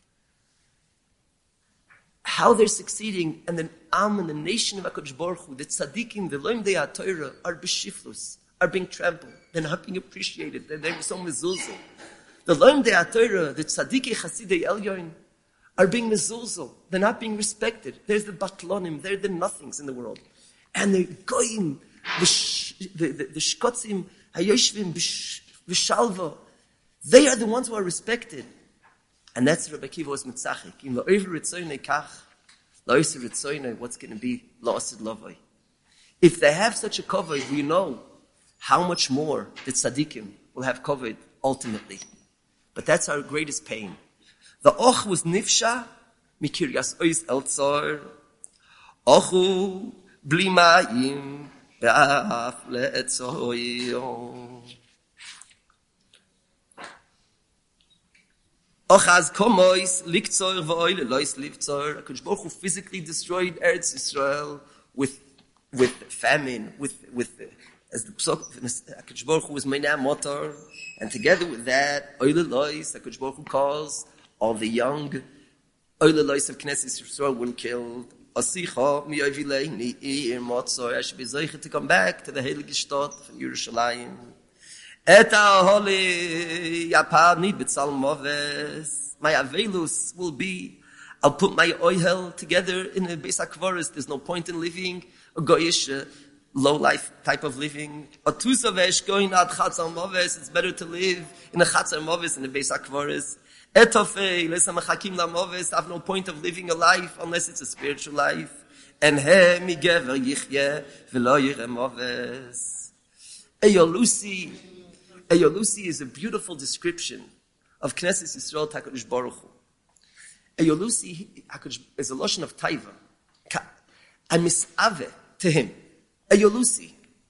how they're succeeding, and the Am and the nation of HaKadosh Baruch Hu, the tzaddikim, the loim dei HaTorah, are b'shiflus, are being trampled, they're not being appreciated, they're, they're so mezuzah. The loim dei HaTorah, the tzaddikei chasidei elyon, are being mezuzah, they're not being respected. There's the batlonim, they're the nothings in the world. And the goyim, the shkotzim, hayoshvim, v'shalva, they are the ones who are respected. And that's Rabbi Akiva was mitzachik. In la'over ritzoynei kach, la'oser ritzoynei, what's going to be la'osid lavoi. If they have such a kavod, we know how much more the tzaddikim will have kavod ultimately. But that's our greatest pain. The och was nifsha, mikiryas ois el tzor, ochu bli ma'im, be'af le'etzoyom. Ochaz komois liktzor v'oile lois livtzor. HaKadosh Baruch Hu physically destroyed Eretz Yisrael with with famine, with with as the Pesach. HaKadosh Baruch Hu was meinah motor, and together with that, oile lois. HaKadosh Baruch Hu calls all the young oile lois of Knesset Yisrael when killed. Asicha miyovileini ir motzor. I should be zeicher to come back to the Heilige Stadt from Yerushalayim. Eta holy yapani b'tzalmoves. My avelus will be, I'll put my oil together in a Beis HaKvaros. There's no point in living a goyish, uh, low-life type of living. Otusavesh going ad chatzal moves. It's better to live in a chatzal moves in a Beis HaKvaros. Etofei lesam chakim la moves. I have no point of living a life unless it's a spiritual life. And he migever yichye v'lo yireh moves. Eyolusi. Eyolusi is a beautiful description of Knesset Yisrael HaKadosh Baruch Hu. Eyolusi is a lotion of taiva. I misave to him. Eyolusi.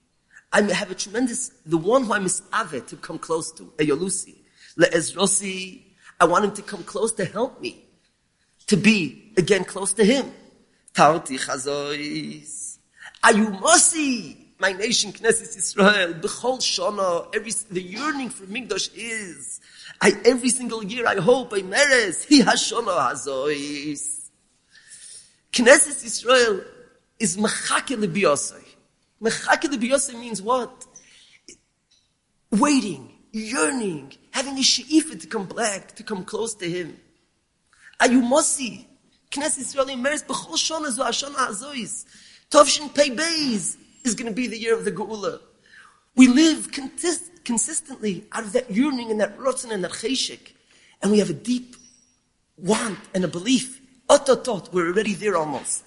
I have a tremendous, the one who I'm misave to come close to, Eyolusi, Le'ezrosi, I want him to come close to help me, to be, again, close to him. Tauti chazois, Ayumosi, my nation, Knesset Israel, B'chol Shana, every, the yearning for Migdosh is, I, every single year I hope, I meres, Hi Hashana Hazois. Knesset Israel is Mechake L'Biyosai. Mechake L'Biyosai means what? Waiting, yearning, having a she'ifa to come back, to come close to him. Ayumosi, Knesset Israel meres, B'chol Shana Zo Hashana Hazois. Tovshin Pei Beis is going to be the year of the Geula. We live consist- consistently out of that yearning and that rotzen and that cheshik. And we have a deep want and a belief. Ototot, we're already there almost.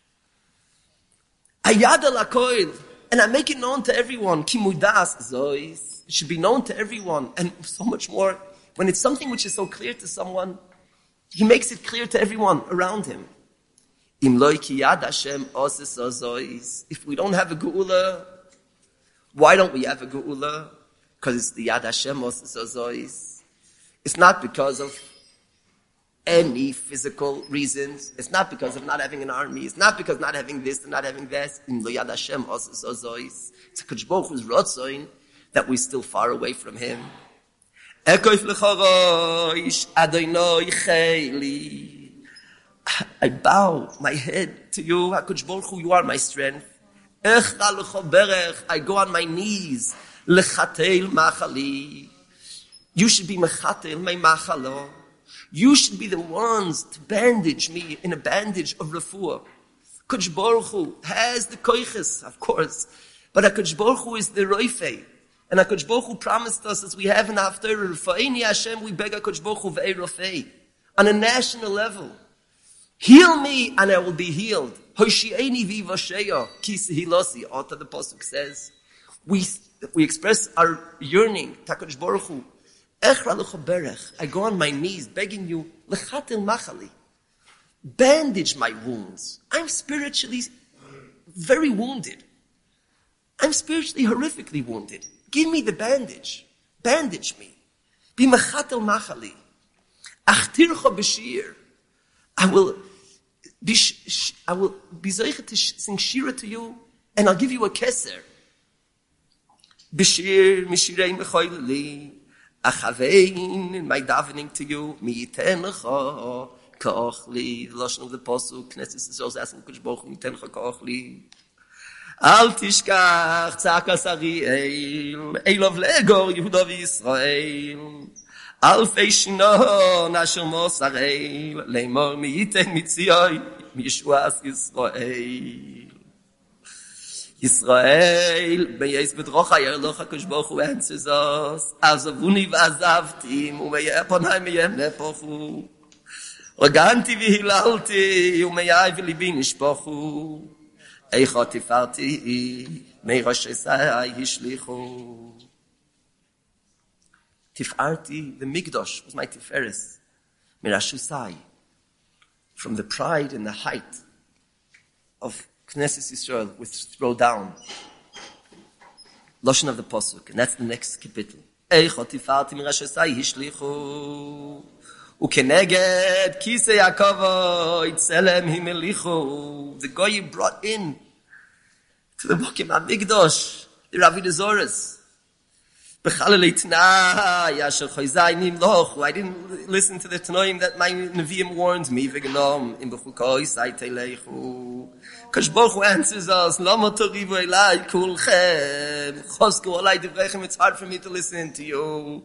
Ayada lakoil, and I make it known to everyone. Kimudas zois, it should be known to everyone. And so much more, when it's something which is so clear to someone, he makes it clear to everyone around him. If we don't have a geula, why don't we have a geula? Because it's the Yad Hashem Oses. It's not because of any physical reasons. It's not because of not having an army. It's not because of not having this and not having this. In the Yad Hashem Oses. It's a Kadosh Baruch Hu's rotzoin that we're still far away from him. I bow my head to you, HaKadosh Baruch Hu, you are my strength. I go on my knees. Lechatel machali. You should be mechatel my machalo. You should be the ones to bandage me in a bandage of refuah. HaKadosh Baruch Hu has the koiches, of course, but HaKadosh Baruch Hu is the roifei. And HaKadosh Baruch Hu promised us, as we have in Haftarah, Rafa'ini Hashem, we beg HaKadosh Baruch Hu ve'ei rofei. On a national level. Heal me and I will be healed. Hoshi'eni vivasheya kisi hilosi. Ota the pasuk says, we we express our yearning. HaKadosh Baruch Hu, echra lechaberech. I go on my knees begging you, lechatel machali, bandage my wounds. I'm spiritually very wounded. I'm spiritually horrifically wounded. Give me the bandage. Bandage me. Be mechatel machali. Achtircha b'shir. I will be, I will be zeicha to sing shira to you, and I'll give you a keser. B'shir mishirei mechoyleli, achavein in my davening to you, mi yiten lecha ka'ochli. The lashon of the pasuk, Knesset Yisrael is asking Kadosh Baruch Hu, mi yiten lecha ka'ochli. Al tishkach tzakas Ariel, Elov legor Yehuda v'Yisrael. Alfei shino nasher mosarei leimor miiten mitzioi miyeshuas Yisrael. Yisrael beyes bedrocha yerloch HaKadosh Baruch Hu answers us azavuni v'azavti umeyeh ponai meyem lepochu oganti v'hilalti umeyai v'libi nishpochu eicha tifarti meirashesai hishlichu. Tifarti, the Migdosh, was my Tiferes. Mirashusai. From the pride and the height of Knesset Yisrael, which throw down. Lashon of the Pasuk, and that's the next capital. Eicha tifarti mirashusai hishlichu. Ukeneged kisei Yaakov itzelem himelichu. The guy you brought in to the Bokim HaMikdosh, the Ravi Zores. I didn't listen to the Tanoim that my Nevi'im warned me. Kadosh Baruch Hu answers us, it's hard for me to listen to you.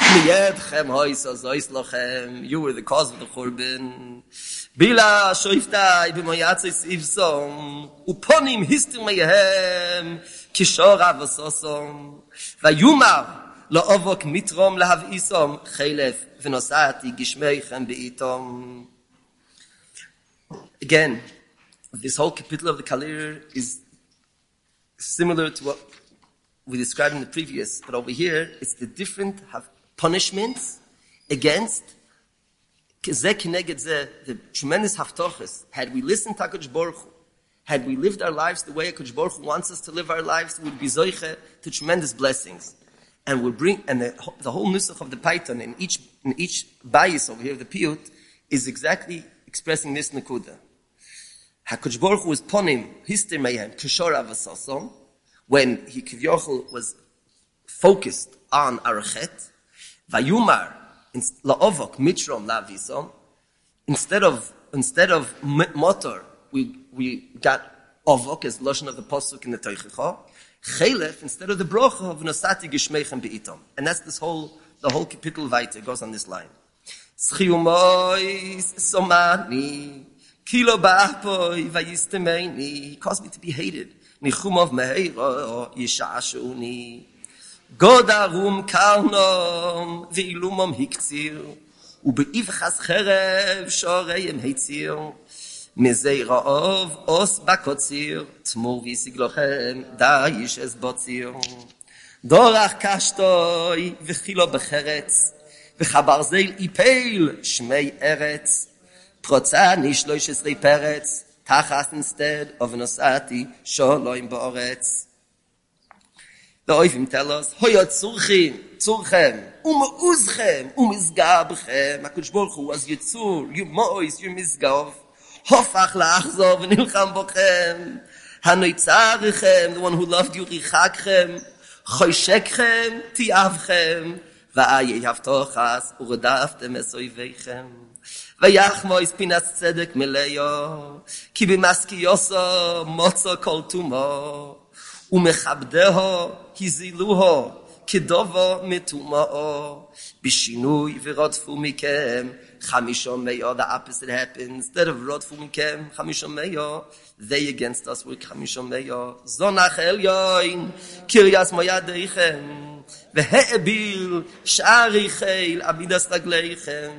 You were the cause of the Churban. Bila shoiftai b'moyatzis ivsom uponim histir meyehem kishor avasosom vayumar la'ovok mitrom lahavisom chelef v'nosati gishmeichem be'itom. Again, this whole capital of the Kalir is similar to what we described in the previous, but over here it's the different punishments against the tremendous haftoches. Had we listened to HaKadosh Baruch Hu, Had we lived our lives the way HaKadosh Baruch Hu wants us to live our lives, we would be zoiche to tremendous blessings. And we'll bring, and the, the whole nusach of the Python in each, in each bias over here, the piyut, is exactly expressing this nekuda. HaKadosh Baruch Hu was ponim, hister mehem, kishor avasosom, when he kivyochel was focused on arachet, vayumar, la'ovok, mitrom, la'visom, instead of, instead of motor, we, we got ovok as lashon of the pasuk in the Teichecha, chelef, instead of the brocha of nosati gishmeichem be'itom. And that's this whole, the whole kapitel weiter goes on this line. Schiumois somani, kilo ba'apoi vayistemeini, he caused me to be hated. Nichumov meheiro yishashuni. Godarum karnom ve'ilumom hiktzir. Ube'ivchas cherev shoreim heitzir. Mizei ra'ov os bakotzir. Tmur visig lochem da'ish es botzir. Dorach kashtoi v'chilo becheretz. V'chabarzel ipeil shmei eretz. Protza nishloish esrei peretz. Tachas instead of nosati sholoim ba'oretz. The Oivim tell us, Hoya tzurchin, tzurchem, um uzchem, um izgabchem. HaKadosh Baruch Hu was Yitzur, you mois, you mizgav. Hofach la'achzor v'nilcham bochem. Hanoitzarichem, the one who loved you, richakchem. Choshekchem, tiavchem. Va'ayeh havtochas, urodaftem esoiveichem. Vayachmois pinas tzedek meleyo. Ki b'maski yoso, motzo kol tumo. ומכבדהו, הזילוהו, כדובו מטומאו, בשינוי ורודפו מכם, חמישו מאו, the opposite happens, instead of רודפו מכם, חמישו מאו, they against us were חמישו מאו, זונח עליון, קריאס מוידיכם, והאביל, שערי חיל, עבידס רגליכם,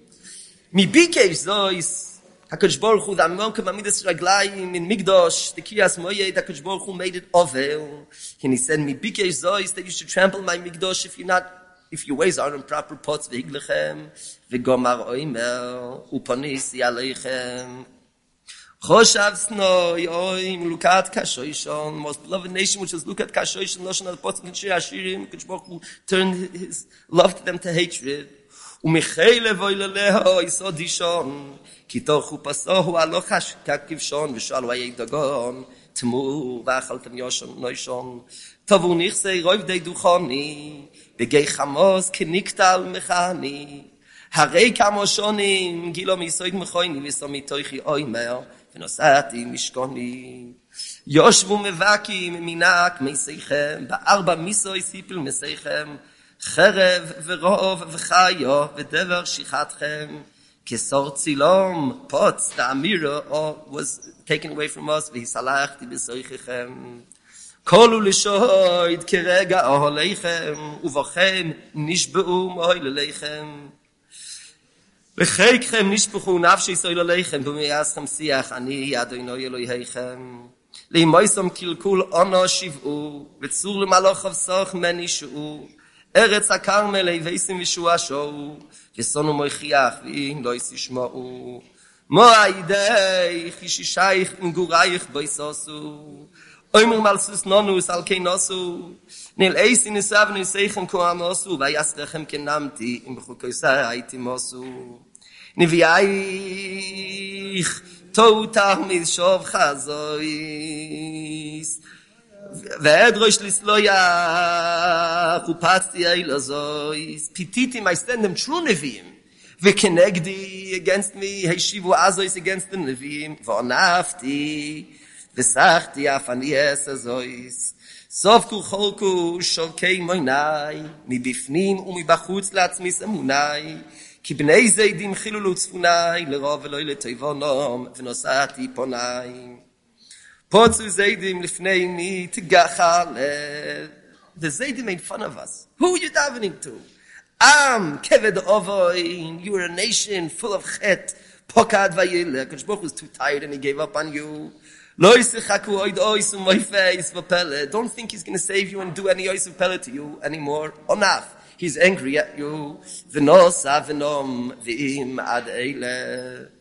מביקש זויס, HaKadosh Baruch Hu, the Amokim Amidas Raglayim in Migdosh, the Kriyas Moyed, HaKadosh Baruch Hu made it ovel. And he said, Mi bikesh zois, that you should trample my Migdosh if you're not, if your ways aren't in proper pots, v'higlechem, v'gomar oimer, u'ponisi aleichem. Choshav snoi, oim, lukat kashoishon, most beloved nation, which was lukat kashoishon, loshon of the pots, and Shir Hashirim, HaKadosh Baruch Hu turned his love to them to hatred. U'michele voileleho, isodishon, kitokhu pasohu alochash kakivshon v'shal vaydagon tmu v'achaltem yoshon noishon tavu nichsei roiv dei duchoni begei chamos keniktal mechani harei kamoshonim gilo misoid mechoini v'somitoichi oimer v'nosati mishkoni yoshvu mevakim minak meseichem ba'arba misoi sipil meseichem cherev v'rov v'chayo v'dever shichatchem Kesor tzilom, pots, the amira oh, was taken away from us. V'hisalachti b'soichechem. Kolu l'shoid kerega aholeichem. Uvochem nishbeu mohilelechem. L'cheikchem nishpuchu nafshi soilelechem. B'meyaschem siach ani Adonai Eloheichem. L'imoisom kilkul ono shiv'u. V'tzur l'malochav soch meni shu'u. Eretz HaKarmel eivesim v'shua sho'u. Yesonu moichiach v'im lo yisishma'u. Mo'aidei chishishaych ingurayich boisosu. Oimer malsus nonus al keinosu. Nil eis in isav niseichem koamosu. Vayastrechem kenamti im b'chukoisai haitimosu. Niviayich toutach mizshov chazois. Ve'edrosh lisloyach upatzi eilazois. Pititim, I stand them true Nevi'im. Ve'kenegdi against me, heishivu azois against the Nevi'im. Ve'onafti, ve'sachti afani esazois. Sovku cholku shokei moinai, mibifnim umibachutz latzmis emunai. Ki bnei zeidim chilulu tzfunai, lerov ve'loi letoivonom, ve'nosati ponai. Potsu Zaydim lifneini tigachale. The Zaydim made fun of us. Who are you davening to? Am keved ovoin. You were a nation full of chet. Pokad vayile. HaKadosh Baruch was too tired and he gave up on you. Lo yisechaku oid ois u'moifeis v'pele. Don't think he's going to save you and do any ois v'pele to you anymore. Onaf. He's angry at you. V'nosa v'nom v'im ad eile.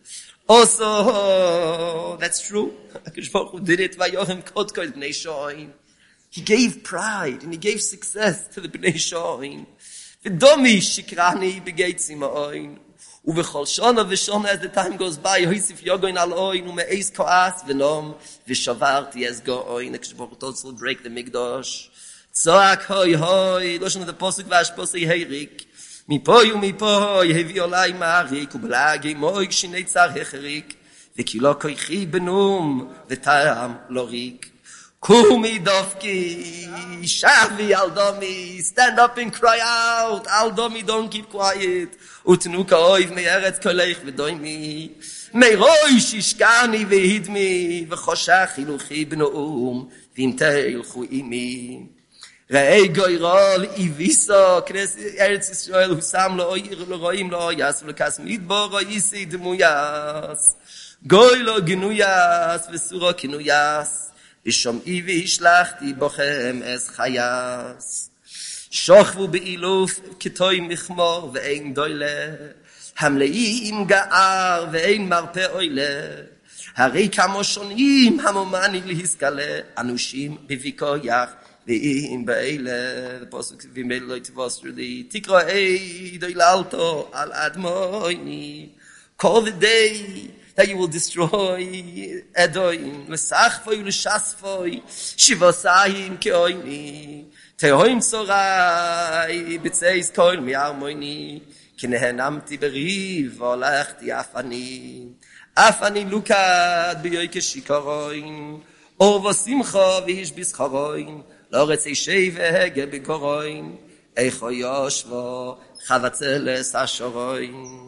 Also, that's true. HaKadosh Baruch Hu did it. Vayohem Kodkol Bnei Shoin. He gave pride and he gave success to the Bnei Shoin. V'domi shikrani b'geitzim ha'oin. Uvechol shona v'shona, as the time goes by, Yosef yogoin al oin, ume'ez ko'as v'nom, v'shavarti ez go'oin. HaKadosh Baruch Hu told us will break the Mikdash. Tzak hoi hoi, Loshen of the Posuk v'ashposei heirik. Mipoi umipoi, hevi olai ma'arik, ubelagi moi kshinei tzar hecherik, v'kilo koichi benum, v'taram lorik. Kumi dofki, shavi aldomi, stand up and cry out, aldomi, don't keep quiet. Utnuka oiv me'eretz koleich v'doimi, me'roi shishkani v'hidmi, v'choshach iluchi b'no'um, v'imteilchu imi. Rei goyrol ivisa, knes Eretz Yisrael, husam lo'oir lo'roim lo'oyas, v'lekas midbar o'isi demuyas. Goy lo genuyas, v'sura kinuyas. ושומעי והשלחתי בכם אז חייס. שוכבו באילוף כתוי מחמור ואין דוילה, המלאים גער ואין מרפא אוילה. הרי כמו שונים המומני להסגלה, אנושים בוויכוח ואם באלה. הפסוק ומילא לא תבוסר לי, תקראי דויללתו על אדמוני. Call the day that you will destroy Edoim, l'sachvoi l'shasvoi, shivosayim keoini, tehoim tzorai, b'tzeis kol mi'armoini, kinehenamti beriv, olachti afani, afani lukad b'yoike shikaroin, or v'simcha v'ish b'scharoin, l'oretz eishei v'hege b'koroin, eicho yoshvo, chavatzeles ashoroin.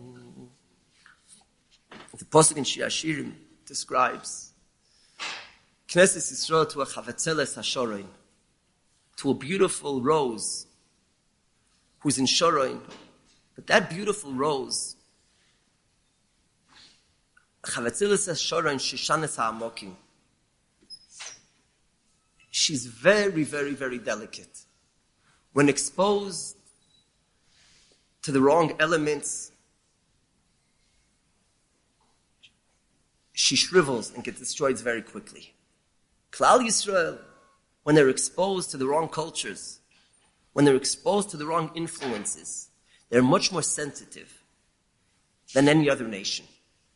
The Pasuk in Shir Hashirim describes Knesset Yisrael to a chavetzeles hashorein, to a beautiful rose who's in shorein. But that beautiful rose, chavetzeles hashorein shishanes ha'amokim, she's very, very, very delicate. When exposed to the wrong elements, she shrivels and gets destroyed very quickly. Klal Yisrael, when they're exposed to the wrong cultures, when they're exposed to the wrong influences, they're much more sensitive than any other nation.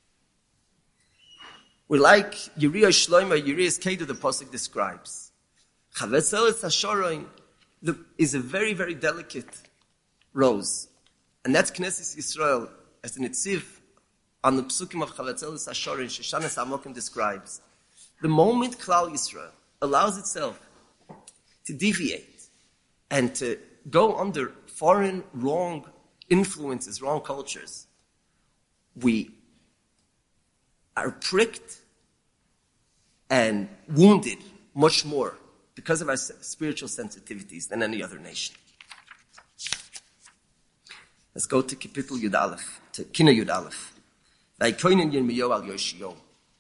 We're like Yiriyah Shloima, Yiriyah's Kedah, the Pasuk describes. Chavetzeles HaShorein is a very, very delicate rose. And that's Knesset Yisrael, as the Netziv on the Psukim of Chavetzeles HaShorein, Shoshanes HaMokim describes. The moment Klal Yisrael allows itself to deviate and to go under foreign wrong influences, wrong cultures, we are pricked and wounded much more because of our spiritual sensitivities than any other nation. Let's go to Kapitel Yud Aleph, to Kina Yud Aleph. Vaikoinen Yirmiyahu al Yoshiyahu.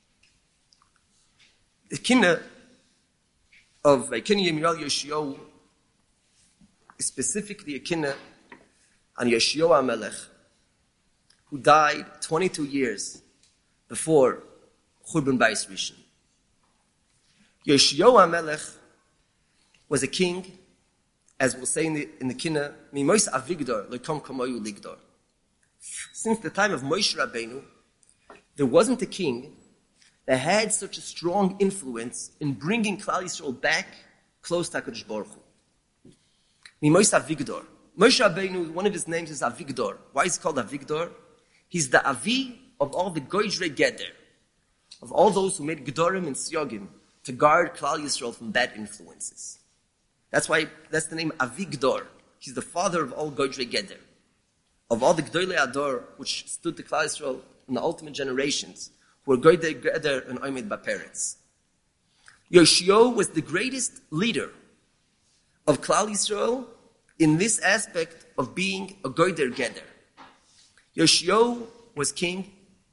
The Kina of Vaikoinen Yirmiyahu al Yoshiyahu is specifically a Kina on Yoshiyahu HaMelech, who died twenty-two years before Churban Bayis Rishon. Yoshiyahu HaMelech was a king, as we'll say in the, in the Kina, Mimois Avigdor, Lekom Kamoyu Ligdor. Since the time of Moshe Rabbeinu, there wasn't a king that had such a strong influence in bringing Klal Yisrael back close to HaKadosh Baruch Hu. Mimois Avigdor. Moshe Rabbeinu, one of his names is Avigdor. Why is he called Avigdor? He's the Avi of all the Goydrei Geder, of all those who made Gedorim and Siyogim to guard Klal Yisrael from bad influences. That's why, that's the name Avigdor. He's the father of all Goydrei Geder. Of all the Gdolei Ador, which stood to Klal Yisrael in the ultimate generations, who were Goydrei Geder and Omed Baperetz. Yoshiyahu was the greatest leader of Klal Yisrael in this aspect of being a Goydrei Geder. Yoshiyahu was king.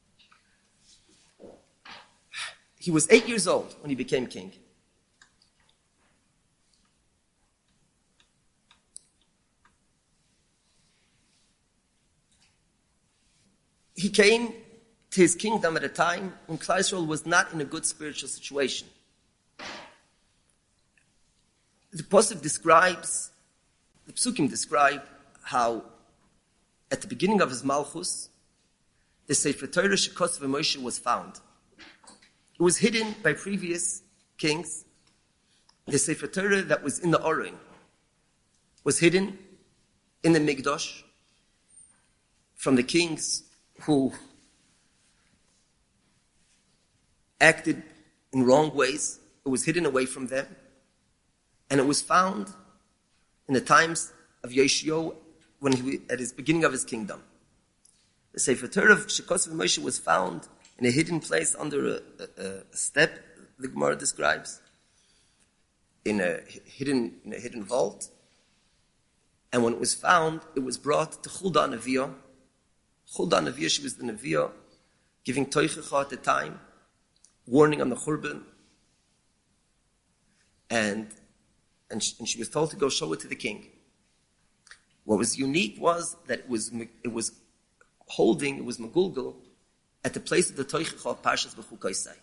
He was eight years old when he became king. He came to his kingdom at a time when Klal Yisrael was not in a good spiritual situation. The Pasuk describes, the Psukim describe how at the beginning of his Malchus, the Sefer Torah Shekotz Moshe was found. It was hidden by previous kings. The Sefer Torah that was in the Aron was hidden in the Mikdash from the kings who acted in wrong ways. It was hidden away from them. And it was found in the times of Yeshua when he at his beginning of his kingdom. The Sefer Torah of Shekotz Moshe was found in a hidden place under a, a, a step, the Gemara describes, in a hidden in a hidden vault. And when it was found, it was brought to Huldah Neviah. Huldah Neviah, she was the Neviah, giving Toichecha at the time, warning on the Churban. And, and, she, and she was told to go show it to the king. What was unique was that it was, it was holding, it was Megulgul, at the place of the Toichecha of Parshas B'chukaisai.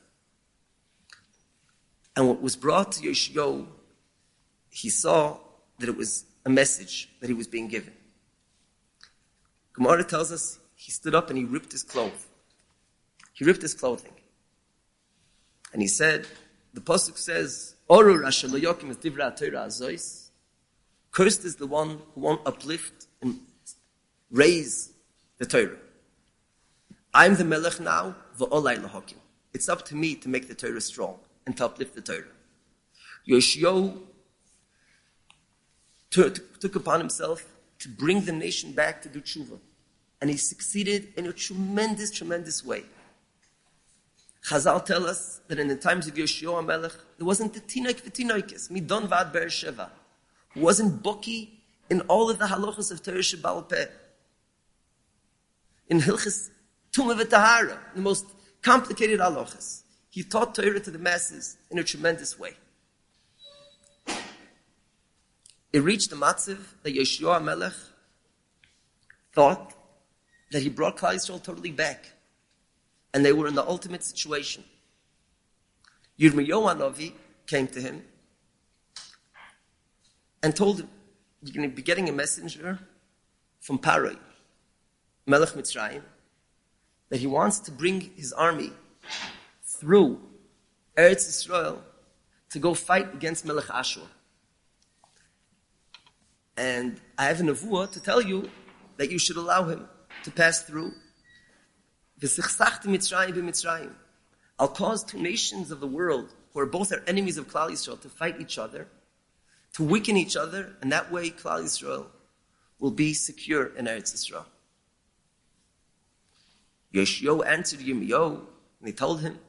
And what was brought to Yeshua, he saw that it was a message that he was being given. Gemara tells us he stood up and he ripped his clothes. He ripped his clothing. And he said, the Pasuk says, Oru Rasha lo yokim es divra Torah azois. Cursed is the one who won't uplift and raise the Torah. I'm the Melech now, v'olai lahokim. It's up to me to make the Torah strong and to uplift the Torah. Yoshio took upon himself to bring the nation back to do tshuva. And he succeeded in a tremendous, tremendous way. Chazal tell us that in the times of Yoshua HaMelech, there wasn't the tinoik v'tinoikis, midon v'ad Be'er-Sheva, who wasn't buki in all of the halachos of Torah Sheba'al Peh. In Hilchis Tumah v'Tahara, the most complicated halachos. He taught Torah to the masses in a tremendous way. It reached the matziv that Yeshua HaMelech thought that he brought Klal Yisrael totally back. And they were in the ultimate situation. Yirmiyahu HaNavi came to him and told him, you're going to be getting a messenger from Paroi, Melech Mitzrayim, that he wants to bring his army through Eretz Yisrael to go fight against Melech Ashur. And I have a nevuah to tell you that you should allow him to pass through. I'll cause two nations of the world, who are both our enemies of Klal Yisrael, to fight each other, to weaken each other, and that way Klal Yisrael will be secure in Eretz Yisrael. Yeshua answered Yirmiyahu, and he told him,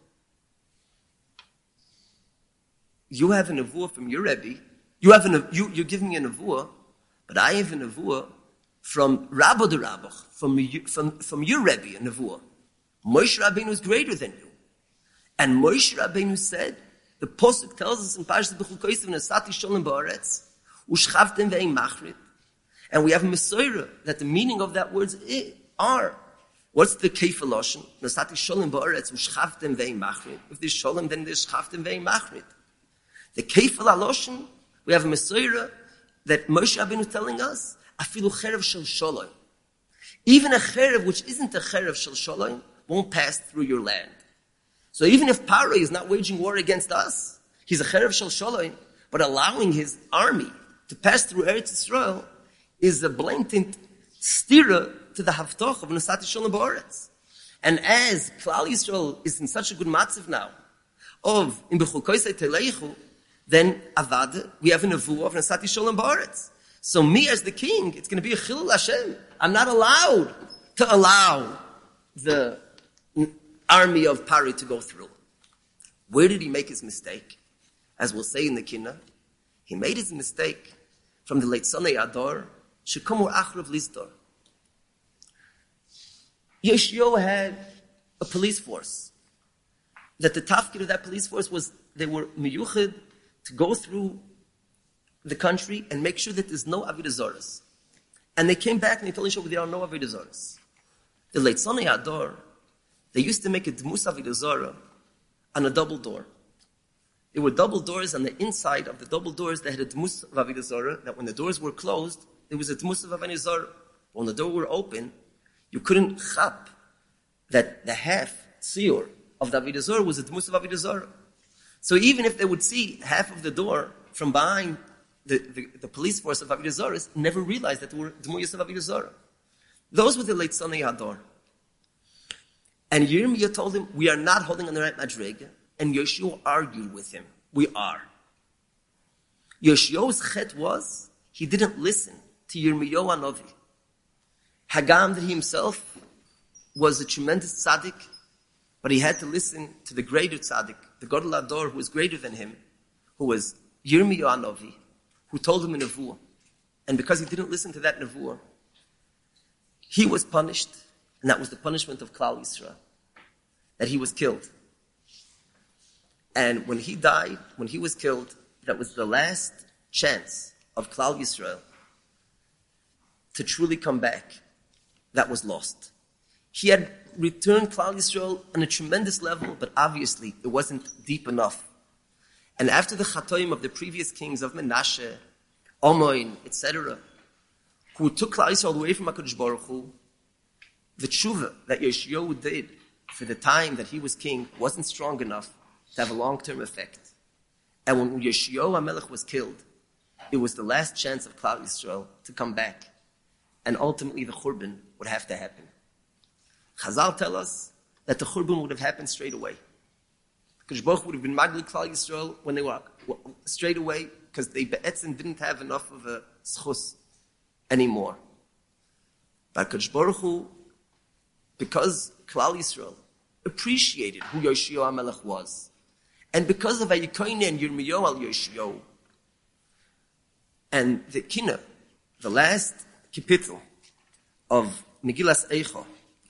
you have a nevuah from your Rebbe, you have a, you, you're giving me a nevuah, but I have a nevuah from Rabbo de Rabbach, from, from, from your Rebbe, a nevuah. Moshe Rabbeinu is greater than you. And Moshe Rabbeinu said, the Pasuk tells us in Parshas B'chukosav, Nasati Sholem Ba'aretz, Ushchavtem ve'im machrit. And we have a Mesorah that the meaning of that words are. What's the Kefa Lashon? Nasati Sholem Ba'aretz, Ushchavtem ve'im machrit. If there's Sholem, then there's Shchavtem ve'im machrit. The Kefa Lashon, we have a Mesorah that Moshe Rabbeinu is telling us, Afilu cherev shel sholom. Even a cherev which isn't a cherev shel sholom won't pass through your land. So even if Paroi is not waging war against us, he's a cherev shel sholom, but allowing his army to pass through Eretz Yisrael is a blatant stira to the haftach of Nasati Sholem Ba'aretz. And as Klal Yisrael is in such a good matziv now, of in B'chukoisei Teleichu, then Avada, we have a nevuah of Nasati Sholem Ba'aretz. So me as the king, it's going to be a chilul Hashem. I'm not allowed to allow the army of Pari to go through. Where did he make his mistake? As we'll say in the Kinnah, he made his mistake from the late Sonei Ador, Shekomur Achrav Lizdor. Yeshua had a police force. That the tafkid of that police force was they were miyuchid to go through the country and make sure that there's no Avodah Zaros. And they came back and they told Yeshua there are no Avodah Zaros. The late Sonei Ador they used to make a Dmus Avodah Zarah on a double door. There were double doors on the inside of the double doors that had a Dmus of Avodah Zarah, that when the doors were closed, there was a Dmus of Avodah Zarah. When the door were open, you couldn't chap that the half tziyur of the Avodah Zarah was a Dmus of Avodah Zarah. So even if they would see half of the door from behind the, the, the police force of Avodah Zarah, never realized that there were Dmuyos of Avodah Zarah. Those were the late Sonei Hador. And Yirmiyah told him, we are not holding on the right madrega. And Yoshua argued with him. We are. Yoshua's chet was, he didn't listen to Yirmiyahu Hanavi. Hagam, that he himself was a tremendous tzaddik, but he had to listen to the greater tzaddik, the Gadol Hador, who was greater than him, who was Yirmiyahu Hanavi, who told him a nevuah. And because he didn't listen to that nevuah, he was punished, and that was the punishment of Klal Yisrael, that he was killed. And when he died, when he was killed, that was the last chance of Klal Yisrael to truly come back. That was lost. He had returned Klal Yisrael on a tremendous level, but obviously it wasn't deep enough. And after the chatoim of the previous kings of Menashe, Omoin, et cetera, who took Klal Yisrael away from HaKadosh Baruch Hu, the tshuva that Yoshiyahu did for the time that he was king wasn't strong enough to have a long-term effect. And when Yoshiyahu HaMelech was killed, it was the last chance of Klal Yisrael to come back. And ultimately the Churban would have to happen. Chazal tell us that the Churban would have happened straight away. Because Baruch would have been Magli Klal Yisrael when they were straight away, because they be'etzim didn't have enough of a schus anymore. But Kadosh Baruch Hu, because Klal Yisrael appreciated who Yoshiyahu HaMelech was, and because of Vayikoine and Yirmiyahu al Yoshiyahu, and the Kina, the last kapitel of Megillas Eicha,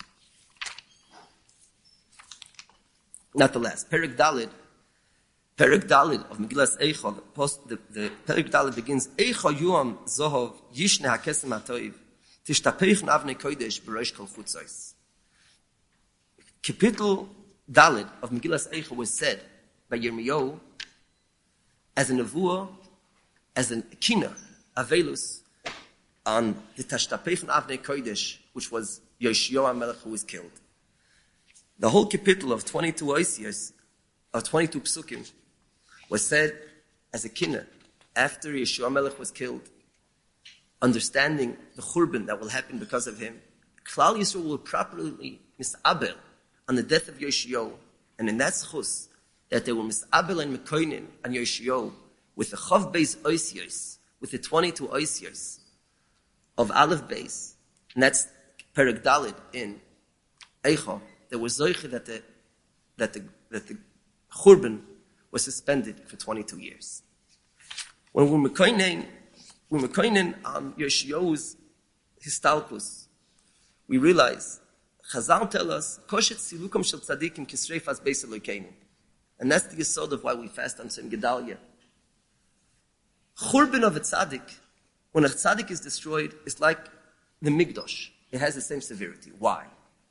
not the last, Perek Dalid, Perek Dalid of Megillas Eicha, the, post, the, the Perek Dalid begins, Eicha Yuam Zohov Yishne HaKesem HaToiv Tishtapeichen Avnei Kodesh B'Rosh Kol Chutzos. Kapitel Dalid of Megillas Eicha was said by Yirmiyahu as a nevuah, as a kina, avelus, on the Tashtapeichen Avnei Kodesh, which was Yoshiyahu HaMelech who was killed. The whole kapitel of twenty-two oisias, of twenty-two psukim, was said as a kina after Yoshiyahu HaMelech was killed, understanding the churban that will happen because of him. Klal Yisrael will properly misabel on the death of Yoshiyahu, and in that schus, that they will misabel and mekoinin on Yoshiyahu with the chav beis oisias, with the twenty-two oisias of Aleph beis, and that's Perek Dalid in Eicha. There was zoiche that the that the that the churban was suspended for twenty-two years. When we're mekoinin, we're mekoinin on Yoshiyahu's histalkus, we realize Chazal tell us koshet silukum shel tzadikim kisreifas beis Elokeinu, and that's the yesod of why we fast on Tzim Gedalia. Churban of a tzaddik, when a tzaddik is destroyed, is like the Migdosh. It has the same severity. Why?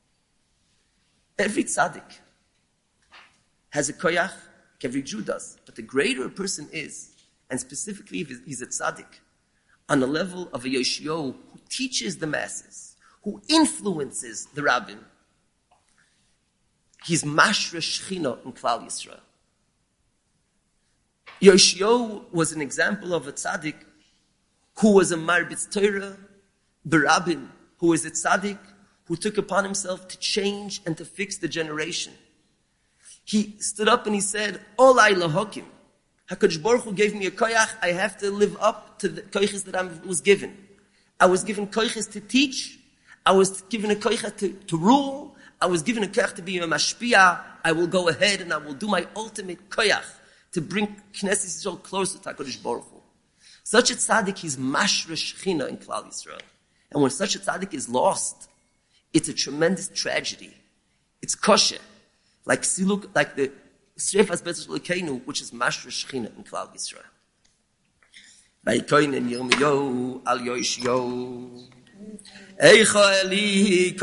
Every tzaddik has a koyach, like every Jew does. But the greater a person is, and specifically if he's a tzaddik, on the level of a Yoshiyahu who teaches the masses, who influences the rabbin, he's mashra shechina in Klal Yisrael. Yoshiyahu was an example of a tzaddik who was a marbitz Torah, b'rabbin, who was a tzaddik who took upon himself to change and to fix the generation. He stood up and he said, Olai lahokim. HaKadosh Baruch Hu gave me a koyach, I have to live up to the koyches that I was given. I was given koyches to teach, I was given a koyach to, to rule, I was given a koyach to be a mashpia, I will go ahead and I will do my ultimate koyach to bring Knesset Yisrael closer to HaKadosh Baruch Hu. Such a tzaddik is mashra shechina in Klal Yisrael. And when such a tzaddik is lost, it's a tremendous tragedy. It's kosher. Like siluk, like the Sreifas Beis Elokeinu, which is mashra shechina in Klal Yisrael. Vayikoinen Yirmiyahu al Yoshiyahu. He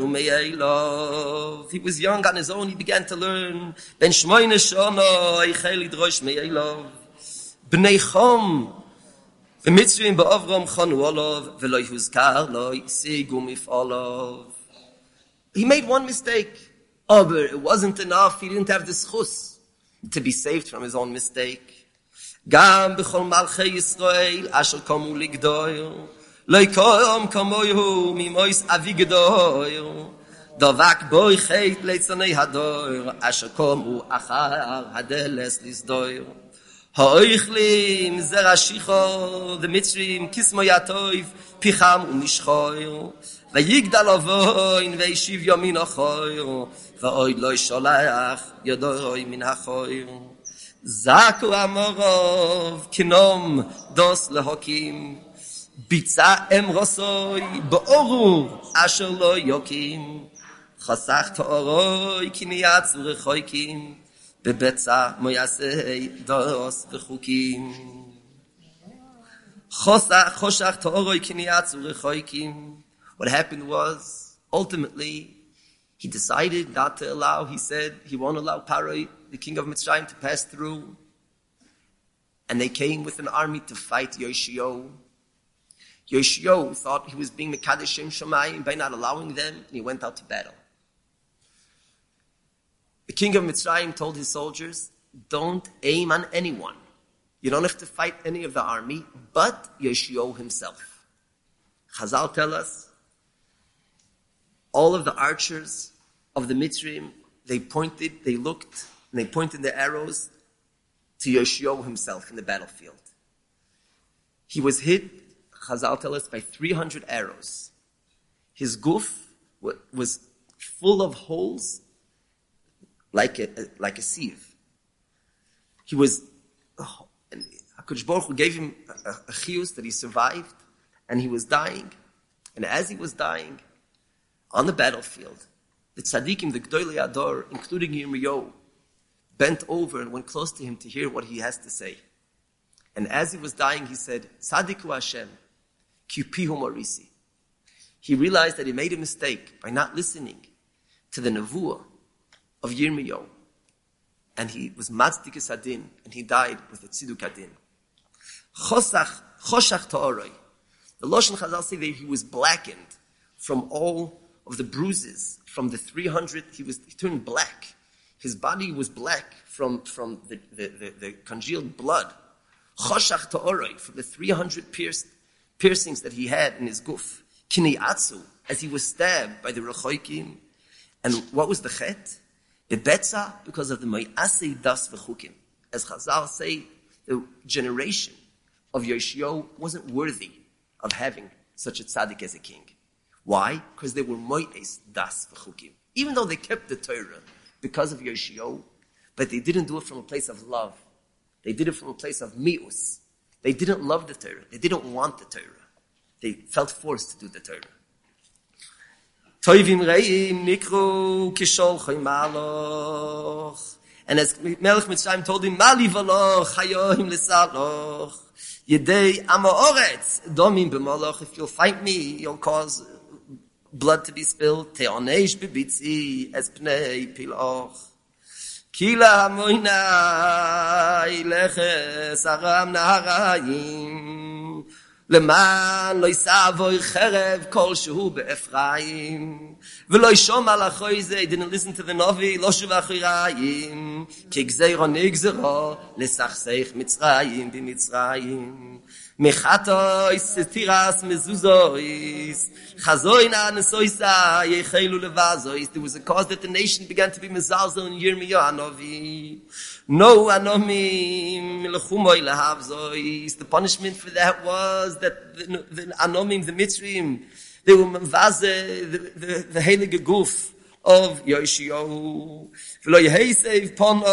was young on his own, he began to learn. Ben Shmoyne Shana, Eicheli Drosh Me'elav. Bnei Chom, V'mitzvim Ba'avram Chanu Olav, V'loi Huzkar Loi, Sigu Mif'alav. He made one mistake. Oh, but it wasn't enough. He didn't have the schus to be saved from his own mistake. Gam b'chol malchei Yisrael, asher komu ligdoir. Loikom kamoyu mimois avigdoir. Davak boy chet leitzanei hadoir, asher komu achar hadeles lisdoir. Ha'oichlim zerashicho, the mitzrim kismo yatoiv, picham umishchoir. Vayigdal avoin, veishiv yomin achoir. Va'oid lo sholach, yodoi min hachoir. Zaku amorov, kinom dos lehokim. Bitza em rosoi, ba'oru, asher lo yokim. Chasach ta'oroi, kiniyatz urechoikim. Bebetza moyasei, dos v'chukim. Choshach ta'oroi, kiniyatz urechoikim. What happened was, ultimately, he decided not to allow, he said, he won't allow Paroi, the king of Mitzrayim, to pass through. And they came with an army to fight Yoshio. Yoshio thought he was being Mekadesh Shem Shamayim by not allowing them, and he went out to battle. The king of Mitzrayim told his soldiers, don't aim on anyone. You don't have to fight any of the army, but Yoshio himself. Chazal tell us, all of the archers of the Mitzrayim, they pointed, they looked, and they pointed their arrows to Yoshio himself in the battlefield. He was hit, Chazal tell us, by three hundred arrows. His guf was full of holes like a, like a sieve. He was, oh, and HaKadosh Baruch Hu gave him a, a chiyus that he survived, and he was dying. And as he was dying, on the battlefield, the tzaddikim, the Gdolei Ador, including Yirmiyahu, bent over and went close to him to hear what he has to say. And as he was dying, he said, Tzaddiku Hashem, ki pihu morisi. He realized that he made a mistake by not listening to the nevuah of Yirmiyahu. And he was matzdikas adin, and he died with a tziduk adin. Choshach, choshach ta'oroi. The Lashon Chazal say that he was blackened from all of the bruises, from the three hundred, he was he turned black. His body was black from, from the, the, the, the congealed blood. Choshach ta'oroi, from the three hundred pierced, piercings that he had in his guf. Kiniatsu, as he was stabbed by the Rechoikim. And what was the chet? The betza, because of the ma'asei das v'chukim. As Chazal say, the generation of Yoshio wasn't worthy of having such a tzaddik as a king. Why? Because they were mo'es das v'chukim. Even though they kept the Torah because of Yoshio, but they didn't do it from a place of love. They did it from a place of mi'us. They didn't love the Torah. They didn't want the Torah. They felt forced to do the Torah. Toivim reim nikru kishol choy maloch. And as Melech Mitzrayim told him, Mali v'loch hayohim l'saloch. Yedei ama oretz domim b'maloch. If you'll fight me, you'll cause blood to be spilled. Te'onesh b'bitzi es pnei piloch. Kila hamoinai leches aram naharayim. למען לא יסעבוי חרב כלשהו באפרים ולא ישום על אחוי זה, he didn't listen to the Novi, לא שוב אחויריים כי גזירו נגזרו לסכסך מצרים במצרים מחתוי סתירס מזוזויס חזוינה נסויסה יחלו לבזויס. There was a cause that the nation began to be mezalzel in Yirmiyahu Novi. No anomim lechumoy lehavzois. The punishment for that was that the, the anomim, the mitzrim, they were mvaze the the, the heilige guf of Yoshio. V'lo yeheisev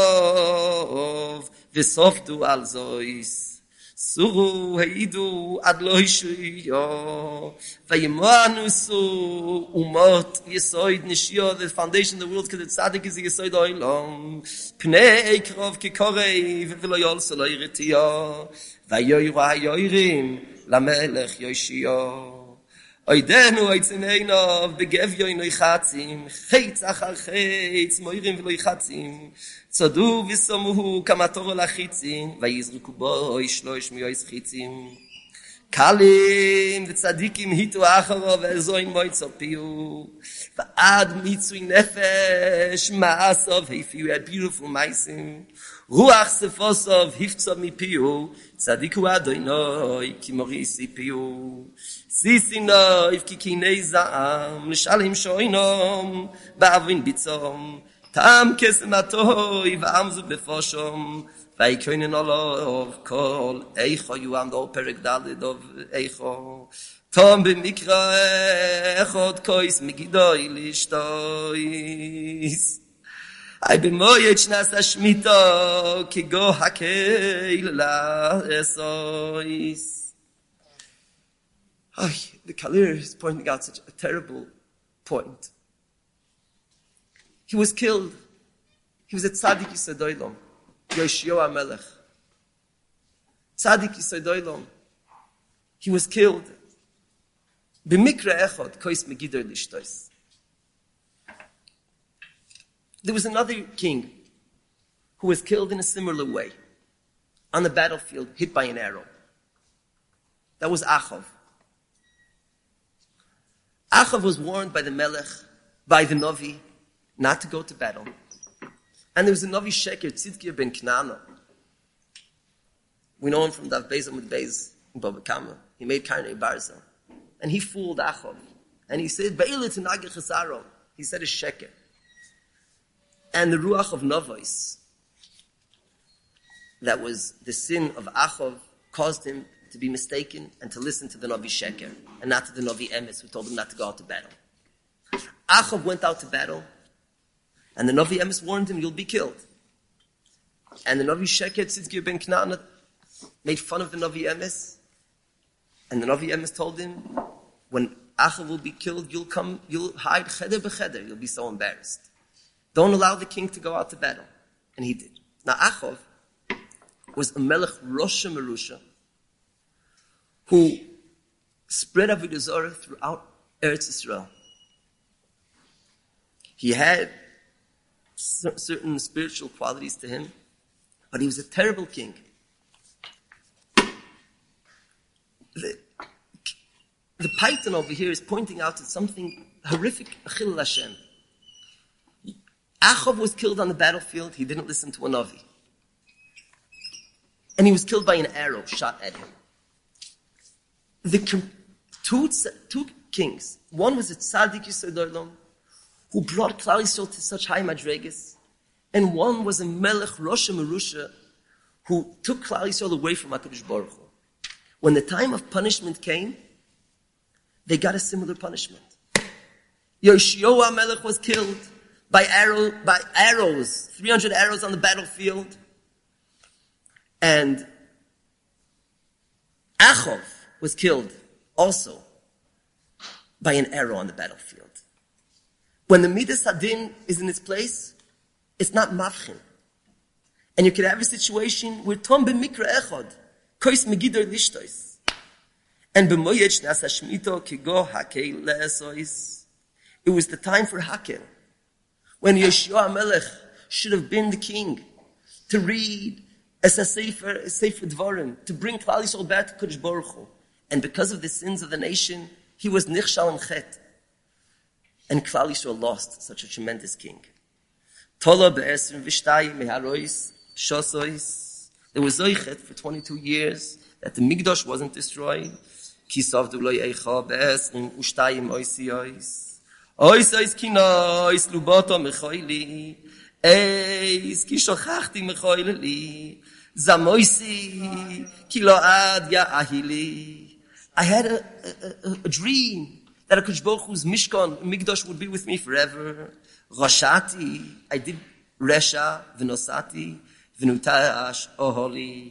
ponov v'softu al zois. Suru heidu ad lo hishuyo vayimanu su umot yesoid nishyo. The foundation of the world, because the tzaddik is the yesoid oilom. Pnei krov kikorei v'lo yol soloi retiyo vayoyru hayoyrim lamelech Yoshio. Oidenu oitzeneinov begevyo inoi chatzim, chetz achar chetz, moirim veloi chatzim, tzadu v'somuhu kamatoro lachitzim, vayizruku boi shloish miyois chitzim. Kalim v'tzadikim hitu acharo v'ezoin moitzo piu, v'ad mitzui nefesh ma'asov hefiu, had beautiful maisim, ruach sefosov hiftzov mi piu, tzadiku adoinoi ki morisi piu. Sisino if kikinei zam nishalim shoinom ba'avin bitzom tam kesmatoi va'amzu befoshom va'ikoinen olov kol eicho you am the whole perek dalid of eicho tom b'mikra echod kois migidoi lishtois I b'moyet shnas hashmito ki go hakeil la esois. Oh, the Kalir is pointing out such a terrible point. He was killed. He was a tzaddik yisod olam, Yoshio HaMelech. Tzaddik yisod olam. He was killed. B'mikra echad, kois megidor lishtois. There was another king who was killed in a similar way, on the battlefield, hit by an arrow. That was Achav. Achav was warned by the Melech, by the Novi, not to go to battle. And there was a Novi Sheker, Tzidkiah ben Knana. We know him from Dav Beis Amud Beis in Bava Kama. He made Karnei Barza. And he fooled Achav. And he said, Be'ile Tenageh Chesaro. He said a Sheker. And the Ruach of Novois, that was the sin of Achav, caused him to be mistaken and to listen to the Navi Sheker and not to the Navi Emes who told him not to go out to battle. Achav went out to battle and the Navi Emes warned him, you'll be killed. And the Navi Sheker, Tzidkiah ben Knana, made fun of the Navi Emes, and the Navi Emes told him, when Achav will be killed, you'll come, you'll hide cheder b'cheder, you'll be so embarrassed. Don't allow the king to go out to battle. And he did. Now Achav was a Melech Rosh Merusha, who spread Avodah Zarah throughout Eretz Yisrael. He had c- certain spiritual qualities to him, but he was a terrible king. The, the Python over here is pointing out to something horrific, Achil Hashem. Achav was killed on the battlefield, he didn't listen to a Navi. And he was killed by an arrow shot at him. The two, two kings, one was a tzaddik yisod olam, who brought Klal Yisrael to such high madregas, and one was a melech Rosh Merusha, who took Klal Yisrael away from HaKadosh Baruch Hu. When the time of punishment came, they got a similar punishment. Yoshio HaMelech was killed by arrow, by arrows, three hundred arrows on the battlefield, and Achav was killed also by an arrow on the battlefield. When the Midas Hadin is in its place, it's not mavchin. And you could have a situation where Tom b'mikra echad, kois megidor lishtois, and b'moyed shnas hashmito kigo hakel le'esois. It was the time for hakel, when Yoshua HaMelech should have been the king, to read as a sefer, a sefer dvarim, to bring Klal Yisrael back to Kodesh Baruch Hu. And because of the sins of the nation, he was nichshal and chet. And Klal Yisrael lost such a tremendous king. Tola be'esrim v'shtayim meharois shosois. There was zoichet for twenty-two years that the Migdosh wasn't destroyed. Kisav du lo yecha be'esrim v'shtayim oisiois. Oisiois kinois luboto mechoili. Eis ki shochachti mechoili. Zamoisi ki lo ad ya ahili. I had a, a, a, a dream that HaKadosh Baruch Hu's Mishkan, Migdosh would be with me forever. Roshati, I did Resha, V'nosati, V'nutash, Oholi.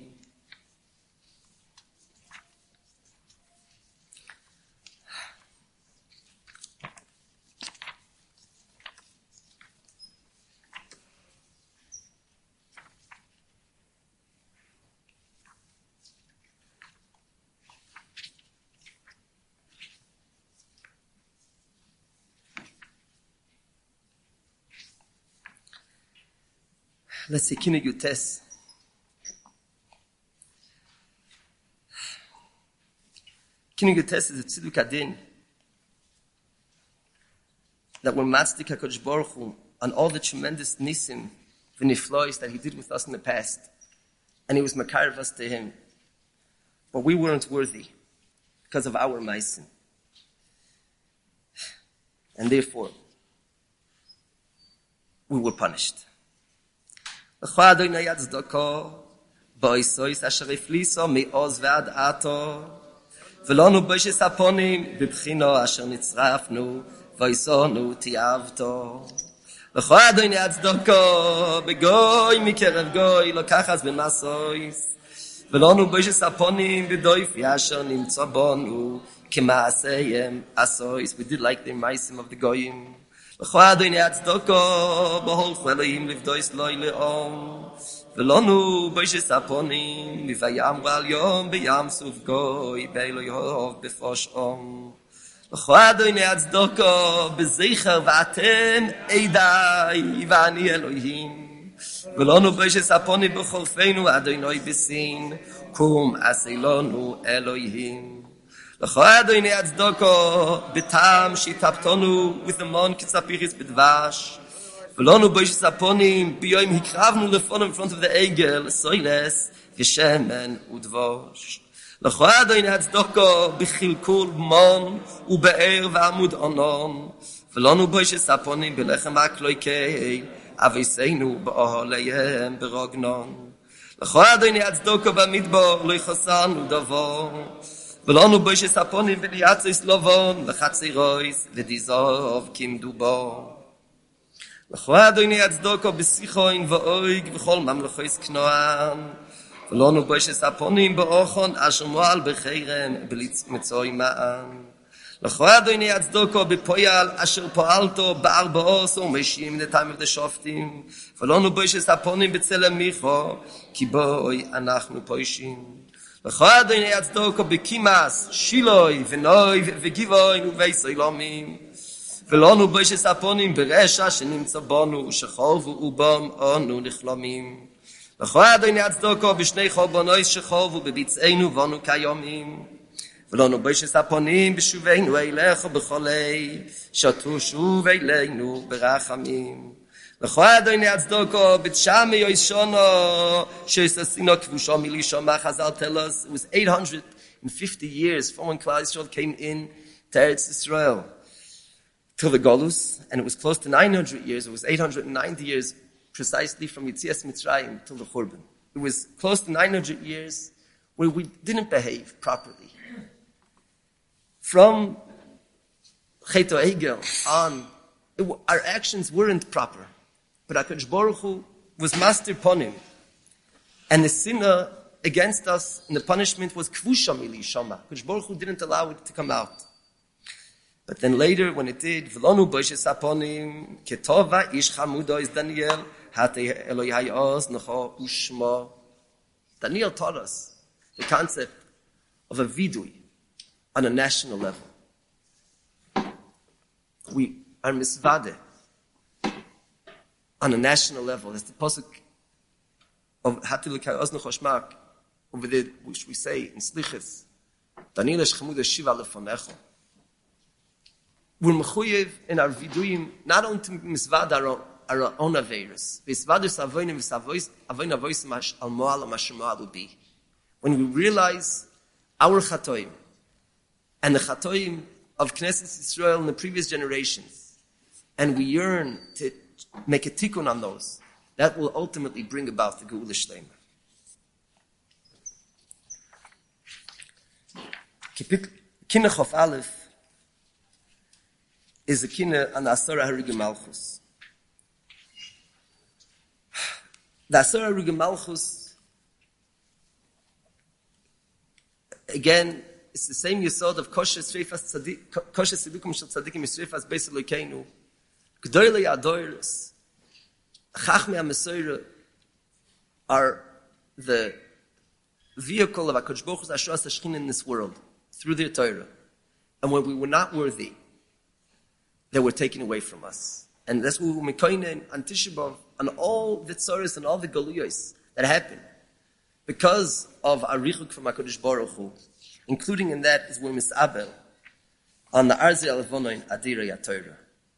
let's say, Kine Yutes. Kine Yutes is a tziduk adin that we're matzik HaKadosh Baruch Hu on all the tremendous nisim, v'niflois that he did with us in the past. And he was makarev us to him. But we weren't worthy because of our maisim. And therefore, we were punished. ולנו בוישס הפונים בבחינו אשר נצרפנו ויסונו תיאבתו. לכו אדוני הצדוקו בגוי מקרב גוי לקחס במסויס ולנו בוישס הפונים בדויפי אשר נמצא בנו כמעשיהם עשויס. We did like the maisim of the goyim. לכו אדוני הצדוקו בהולכו אלוהים לבדויס לוי לאום ולנו בוישס הפונים ויאמרו על יום בים סוף גוי באלוהי הוב בפושעם. לכו אדוני הצדוקו בזכר ואתן עדיי ואני אלוהים ולנו בוישס הפונים בחורפנו אדוני בסין קום עשה לנו אלוהים. לכו אדוני הצדוקו בטעם שיטפתנו ותמון כצפיריס בדבש ולנו בוישס הפונים ביום הקרבנו לפונים in front of the עגל סוילס ושמן ודבוש. לכו אדוני הצדוקו בחלקול מון ובאר ועמוד ענון ולנו בוישס הפונים בלחם הקלויקי אביסנו באוהליהם ברוגנון. לכו אדוני הצדוקו במדבר לא יחסנו דבור ולנו בוישס הפונים בליעצויס לבון לחצירויס ודיזוב כמדובו. לכו אדוני הצדוקו בשיחוין ואויג וכל ממלכויס כנוען ולנו בוישס הפונים באוכון אשר מועל בחרם במצוי מען. לכו אדוני הצדוקו בפויל אשר פועלתו בארבעוס ומשים נתיים ודשופטים ולנו בוישס הפונים בצלם מיכו כי בוי אנחנו פוישים. לכו אדוני הצדוקו בקימאס שילוי ונוי וגיבוי ובייסוילומים ולנו בוישס הפונים ברשע שנמצא בנו שחורבו ובום אנו נכלומים. לכו אדוני הצדוקו בשני חורבנויס שחורבו בביצענו ואנו כיומים ולנו בוישס הפונים בשובנו אליך בחולי שתו שוב אלינו ברחמים. לכו אדוני הצדוקו בתשמי יוישונו שיססינו כבושו מלישומה. Chazal tell us it was eight hundred fifty years from when Klal Yisrael came in to Eretz Yisrael till the Golus, and it was close to nine hundred years. It was eight hundred ninety years precisely from Yetzias Mitzrayim till the Churban. It was close to nine hundred years where we didn't behave properly. From Chet Egel on, it, our actions weren't proper. But HaKadosh Baruch Hu was master ponim. And the sinner against us in the punishment was kvusha mili shama. HaKadosh Baruch Hu didn't allow it to come out. But then later, when it did, V'lonu boishes haponim, ketova ish chamudo is Daniel, hate Eloi hayos necho ushma. Daniel taught us the concept of a vidui on a national level. We are misvade on a national level. That's the pasuk of hate Eloi hayos necho shmak over there, which we say in Slichas, Daniel ish chamudo shiva lefonecho. We're mechuyev in our viduyim not only to misvad our, our own aveirus. Misvadus avoinim v'savois avoin avois mash al moal mashmoal will be when we realize our chatoim and the chatoim of Knesset Yisrael in the previous generations, and we yearn to make a tikkun on those. That will ultimately bring about the Geula Shlema. Kinach of Aleph is a kina on the Asara Harigim Malchus. The Asara Harigim Malchus, again, it's the same yesod of Kosher Sreifas Tzadik, Kosher Sidukum Shel Tzadikim Yisreifas Beis Elokeinu, G'doylei Adoyres, Chachmei HaMesorah are the vehicle of HaKadosh Baruch Hu's Asheras HaShechinah in this world, through their Torah. And when we were not worthy, they were taken away from us. And that's what we mekoinen on Tisha B'Av. on all the tzoros and all the galuyos that happen because of Arichuk from HaKadosh Baruch Hu. Including in that is we're misabel on the Arzei Alevonoin Adirei HaTorah.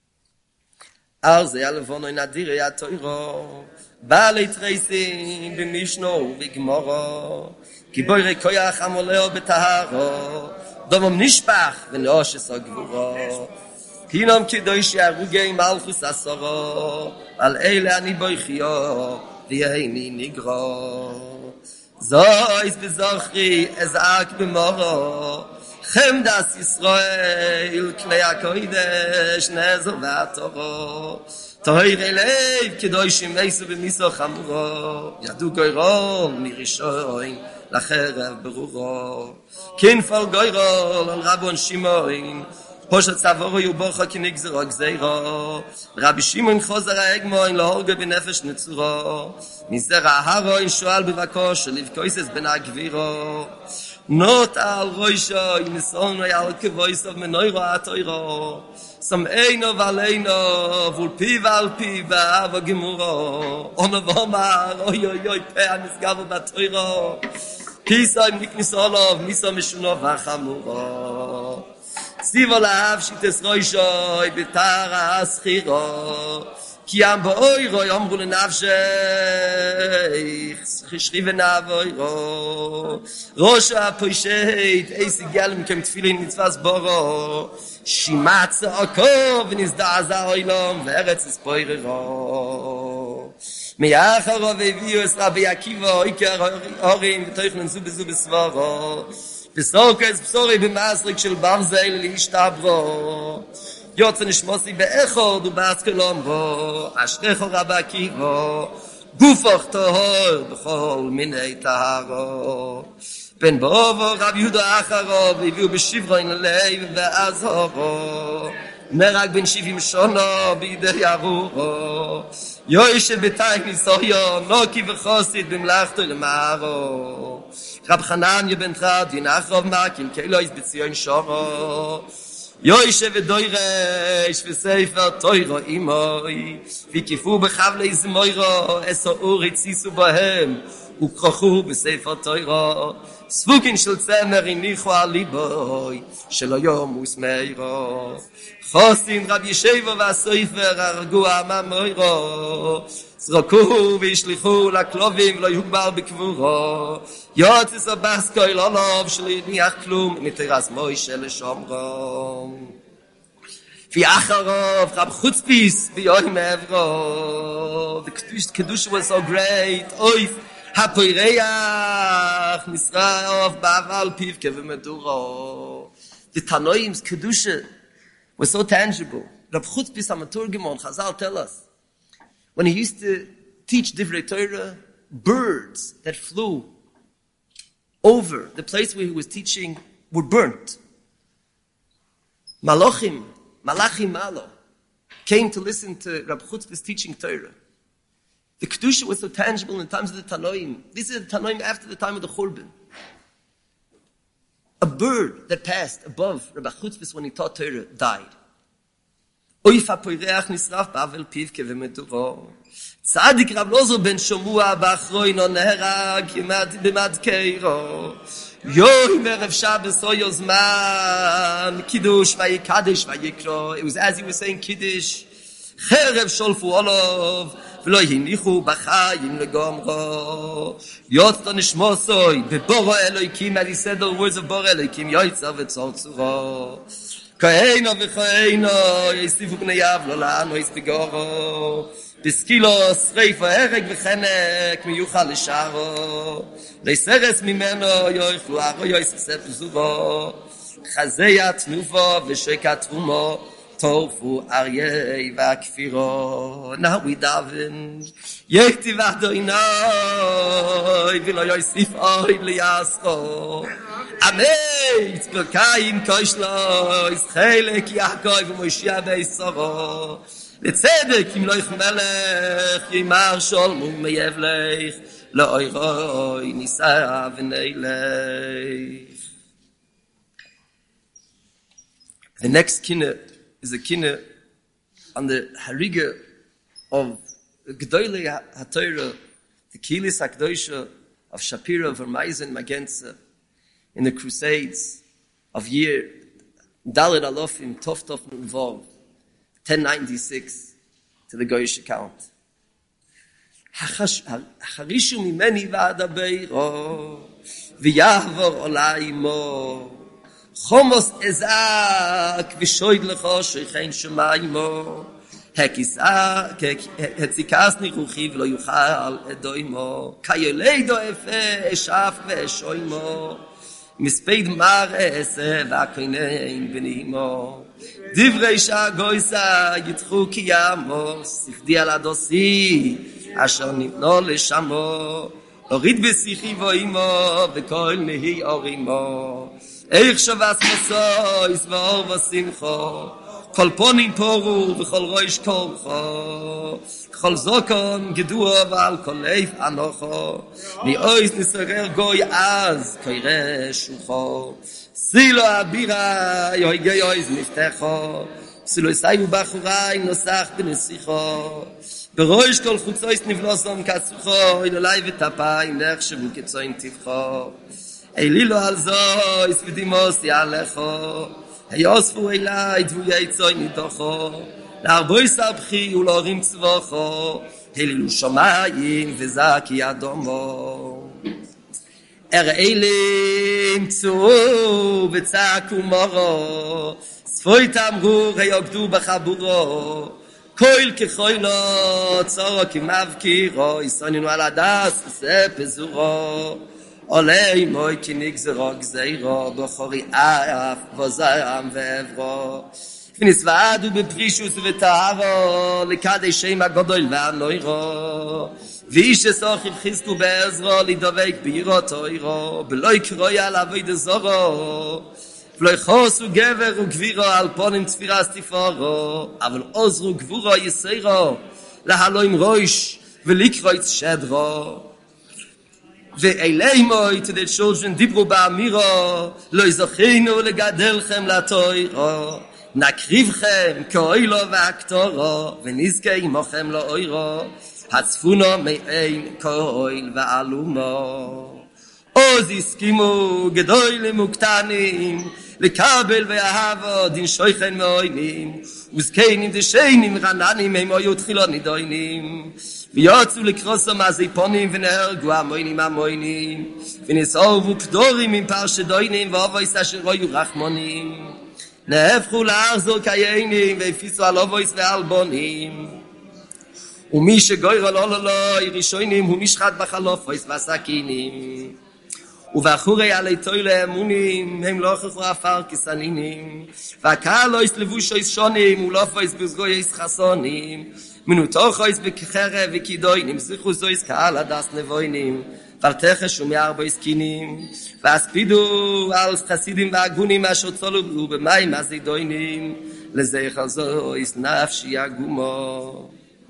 Arzei Alevonoin Adirei HaTorah Baalei Treisin b'Mishno v'Gemara Giborei Koyach Amoleo b'Tahara Domam Nishpach v'Neoshes HaGvura Hinam Kedosh Yarugei Malchus Asara Al Eile Ani Boichio V'Yeini Nigra Zois bezochri ezak b'moro Chemdas Yisrael Knei HaKodesh Nezo v'atoro Tohir elev Kedoshim Eisu b'miso chamuro Yadu goyrol mirishoin Lacherev beruro Kinfol goyrol Al Rabon Shimoin Poshat Savoro Yubocha Kinigzero Gzeiro Rabbi Shimon Chozer HaEgmoin Lahorge b'nefesh netzuro Mizera Haroin Shoal b'vakosh Livkoises ben HaGviro Not al Roisho Yinison Al Kevoisov Menoiro HaToiro Som Eino Valeino Vul Piv al Piv Ba'ava Gemuro Ono Vomar Oy Oy Oy Pe HaNisgavo BaToiro Kisoi Miknis Olov Miso Meshunov HaChamuro Sivo Lahav Shites Roisho Betara Aschiro Ki am Bo'oiro Yomru Lenavsheich Chishrive Navoiro Rosh HaPoisheit Eisi Galem Kem Tfilin Mitzvahs Boro Shimatz Okov Nizda'aza Oilom Veretz Espoirero Me'acharo Ve'viu Es Rabbi Akiva Oiker Horim V'toichnen Zu Bezu Besvoro Besokes Besori B'masrik Shel Barzel L'ishtabro Yotze Nishmosi Be'echod U'Baskelom Ro Ashrecho Rabbi Akiva Gufoch Tohor B'chol Minei Taharo Ben Bovo Rabbi Yehuda Acharo V'viu B'shivro In Leiv Ve'azhoro Merag Ben Shivim Shono B'idei Aruro Yoishev B'tayk Nisoyo Noki V'chosid B'mlachto L'maro Rab Chananya ben Tradi Nachrov Makil Kelois B'tzion Shoro Yoishev V'doiresh V'sefer Toiro Imoi V'kifu B'chavlei Zmoiro Eso Uri Tzisu Bohem Ukrochu B'sefer Toiro Svukin Shel Tzemer Inichu Aliboi Shelo Yom Usmeiro Chosin Rab Yeshevo V'asoifer Argu Amamoiro Zroku V'ishlichu L'klovim Lo Yugbar B'kvuro Yotzis Abasko Ilolov Shelo Yiniach Klum Miteras Moishe L'Shomro V'acharov Rab Chutzpis V'yoim Evro The Kedusha was so great Oif HaPoireach Nisraov Ba'aval Piv Kevimeduro The Tanoim's Kedusha was so tangible. Rab Chutzpis HaMaturgimon Chazal tell us when he used to teach Divrei Torah, birds that flew over the place where he was teaching were burnt. Malachim, Malachim Malo, came to listen to Rab Chutzpis teaching Torah. The Kedusha was so tangible in times of the Tanoim. This is the Tanoim after the time of the Churban. A bird that passed above Rab Chutzpis when he taught Torah died. Oif HaPoireach Nisraf Ba'avel Piv Kevimeduro Tzadik Rab Lozo ben Shomua Ba'achroino Neherag B'mad Keiro Yoim Erev Shabbos Oyo Zman Kiddush Vayikadesh Vayikro. It was as he was saying Kiddush Cherev Sholfu Olov V'lo Hinichu B'chayim Legomro Yotzo Nishmosoi B'boro Eloikim. And he said the words of Boro Eloikim Yoitza V'tzor Tzuro Koheino v'choheino, yisifu b'nei Yavlo la'ano yispigoro, b'skilo sreifo hereg v'chenek, miyuchal l'sharo, leiseres mimeno yoichlu aro yoisesef zuro, chazeyat nufo v'shekat trumo, torfu aryei v'akfiro. Now we daven, yektiv Adonai, v'lo yoisif oid liyasko, Amei, Tzpokayim Koshlo, Ischelek Yaakov Moshiach Beisoro, Letzedek Im Loich Melech, Yimar Sholmu Meyevlech, Lo'oiroi Nisa V'neilech. The next kinna is a kinna on the hariga of Gdoile HaTorah, the Kilis HaKdosha of Shapira, Vermeisen, Magenza, in the Crusades of year Dalet Alofim, Tov Tov Nunvov, ten ninety-six, to the Goyish account. Hacharishu mimeni v'adabeiro, v'yahvor olayimo, chomos ezak, v'shoid lecho shoichein shemayimo, hekisa, hetzikas nichuchi v'lo yuchal edoimo, kayolei doefe, eshaf ve'eshoimo, מספד מרס והכהנים בנימו דברי שהגויסה יתחו כי ימוס ספדי על הדוסי אשר נבנו לשמו הוריד בשיחי ואימו וכל נהי אורימו איך שבס מסויס ואור ושמחו כל פונים פורו וכל ראש קורחו כל זוקון גדוע ועל כל ליף אנוכו מאויס נסגר גוי אז קיירה שוחו סילו אבירה יויגי אויס נפתחו סילו יסאיו בחורי נוסח בנסיחו בראש כל חוצויס נבלוסום כסוחו אלולי וטפיים נחשבו כצוין תבחו אלי לו על זויס ודימוס יעלכו היוספו אלי דבויי צוין ניתוכו להרבוי סבחי ולהורים צבוכו הלילו שמיים וזקי אדומו אראלים צאו וצעקו מורו ספוי תמרור היוגדו בחבורו כל כחוילו צורו כמבקירו יסונינו על הדס וספזורו עולי מוי כי נגזרו גזירו בחורי אף וזעם ועברו ונסוועדו בפרישוס וטהרו לקדי שם הגדול והנוירו ואיש אסוכיב חזקו בעזרו לדבק בירו תוירו בלא יקרוי על אבויד זורו ולא יחוסו גבר וגבירו על פונים צפירה סטיפורו אבל עוזרו גבורו יסירו להלוים ראש ולקרויץ שדרו ואלימוי to the children דיברו באמירו לא יזוכינו לגדלכם לתוירו נקריבכם כאוילו והקטורו ונזכה עמוכם לאוירו הצפונו מאין כאויל ועלומו עוז הסכימו גדול מוקטנים לקבל ואהבו דין שויכן מאוינים וזקנים דשיינים רננים הם היו תחילו נידוינים ויוצאו לקרוסו מהזיפונים ונהרגו המוינים המוינים ונסעורבו פדורים עם פרשדוינים ואובויס אשר רויו רחמונים נהפכו לארזו קיינים והפיסו על אובויס ואלבונים ומי שגוירו לא לא לא ירישוינים הוא משחט בחלופויס והסכינים ובחורי עלי תוילה אמונים הם לא חפרו אפר כסנינים והקהל לא יסלבו שויס שונים ולופויס בזגוי יש חסונים מנותוכויס בכחרב וקידוינים זכו זויס קהל הדס נבוינים ורתחש ומארבו סקינים ואספידו על חסידים והגונים אשר צולו במים הזידוינים לזכר זויס נפשי יגומו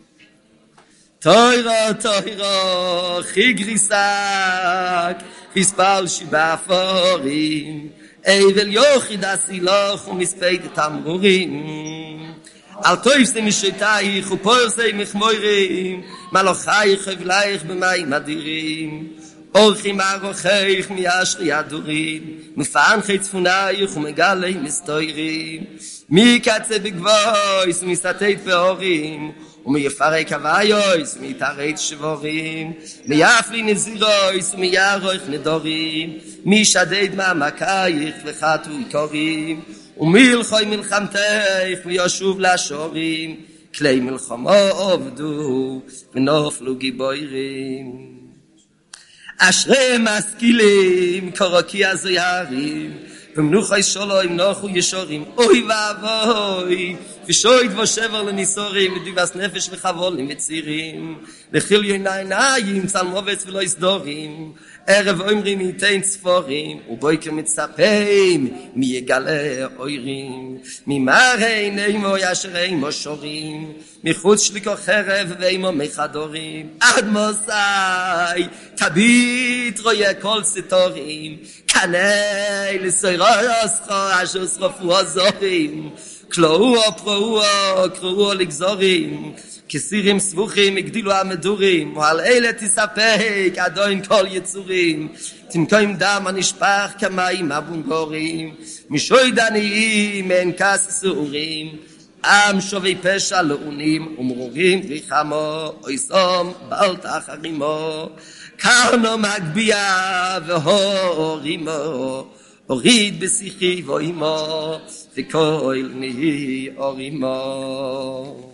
תוירו תוירו חיגריסק חיספל שבאפורים אבל יוחיד הסילוך ומספד תמרורים על טויפסי משתייך ופורסי מחמורים מלוכייך חבלייך במים אדירים אורחים ארוחייך מישרי הדורים מפענחי צפונייך ומגלי מסתוירים מקצה בגבויס ומסתית פעורים ומיפרק הוויוס ומתארץ שבורים מיפלי נזירויס ומיערוך נדורים משדד מעמקייך וחתו עיקורים ומלכוי מלחמתך וישוב לשורים כלי מלחמו עובדו ונופלו גיבורים אשרי משכילים קורקי הזוירים ומנוחי שלו אם נוחו ישורים אוי ואבוי ושויד ושבר לניסורים ודיבס נפש וחבולים וצירים לחיל עיניים צלמובץ ולא יסדורים ערב אומרים ייתן צפורים ובויקר מצפים מי יגלה אוירים ממראה נעימו ישר אימו שורים מחוץ שליקו חרב ואימו מחדורים עד מוסי תביט רואה כל סתורים כני לסוירו יסחו אשר שרפו הזורים Kloua, proua, kroua לגזורים, כסירים סבוכים, הגדילו המדורים, ועל אלה תספק, אדוין כל יצורים, תנקוים דם הנשפך כמים הבונגורים, משוי דניים, אין כס סעורים, עם שווי פשע לאונים, ומרורים ריחמו, אויסום, בל תחרימו, קרנו מגביה והורימו, הוריד בשיחי ואימו, וכל נהי אורימו.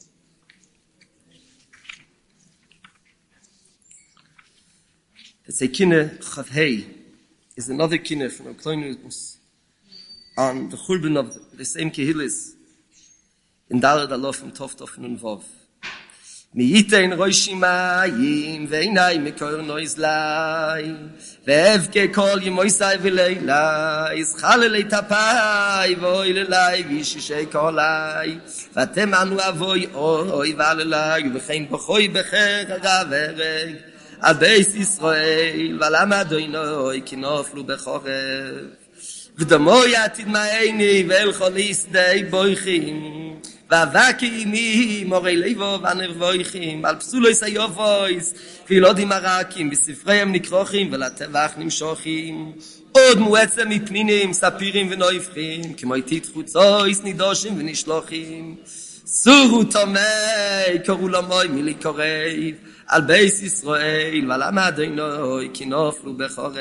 It's a kineh Chav Hey is another kineh from Kloinus on the Churban of the same Kehillis in Daled Alof from Tov Nun Vav. Mi yitein roishimayim veinai mekor noizlai ve'evke kol yemoisai v'leilai ischalelei tapai vo'ilelai v'yishishei kolai v'atem anu avoi oi v'alelai v'chein b'choi b'cher ha'gavereg al beis Yisrael v'alam adoinoi ki noflu b'chorev v'damo yatid ma'eini ve'el cholis dei boichim ואבקי מי מורי ליבו ונרבויכים על פסולוי סיובויס וילודים הרקים בספריהם נקרוכים ולטבח נמשוכים עוד מועצם מפנינים ספירים ונויפכים כמו איתית חוצויס נידושים ונשלוחים סורו תומי קורו למוי מילי קורב על בייס ישראל ולמה אדינוי כי נופלו בחורב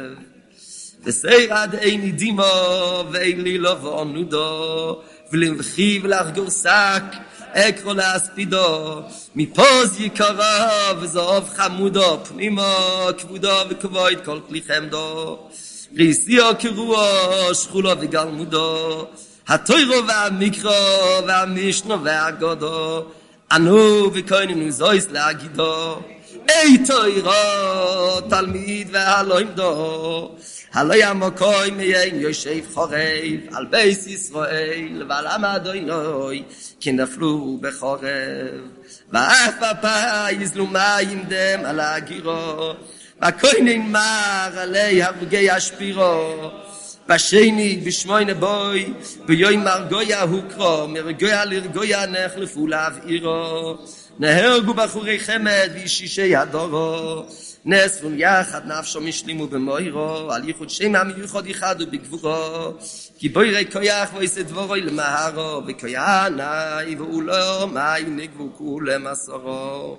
וסיר עד איני דימו ואילי לו ועונודו ולמחי ולחגור שק אקרו להספידו מפוז יקרה וזוב חמודו פנימו כבודו וכבוד כל כלי חמדו ריסיו קרואו שכולו וגלמודו התוירו והמיקרו והמישנו והגודו אנו וכהננו זויס להגידו אי תוירו תלמיד והלוימדו הלוי המקוי מיין יושב חורב על בייס ישראל ועל עם אדוינוי כי נפלו בחורב ואף בפה יזלו מים דם על הגירו והכהנין מר עלי הרגי השפירו בשני בשמונה בוי ביום מרגויה הוקרו מרגויה לרגויה נחלפו להבעירו נהרגו בחורי חמד וישישי הדורו נאספו יחד נפשו משלימו במוירו על ייחוד שם המיוחד יחדו בגבורו כי בוירי כויח ויעשה דבורוי למהרו וכויעני ואולו מי נגבו כולם עשרו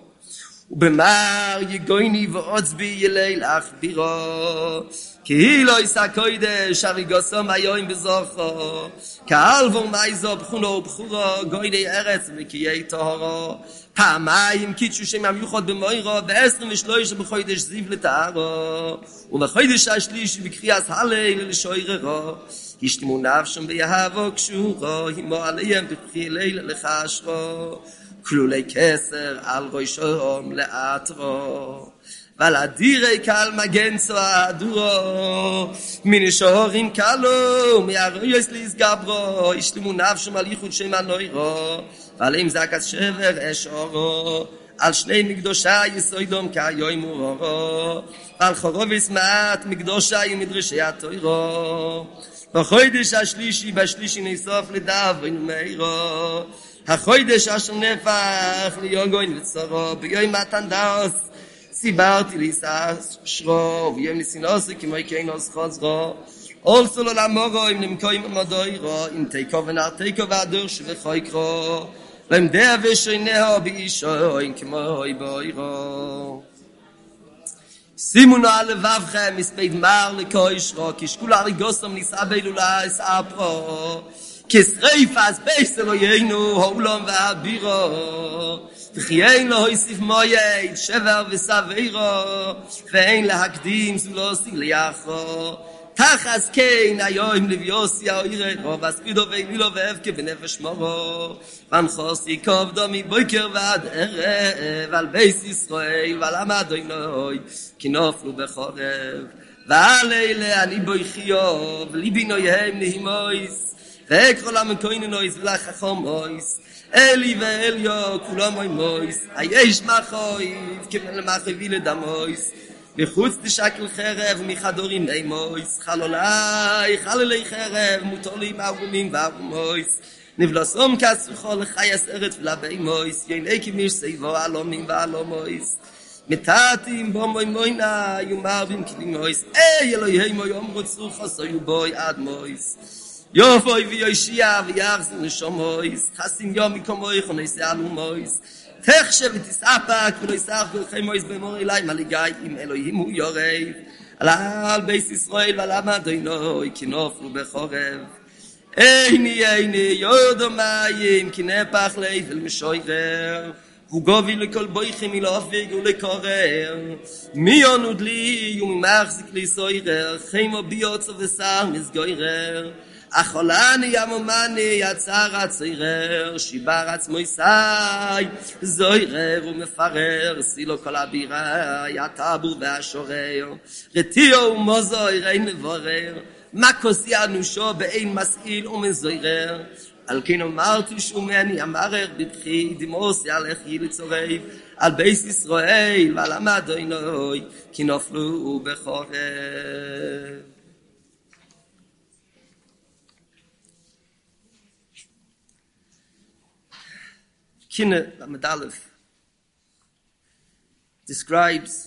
ובמר יגויני ועוצבי יליל אכבירו כי לא יישא קודש הריגוסו היום בזוכו קהל ורמייזו בחונו ובחורו גויני ארץ וקיי טהרו פעמיים קידשו שם המיוחד במוירו ועשרים ושלוש בחודש זיו לתארו ובחודש השלישי בקריאת הליל לשויררו השתמו נפשם ביהבו קשורו הימו עליהם בבחי ליל לחשרו כלולי כסר על ראשום לאתרו ועל אדירי קל מגן צועדורו מן שוהרים קלו מהרויס להסגברו השתמו נפשם על ייחוד שם הנוירו ועליהם זעקת שבר אשורו על שני מקדושה יסוידום כיום אורו ועל חורובס מעט מקדושה מדרשי התוירו בחודש השלישי בשלישי נאסוף לדאבון מאירו החודש אשר נפח ליוגוין וצרו ביום מתן דאוס סיברתי ליסס שרו ויום ניסינוסי כמו יקינוס חוזרו also lo lamoro im nem koim modoiro im teiko venar teiko vadur shvechoikro lem der ve shneho bi isho in kmoi boiro simun al vavchem ispeid mar le koishro kishkul ari gosam nisabelula es apro kisreifas beiselo yeinu holom va biro tkhien lo isif moye shever ve saviro vein la hakdim zulosi le yacho תחס כן היום לביוסי האירה ובספידו ואילו ואבקה בנפש מורו ונחוס יקוב דומי בויקר ועד ערב על בייס ישראל ועל המדוינוי כי נופלו בחורב ועל אלה אני בויחיו וליבי נויהם נהימויס ואקרוא למקוינו נויס ולחכומויס אלי ואליו כולם מוי מויס היש מחויב כמן למחויבי לדמויס מחוץ תשקל חרב מחדורים אימויס חלולי חללי חרב מוטולים ארומים וארומויס נבלסום כסוכל חייס ארץ ולבי מויס ייני כמיר סייבו עלומים ועלומויס מתעתים בו מוי מוינה יומרבים כלי מויס אי אלוהי מוי אמרו צרוך עשו בוי עד מויס יופוי ויושיע ויחזר נשומויס חסים יומי כמוי חוניסי עלו מויס תחשב ותסעפק ולא יסעך ולכי מויס במור אלי מליגי עם אלוהים הוא יורב על בייס ישראל ועל עמדינוי כי נופלו בחורב איני איני יודו מים כי נפח ליבל משוירר וגובי לכל בויכם מלאפיג ולקורר מי יוnud לי וממחזיק לי סוירר חיימו ביוצו ושר מסגוירר אכולני ימומני יצר הצוירר שיבר עצמו יסי זוירר ומפרר סילו כל הבירה יטבור והשורר רתיו ומוזויר אין נבורר מקוסי אנושו באין מסעיל ומזוירר על כן אמרתי שומני אמרר בבחי דמוסי הלכי לצורב על בייס ישראל ועל עמדינוי כי נופלו בחורב Kine Lamed describes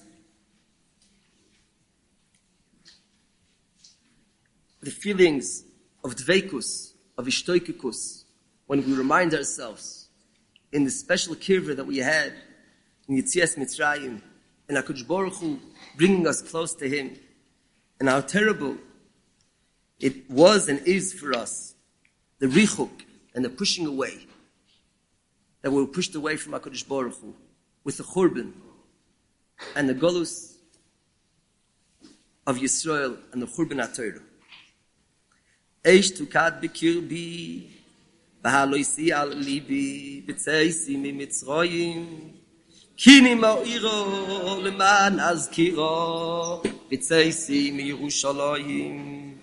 the feelings of dveikus, of ishtoikikus, when we remind ourselves in the special kirva that we had in Yetzias Mitzrayim, and HaKadosh Baruch Hu bringing us close to Him, and how terrible it was and is for us, the richuk and the pushing away, that we were pushed away from HaKadosh Baruch Hu with the Churban and the Golus of Yisrael and the Churban HaTorah. Eish tukad bikirbi v'haloisi al libi b'tzeisi mimitzroyim kini ma'iro leman azkiro b'tzeisi miyerushalayim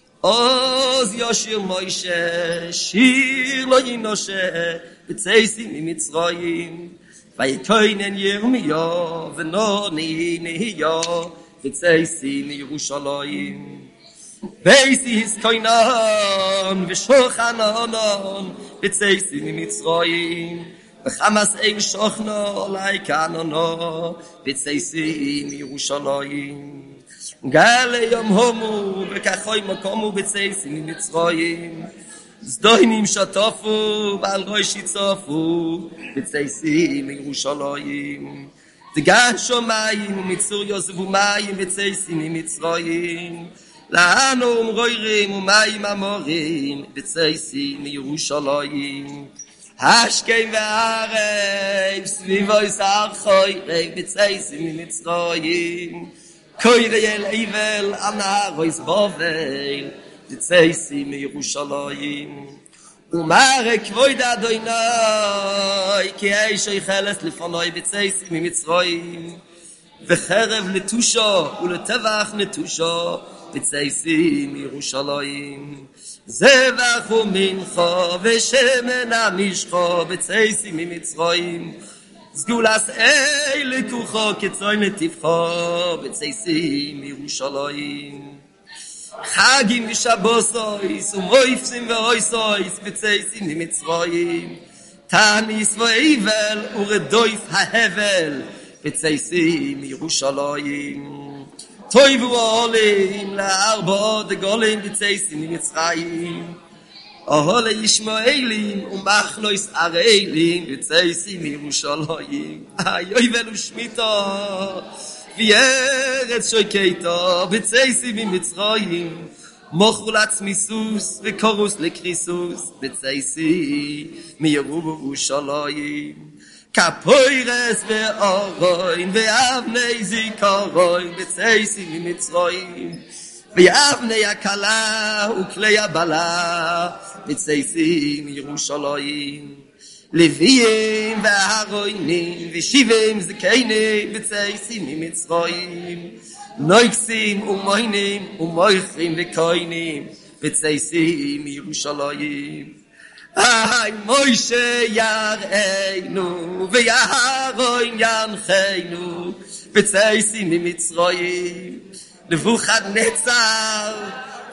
oz yoshir Moshe shir lo yinoshe b'tzeisi mimitzroyim vayikoinen Yirmiyahu v'noni nehiyahu b'tzeisi miyerushalayim Beisi his koinan v'shochanan b'tzeisi mimitzroyim v'chamas ein shochna olai kanana b'tzeisi miyerushalayim gale yom homu v'kachoy makomu b'tzeisi mimitzroyim zdoinim shatofu v'al roy shitzofu b'tzeisi miyerushalayim D'gan shomayim u'mitzur yosevu mayim b'tzeisi mimitzroyim La'anu umroirim u'mayim amorim b'tzeisi miyerushalayim Hashkeim ve'arev svivois archoirek b'tzeisi mimitzroyim Koirei el eivel anarois bovel b'tzeisi miyerushalayim Umare kvoid Adonai ki eishoi cheles lefonoi b'tzeisi mimitzroyim V'cherev letusha u'letevach netusha b'tzeisi miyerushalayim Zevach u'mincha v'shemen amishcha b'tzeisi mimitzroyim Zgulas eilekucha ketzoy netivcha b'tzeisi miyerushalayim Chagim v'shabosois u'moifsim v'oisois b'tzeisi mimitzroyim Tanis v'eivel u'redoif ha'hevel b'tzeisi miyerushalayim Toivu olim la'arba degolim b'tzeisi mimitzrayim Ohole Yishmaelim u'machlois areilim b'tzeisi miyerushalayim Ayoivel u'shmita v'yeretz shoikeita b'tzeisi mimitzrayim Mochul atzmisus v'korus lekrisus b'tzeisi miyerushalayim Kapoires ve'oroin ve'avnei zikaroin b'tzeisi mimitzroyim ve'avnei akala u'klei abala b'tzeisi miyerushalayim Leviyim ve'aharoinim v'shivim zkeini b'tzeisi mimitzroyim Noiksim u'moinim u'moichrim v'koinim b'tzeisi miyerushalayim Ay Moshe yareinu ve'yaharoin yancheinu b'tzeisi mimitzroyim Nebuchadnezzar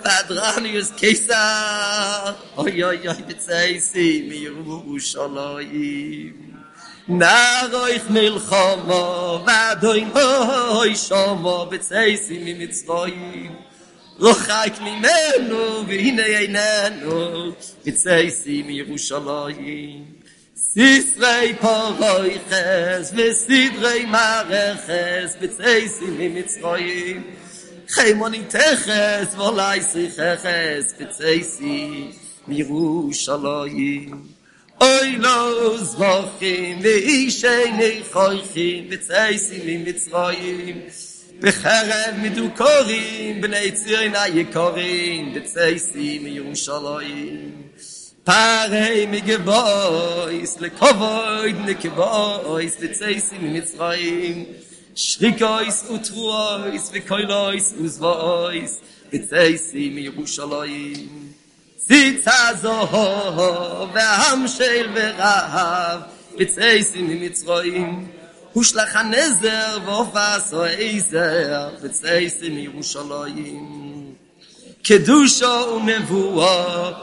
Padranius Kesar. Oy, oy, oy, Betzeisi, Mirushalayim. Naroich Milchama, Vadoin, oy, Shama, Betzeisi, Mimitzrayim. Rochak mimenu, V'hine einenu, Betzeisi, Mirushalayim. Sisrei Poroiches, V'sidrei Mareches, Betzeisi, Mimitzrayim. Chaimoni teches, volai sicheches, betzeisi, Mirushalayim. Oy lo zvochim, ve'ishei nechoichim, betzeisi mimitzrayim. Becherev midukorim, b'nei tzirna yikorim, betzeisi Mirushalayim. Parei migebois, lekovoid nekebois, betzeisi mimitzrayim. Shrikois utruois, vekoilois uzvois, betzeisi Mirushalayim. Zitza zoho, ve'hamshel ve'rahav, betzeisi mimitzrayim. Hushlach hanezer v'ofas o'ezer, betzeisi Mirushalayim. Kedusha u'nevuah,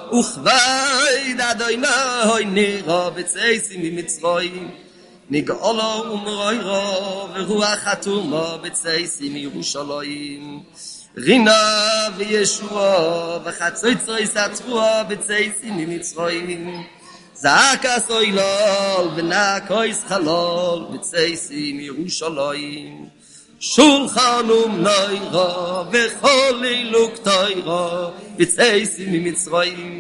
uchvaid Adonai nira, betzeisi mimitzrayim. Nigala umroira v'ruach hatuma betzeisi Mirushalayim. Rina v'yeshua v'chatzotzreis hatzrua betzeisi mimitzrayim. Zakas oilal v'nakois chalal betzeisi Mirushalayim. Shulchan umnoira v'chol iluk toira betzeisi mimitzrayim.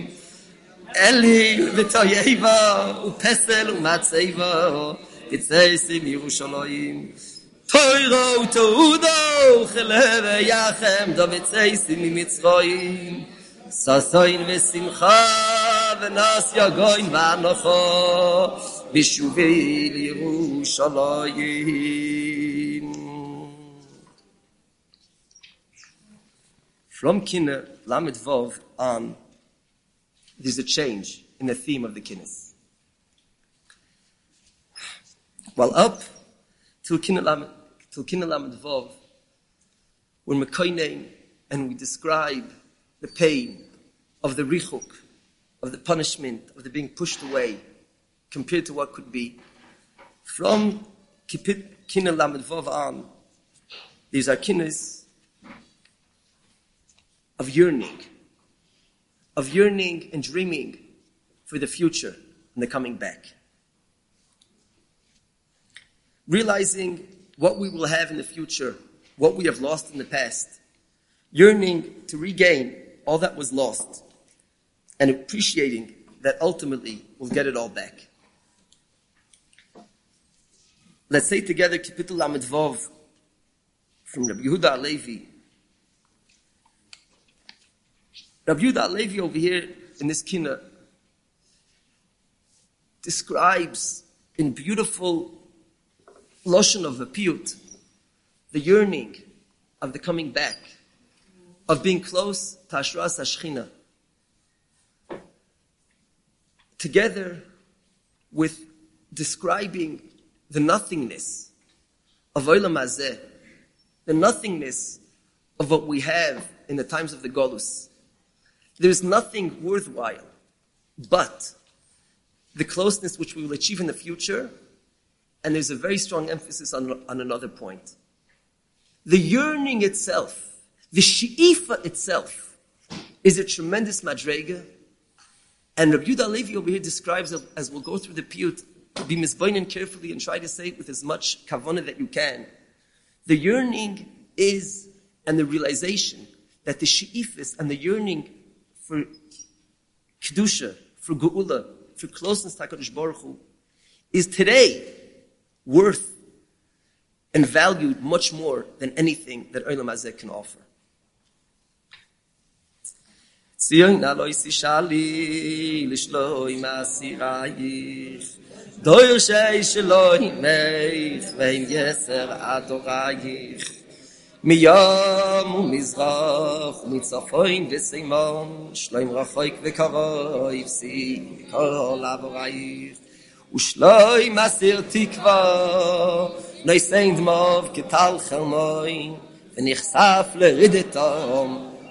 Elil v'toyeva u'pesel u'matzeva betzeisi Mirushalayim. Toiro u'toudo chelev yachem do betzeisi mimitzrayim. Sasoin v'simcha v'nas yagoin v'anocha v'shuvei Yerushalayim. From Kinnah Lamed Vov on, there's a change in the theme of the Kinnis. While up till Kinnah Lamed, till Kinnah Lamed Vov, we're mekoinein and we describe the pain of the richuk, of the punishment, of the being pushed away, compared to what could be. From Kinnah Lamed Vov on, these are kinnis of yearning, of yearning and dreaming for the future and the coming back. Realizing what we will have in the future, what we have lost in the past, yearning to regain all that was lost, and appreciating that ultimately we'll get it all back. Let's say together Kapitel Lamed Vov from Rabbi Yehuda Alevi. Rabbi Yehuda Alevi over here in this Kinnah describes in beautiful loshon of the piyut the yearning of the coming back, of being close to Hashras HaShechina, together with describing the nothingness of Olam Hazeh, the nothingness of what we have in the times of the Golus. There's nothing worthwhile but the closeness which we will achieve in the future, and there's a very strong emphasis on, on another point. The yearning itself, the she'ifa itself, is a tremendous madrega, and Rabbi Yehuda Alevi over here describes it, as we'll go through the piyut, be misboinen carefully and try to say it with as much kavanah that you can. The yearning is, and the realization that the she'ifis and the yearning for kedusha, for geula, for closeness to HaKadosh Baruch Hu, is today worth and valued much more than anything that Olam Hazeh can offer. Tzion aloi sishali lishloi masirayich doir shei sheloi meich veim yeser adorayich miyam umizrach umitzafoin v'seimon shloim rachoik v'karoiv si kol avorayich ushloim asir tikva noisein dmov ketal chelmoin v'nichsaf leridetom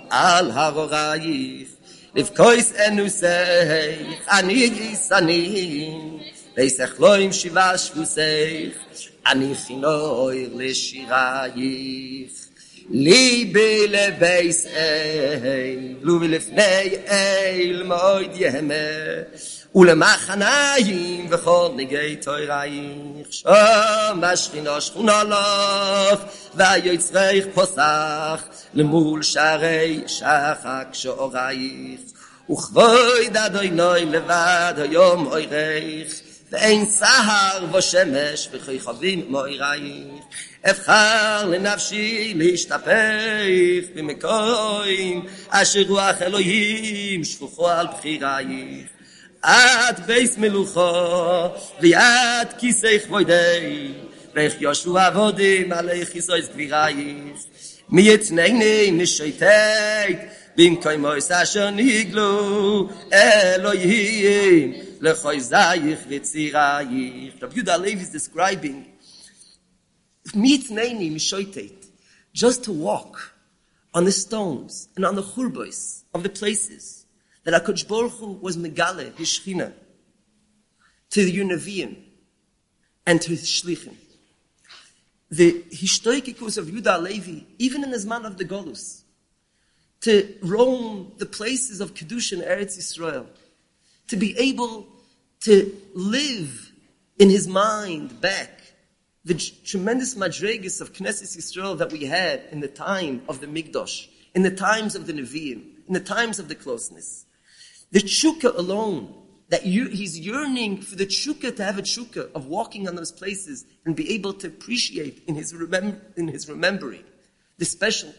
al harorayich livkois enuseich ani gisanim leisach loim shiva shvuseich ani chinoi leshirayich libe lebeis ei luvi lefnei eil moid yeme ולמחניים וכל נגי תוירייך שם השכינה שכונה לך ויוצריך פוסח למול שערי שחק שעורייך וכבוד אדוני לבד היום אוירייך ואין סהר ושמש וכוכבים מאוירייך אבחר לנפשי להשתפך במקוים אשר רוח אלוהים שפוכו על בחייך את בייס מלוכה ויד כיסא כבודי ואיך יושו עבודים עליך כיסויס גבירייך מי יתנני נשייטק במקום מויס אשר ניגלו אלוהים לכוי זייך וצירייך. Rabbi Yehuda Halevi is describing מי יתנני נשייטק just to walk on the stones and on the churbos of the places that HaKadosh Baruch Hu was megale, his Shechina, to the Nevi'im and to his Shlichim. The Hishtoikikus of Yehuda Halevi, even in the Zman of the Golus, to roam the places of Kedusha in Eretz Yisrael, to be able to live in his mind back the tremendous madregas of Knesset Yisrael that we had in the time of the Mikdash, in the times of the Nevi'im, in the times of the closeness. The tshuka alone, that you, he's yearning for the tshuka to have a tshuka of walking on those places and be able to appreciate in his, remem- in his remembering the special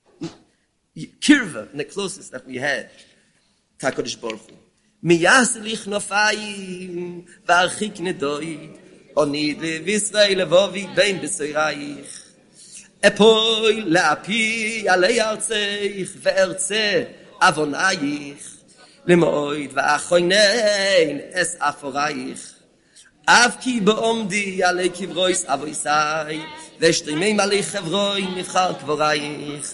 kirva and the closest that we had. HaKadosh Baruch Hu. Miyaslich nofayim v'archik nedoid onid v'Yisrael levovi bein b'soirayich epoi la'api alei artzeich ve'ertze avonayich למועד ואחוינן אס אפורייך אף כי בעומדי עלי קברויס אבויסאי ושתימי מלא חברוי מחר קבורייך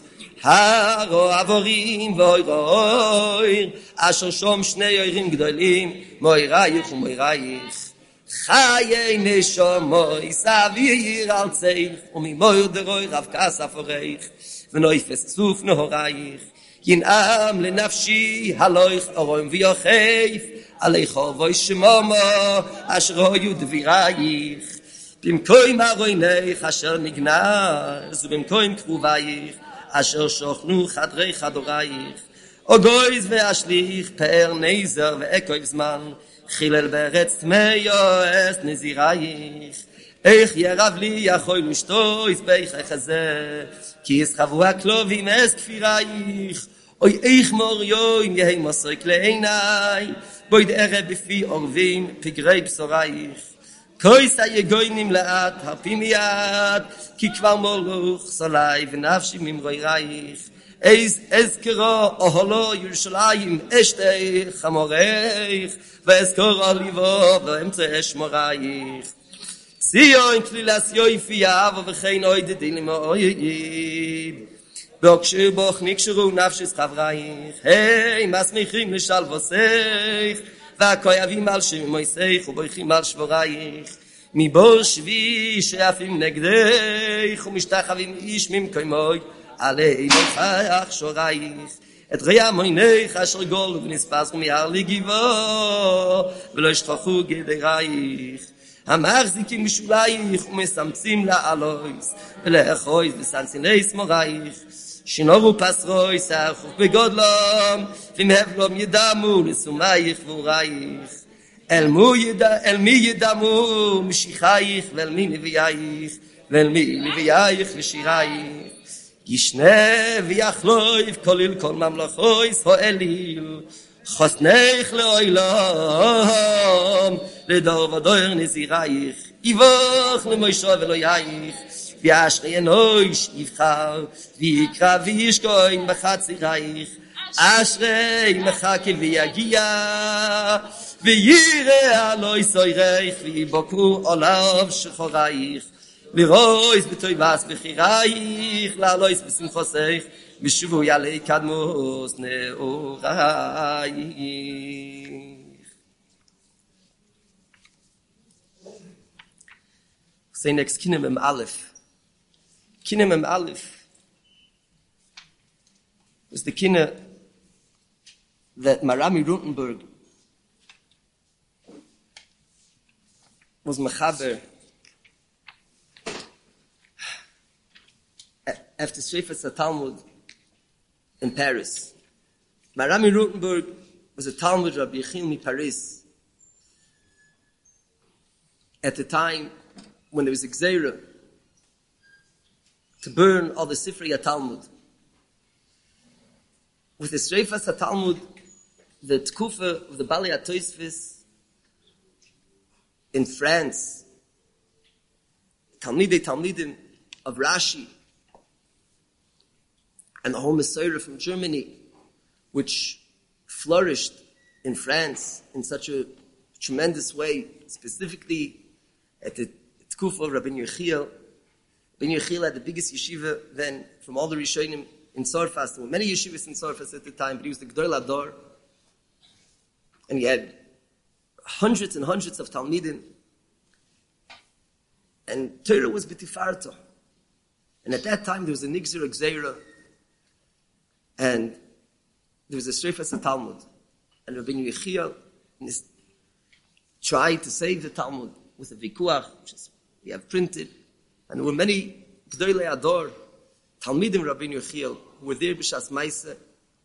הרו עבורים ואוירויר אשר שום שני אוירים גדולים מוירייך ומוירייך חיי נשומוי סביר ארצייך וממויר דרוי רב כס אפורייך ונויפס צוף נהורייך ינעם לנפשי הלוך אורום ויוחף עליך אבוי שמומו אשר היו דבירייך במקום ארוינך אשר נגנז ובמקום קרובייך אשר שוכנו חדרי חדורייך אוגויז ואשליך פאר נזר ואקויב זמן חילל בארץ תמאס נזירייך איך ירב לי יכול משתו יסבייך חזה כי יסחבו הכלובים אס כפירייך אוי איך מוריון יהי מסויק לעיניי בויד ערב בפי עורבים פגרי בשורייך כויס היגוינים לאט הרפי מיד כי כבר מולוך סולי ונפשי ממרוירייך איז אזכרו אוהלו ירושלים אשתי חמורייך ואזכור אליבו באמצע אשמורייך ציון כלילס יויפייה ובכן אוי דדילים אויד בוקשיר בוך נקשרו נפשיס חברייך היי מסמיכים לשלבוסייך והכויבים על שמויסייך ובויכים על שברייך מבור שבי שאפים נגדייך ומשתחווים איש ממקומוי עלי מלכך שורייך את ריה מוינייך אשר גול ונספס ומיהר לגיבו ולא ישכחו גדרייך המחזיקים משולייך ומסמצים לעלויס ולאחויס וסנסיניס מורייך שנורו פסרוי סחוף בגודלום ומהבלום ידמו לסומייך ואורייך אל מי ידמו משיחייך ואל מי נביאייך ואל מי נביאייך ושירייך ישנה ויחלויף כולל כל ממלכויס הואליל חוסנך לעולם לדור ודור נזירייך יבוך למוישו ולוייך וישרי אנוש יבחר ויקרא וישכון בחצירייך אשרי מחכה ויגיע וירא אלוהי סוירייך ויבוקרו עליו שחורייך lirois betoy vas bechiraich la lois besimchoseich mishuvu yalei kadmos neorai. Say next kinem im Aleph. Kinem im Aleph is the kine that Marami Rutenberg was mechaber after Shreifas Talmud in Paris. Marami Rutenberg was a Talmud Rabbi Yechiel Paris at the time when there was a Gzeira to burn all the Sifrei Talmud. With the Shreifas Talmud, the Tkufa of the Bali HaTosfos in France, Talmidei Talmidim of Rashi, and the whole Messiah from Germany, which flourished in France in such a tremendous way, specifically at the Tkufa of Rabbi Yechiel. Rabbi Yechiel had the biggest yeshiva then from all the Rishonim in Sarfas. There were many yeshivas in Sarfas at the time, but he was the Gdol Ador. And he had hundreds and hundreds of Talmidim. And Torah was b'tifarto. And at that time there was a Nigzir Gzeira. And there was a Shreifas Talmud. And Rabbi Yechiel tried to save the Talmud with a Vikuach, which is, we have printed. And there were many Gdolei Ador, Talmidim Rabbi Yechiel, who were there b'shas Maaseh.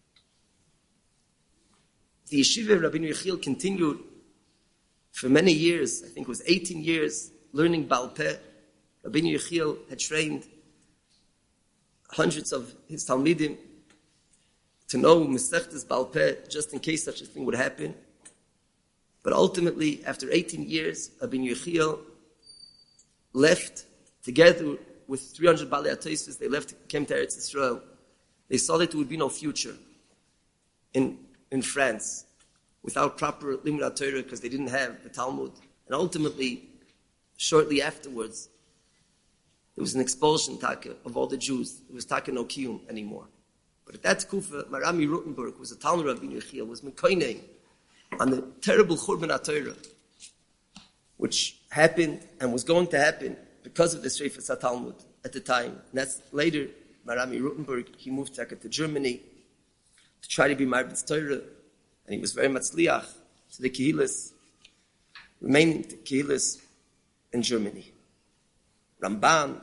The yeshiva of Rabbi Yechiel continued for many years. I think it was eighteen years, learning Baal Peh. Rabbi Yechiel had trained hundreds of his Talmidim to know Masechtas Baal Peh, just in case such a thing would happen. But ultimately, after eighteen years, Rabbi Yechiel left together with three hundred Bali HaTosfos. They left, came to Eretz Yisrael. They saw that there would be no future in in France without proper Limud Torah because they didn't have the Talmud. And ultimately, shortly afterwards, there was an expulsion taka of all the Jews. There was taka no kiyum anymore. But at that kufa, Marami Rutenberg, who was a Talmud Rabbi Yechiel, was mekoinei on the terrible Churban HaTorah, which happened and was going to happen because of the Shreifas Talmud at the time. And that's later, Marami Rutenberg, he moved taka to Germany to try to be Marbitz Torah, and he was very matzliach to the Kehillas, remaining to Kehillas in Germany. Ramban,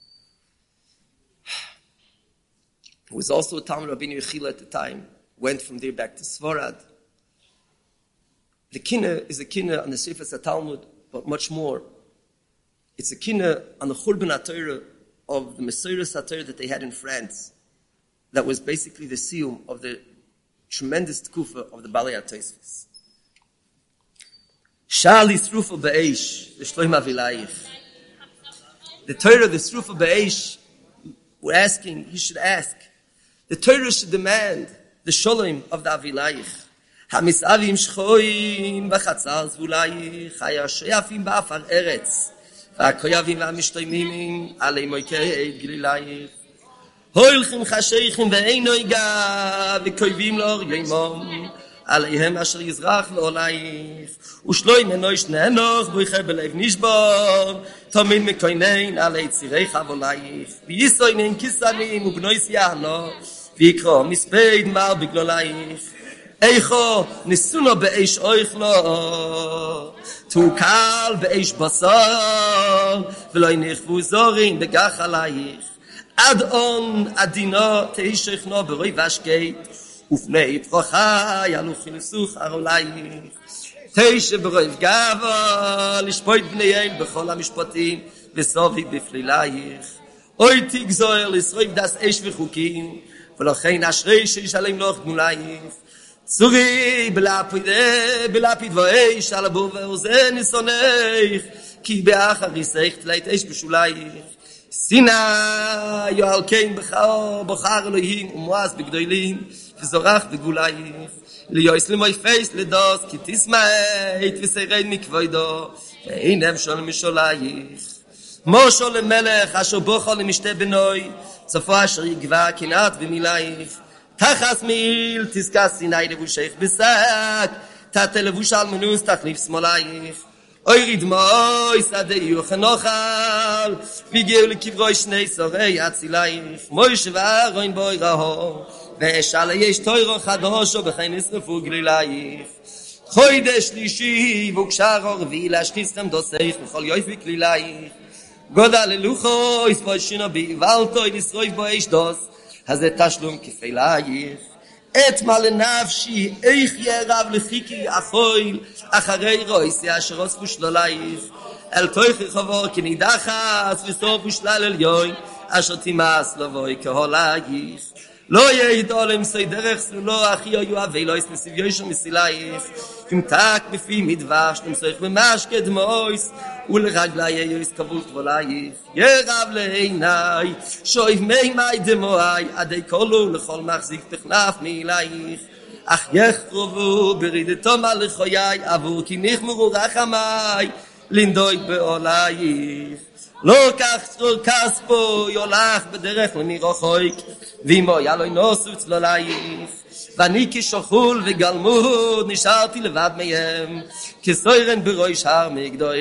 who was also a Talmud Rabbi Yechiel at the time, went from there back to Sfarad. The Kinna is a Kinna on the Shreifas Talmud, but much more. It's a Kinna on the Churban HaTorah of the Mesiras HaTorah that they had in France. That was basically the siyum of the tremendous tkufa of the Bali HaTosfos. Shali Srufa Be'esh, the Shloim Avilayich. The Torah, the Srufa Be'esh, we're asking, he should ask. The Torah should demand the Sholem of the Avilayich. Hamisavim shchoim b'chatzar zvulayich, hayashayafim ba'afar eretz, v'akoyavim v'amishtoimim, alei moikei gililayich. הולכים חשייכים ואינו ייגע וקויבים לאור ימום עליהם אשר יזרח לעולייך ושלוי מנויש ננוך בויכה בלב נשבור תמיד מקוינן על יצירי חבולייך ויסוינן כיסנים ובנויס יענו ויקרו מספד מר בגלולייך איכו ניסונו באש אויכלו תוקל באש בשר ולא ינחבו זורין בגח עלייך עד און עדינו תשכנו ברוי ושקט ופני פרחה ילוכי לסוך הרולייך תשע ברוי וגבה לשפוט בנייל בכל המשפטים וסובי בפלילייך אוי תגזור לסרויב דס אש וחוקים ולכן אשרי שישלם לך גמולייך צורי בלפיד בלפיד ואש על הבוא ואוזן ניסונך כי באחר יסך תלית אש בשולייך Sina Yoal Kein Bechar Bechar Elohim Umuaz B'Gdoilin V'Zorach B'Gulayich Liyois L'moy Feis L'dos Kitismait V'Serein Mikvoido Ve'inem Shol Misholayich Moshe lemelech asher bocha lemishte benoi sofo asher yigva kinat v'milaich tachas mil tiskas sinai levusheich besak tate levush al menus tachlif smolaich oy ridmoi sadei uchenochal vigeu lekivroi shnei sorei atzilaich Moshe v'Aaron boi raho ve'eshal yesh toiro chadosho b'chein nisrefu glilaich chodesh shlishi v'ukshar orvi lashchischem doseich v'chol yois v'glilaich God allelucho is poshino bi valto in isroif bo eish dos hazet tashlum kefeilayich et mal nafshi eich yerav lechiki achoil acharei rois yasheros pushlolaich el toich chavor kinidachas v'sof pushlal el yoy asher timas lavoi keholayich lo yeidolem seiderech sulo achi yoyu avelois mesiv yoyshom misilayich kim tak befi midvash nem soich b'mashke dmois ולרגלי יש כבול כבולייך ירב לעיניי שויב מי מי דמואי עדי קולו לכל מחזיק תחלף מילייך אך יחרבו ברידתו מלכויי עבור כי נחמרו רחמי לנדוי בעולייך לא כך צרור כספו יולך בדרך למירוחויק ואמו ילוי נוסו צלולייך ואני כשחול וגלמוד נשארתי לבד מהם כסוירן בראש הר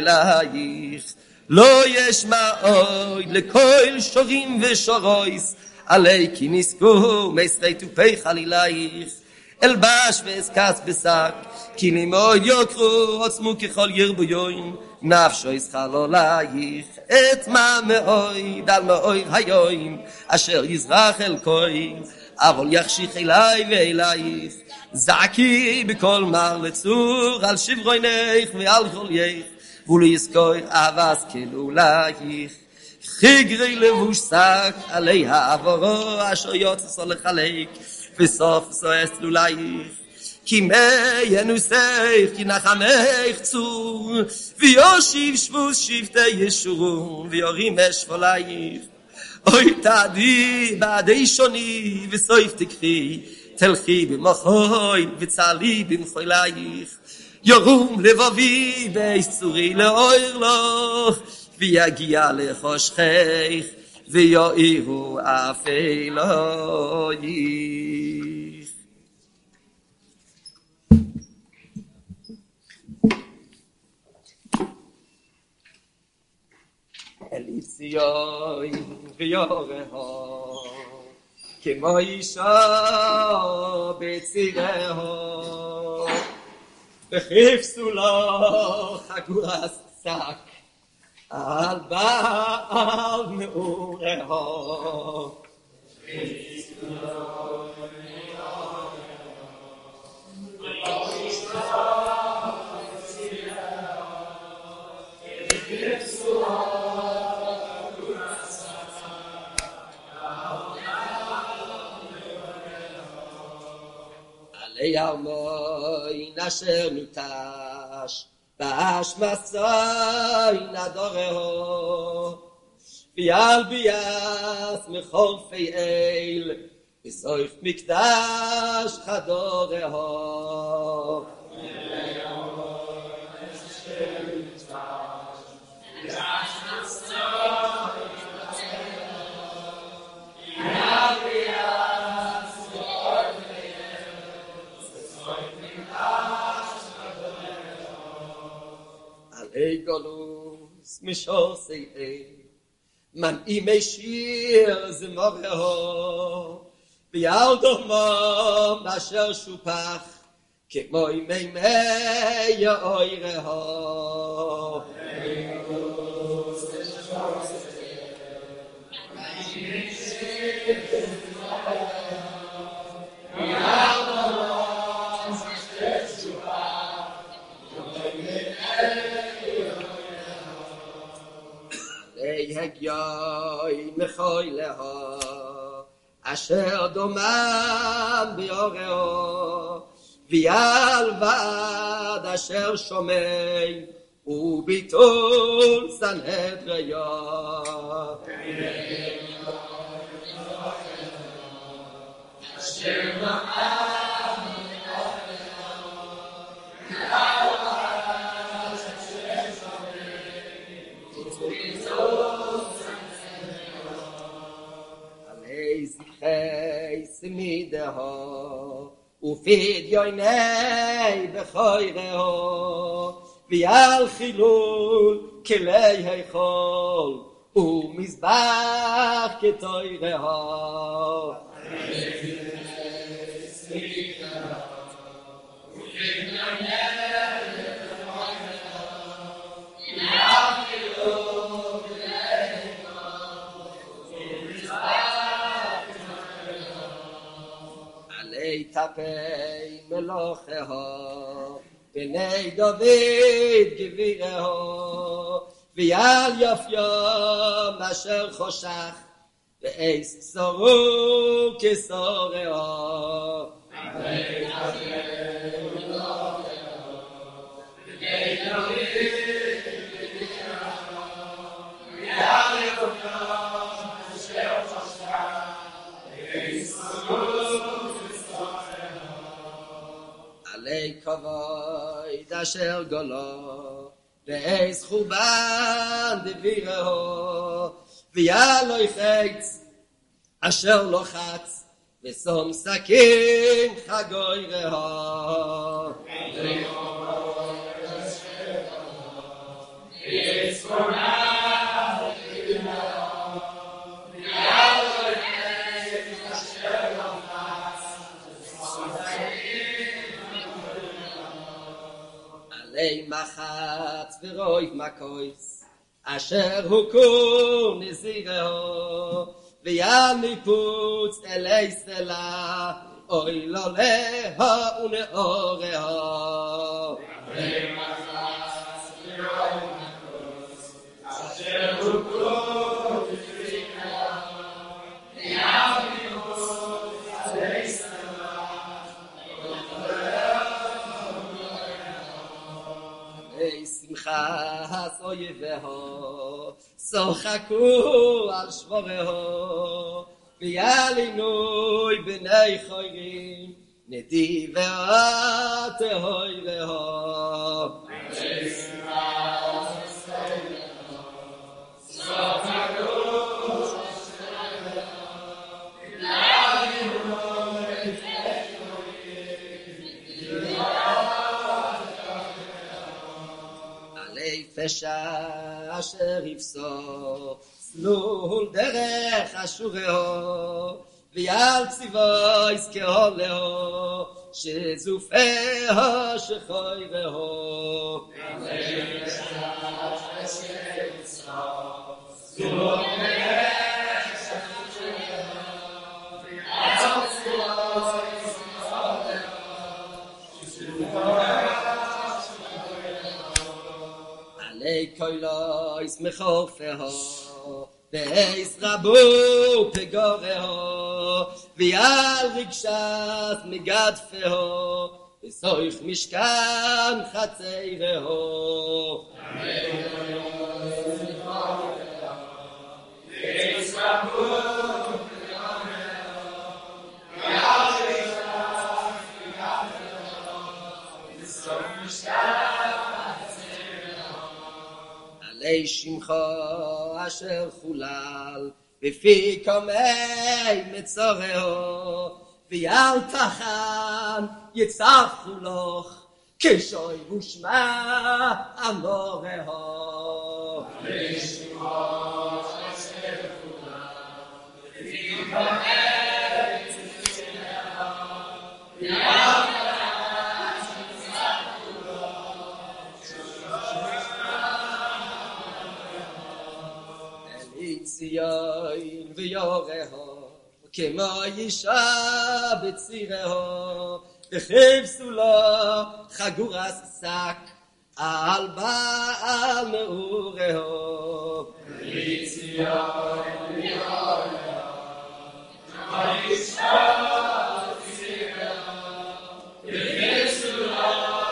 מגדולייך לא יש מאוי לכל שורים ושורויס עלי כי נסקו מסרי טופי חלילייך אלבש ואסקס בשק כי לימוד יוקרו עוצמו ככל ירבו יוין נפשו ישחל עולייך את מה מאוי דל מאוי היוין אשר יזרח אל כוין אבל יחשיך אליי ואלייך זעקי בכל מר לצור על שברוינך ועל חולייך וליזכור אבס כלולייך חיגרי לבוש שק עלי העברו אשר יוצא לחלק בסוף סועס לולייך כי מי ינוסייך כי נחמך צור ויושיב שבוס שבטי ישורון ויורים אשפולייך אוי תעדי בעדי שוני וסויף תקחי תלכי במחוי וצעלי במחולייך ירום לבבי בייס צורי לאויר לך ויגיע לחושכך ויועירו אפלוייך אליציוי ויורהו כמו אישה בצירהו וחיפשו לו חגורת שק על בעל נעורהו חיפשו לו כמו אישה יאמוי נשר נוטש באש מסוי נדורו ביאל ביאס מחורפי אל בסויף מקדש חדורו Hey Golus, Mishosei Ei, Man imei shir zemoreho, Bial domom asher shupach, Kemo imei mei yoireho. Hey Golus, Mishosei Ei, Man imei shir zemoreho, Bial domom asher shupach, Kemo imei Hegyoy mechoyleho asher domam bioreo vial vad asher shomei ubitul sanhedreyo asher domam bioreo smideho ufid yoinei bechoireho vial chilul kelei heichol umizbach ketoireho tapei melocheho bnei David gevireho vial yafyam asher choshach ve'eis soru kesoreho tapei melocheho bnei David gevireho vial yafyam asher choshach ve'eis soru Alei kavoi dasher golo ve'eis chuban devireho v'yaloi chetz asher lochatz v'som sakin chagoireho Alei kavoi dasher golo ve'eis chuban devireho v'yaloi chetz asher lochatz v'som sakin Alei machatz v'roiv makois asher hukun nizireho v'yal niputz elei sela oy lo leha uneoreho Alei machatz v'roiv makois asher hukun nizireho v'yal niputz elei sela simchas oyeveho sochaku al shvoreho v'yalinui b'nei choyrim nediveat tehoireho simchas oyeveho sochaku al shvoreho v'yalinui b'nei choyrim Fesha asher yifso slul derech ashureho v'yal tzivois keholeho shezufeho shechoireho Fesha asher yifso slul derech ashureho v'yal tzivois keholeho shezufeho Alei koilos mechofeho ve'eis rabu pegoreho v'yal rigshas megadfeho v'soich mishkan chatzeireho Alei koilos mechofeho ve'eis rabu pegoreho v'yal rigshas megadfeho v'soich mishkan Alei shimcha asher chulal v'fi kamei metzoreho v'yal tachan yitzaf chuloch kishoy vushma amoreho Alei shimcha asher chulal v'fi kamei metzoreho v'yal Tzion v'yoreho kemo yisha b'tzireho v'chiv sulo chaguras sak al ba'al meureho Tzion v'yoreho kemo yisha b'tzireho v'chiv sulo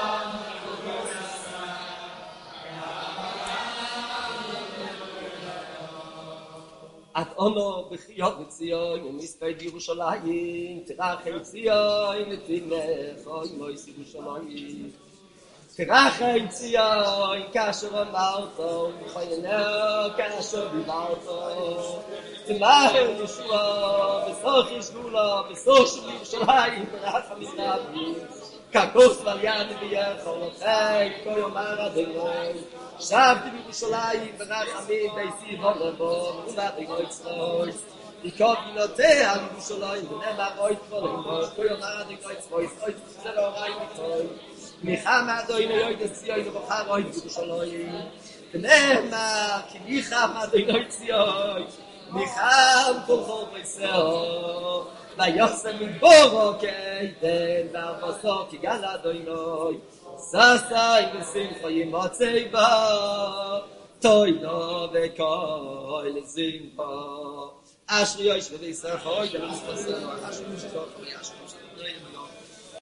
at ono b'chiyot Tzion u'misped Yerushalayim terachei Tzion v'tinechoy mois Yerushalayim terachei Tzion kasher amarto v'chayineo kasher bivarto
Zimmer Yeshua, Besoch Yishgula, Besoch Yerushalayim, Beracham Yisrael, Kakos Valian V'yechol Ochei, Koyo Mara Adonai, Shavti Yerushalayim, Berachamim, Beisi V'olavo, Ula Adonai Tzvois, Ikov Yinotea Yerushalayim, V'nemar Oit V'olavo, Koyo Mara Adonai Tzvois, Oit Tzvero Rai V'toi, Micham Adonai Oit Tzioin, V'char Oit Yerushalayim, V'nemar, Ki Micham Adonai Tzioin, Micham kol chol b'Yisrael, v'yosem midboro keiten, v'avosor ki gal Adonai, sasai v'simcha yimotzei ba, toino v'kol simcha. Ashri yosh v'Yisrael choy, v'Yisrael choy, v'Yisrael choy, v'Yisrael choy,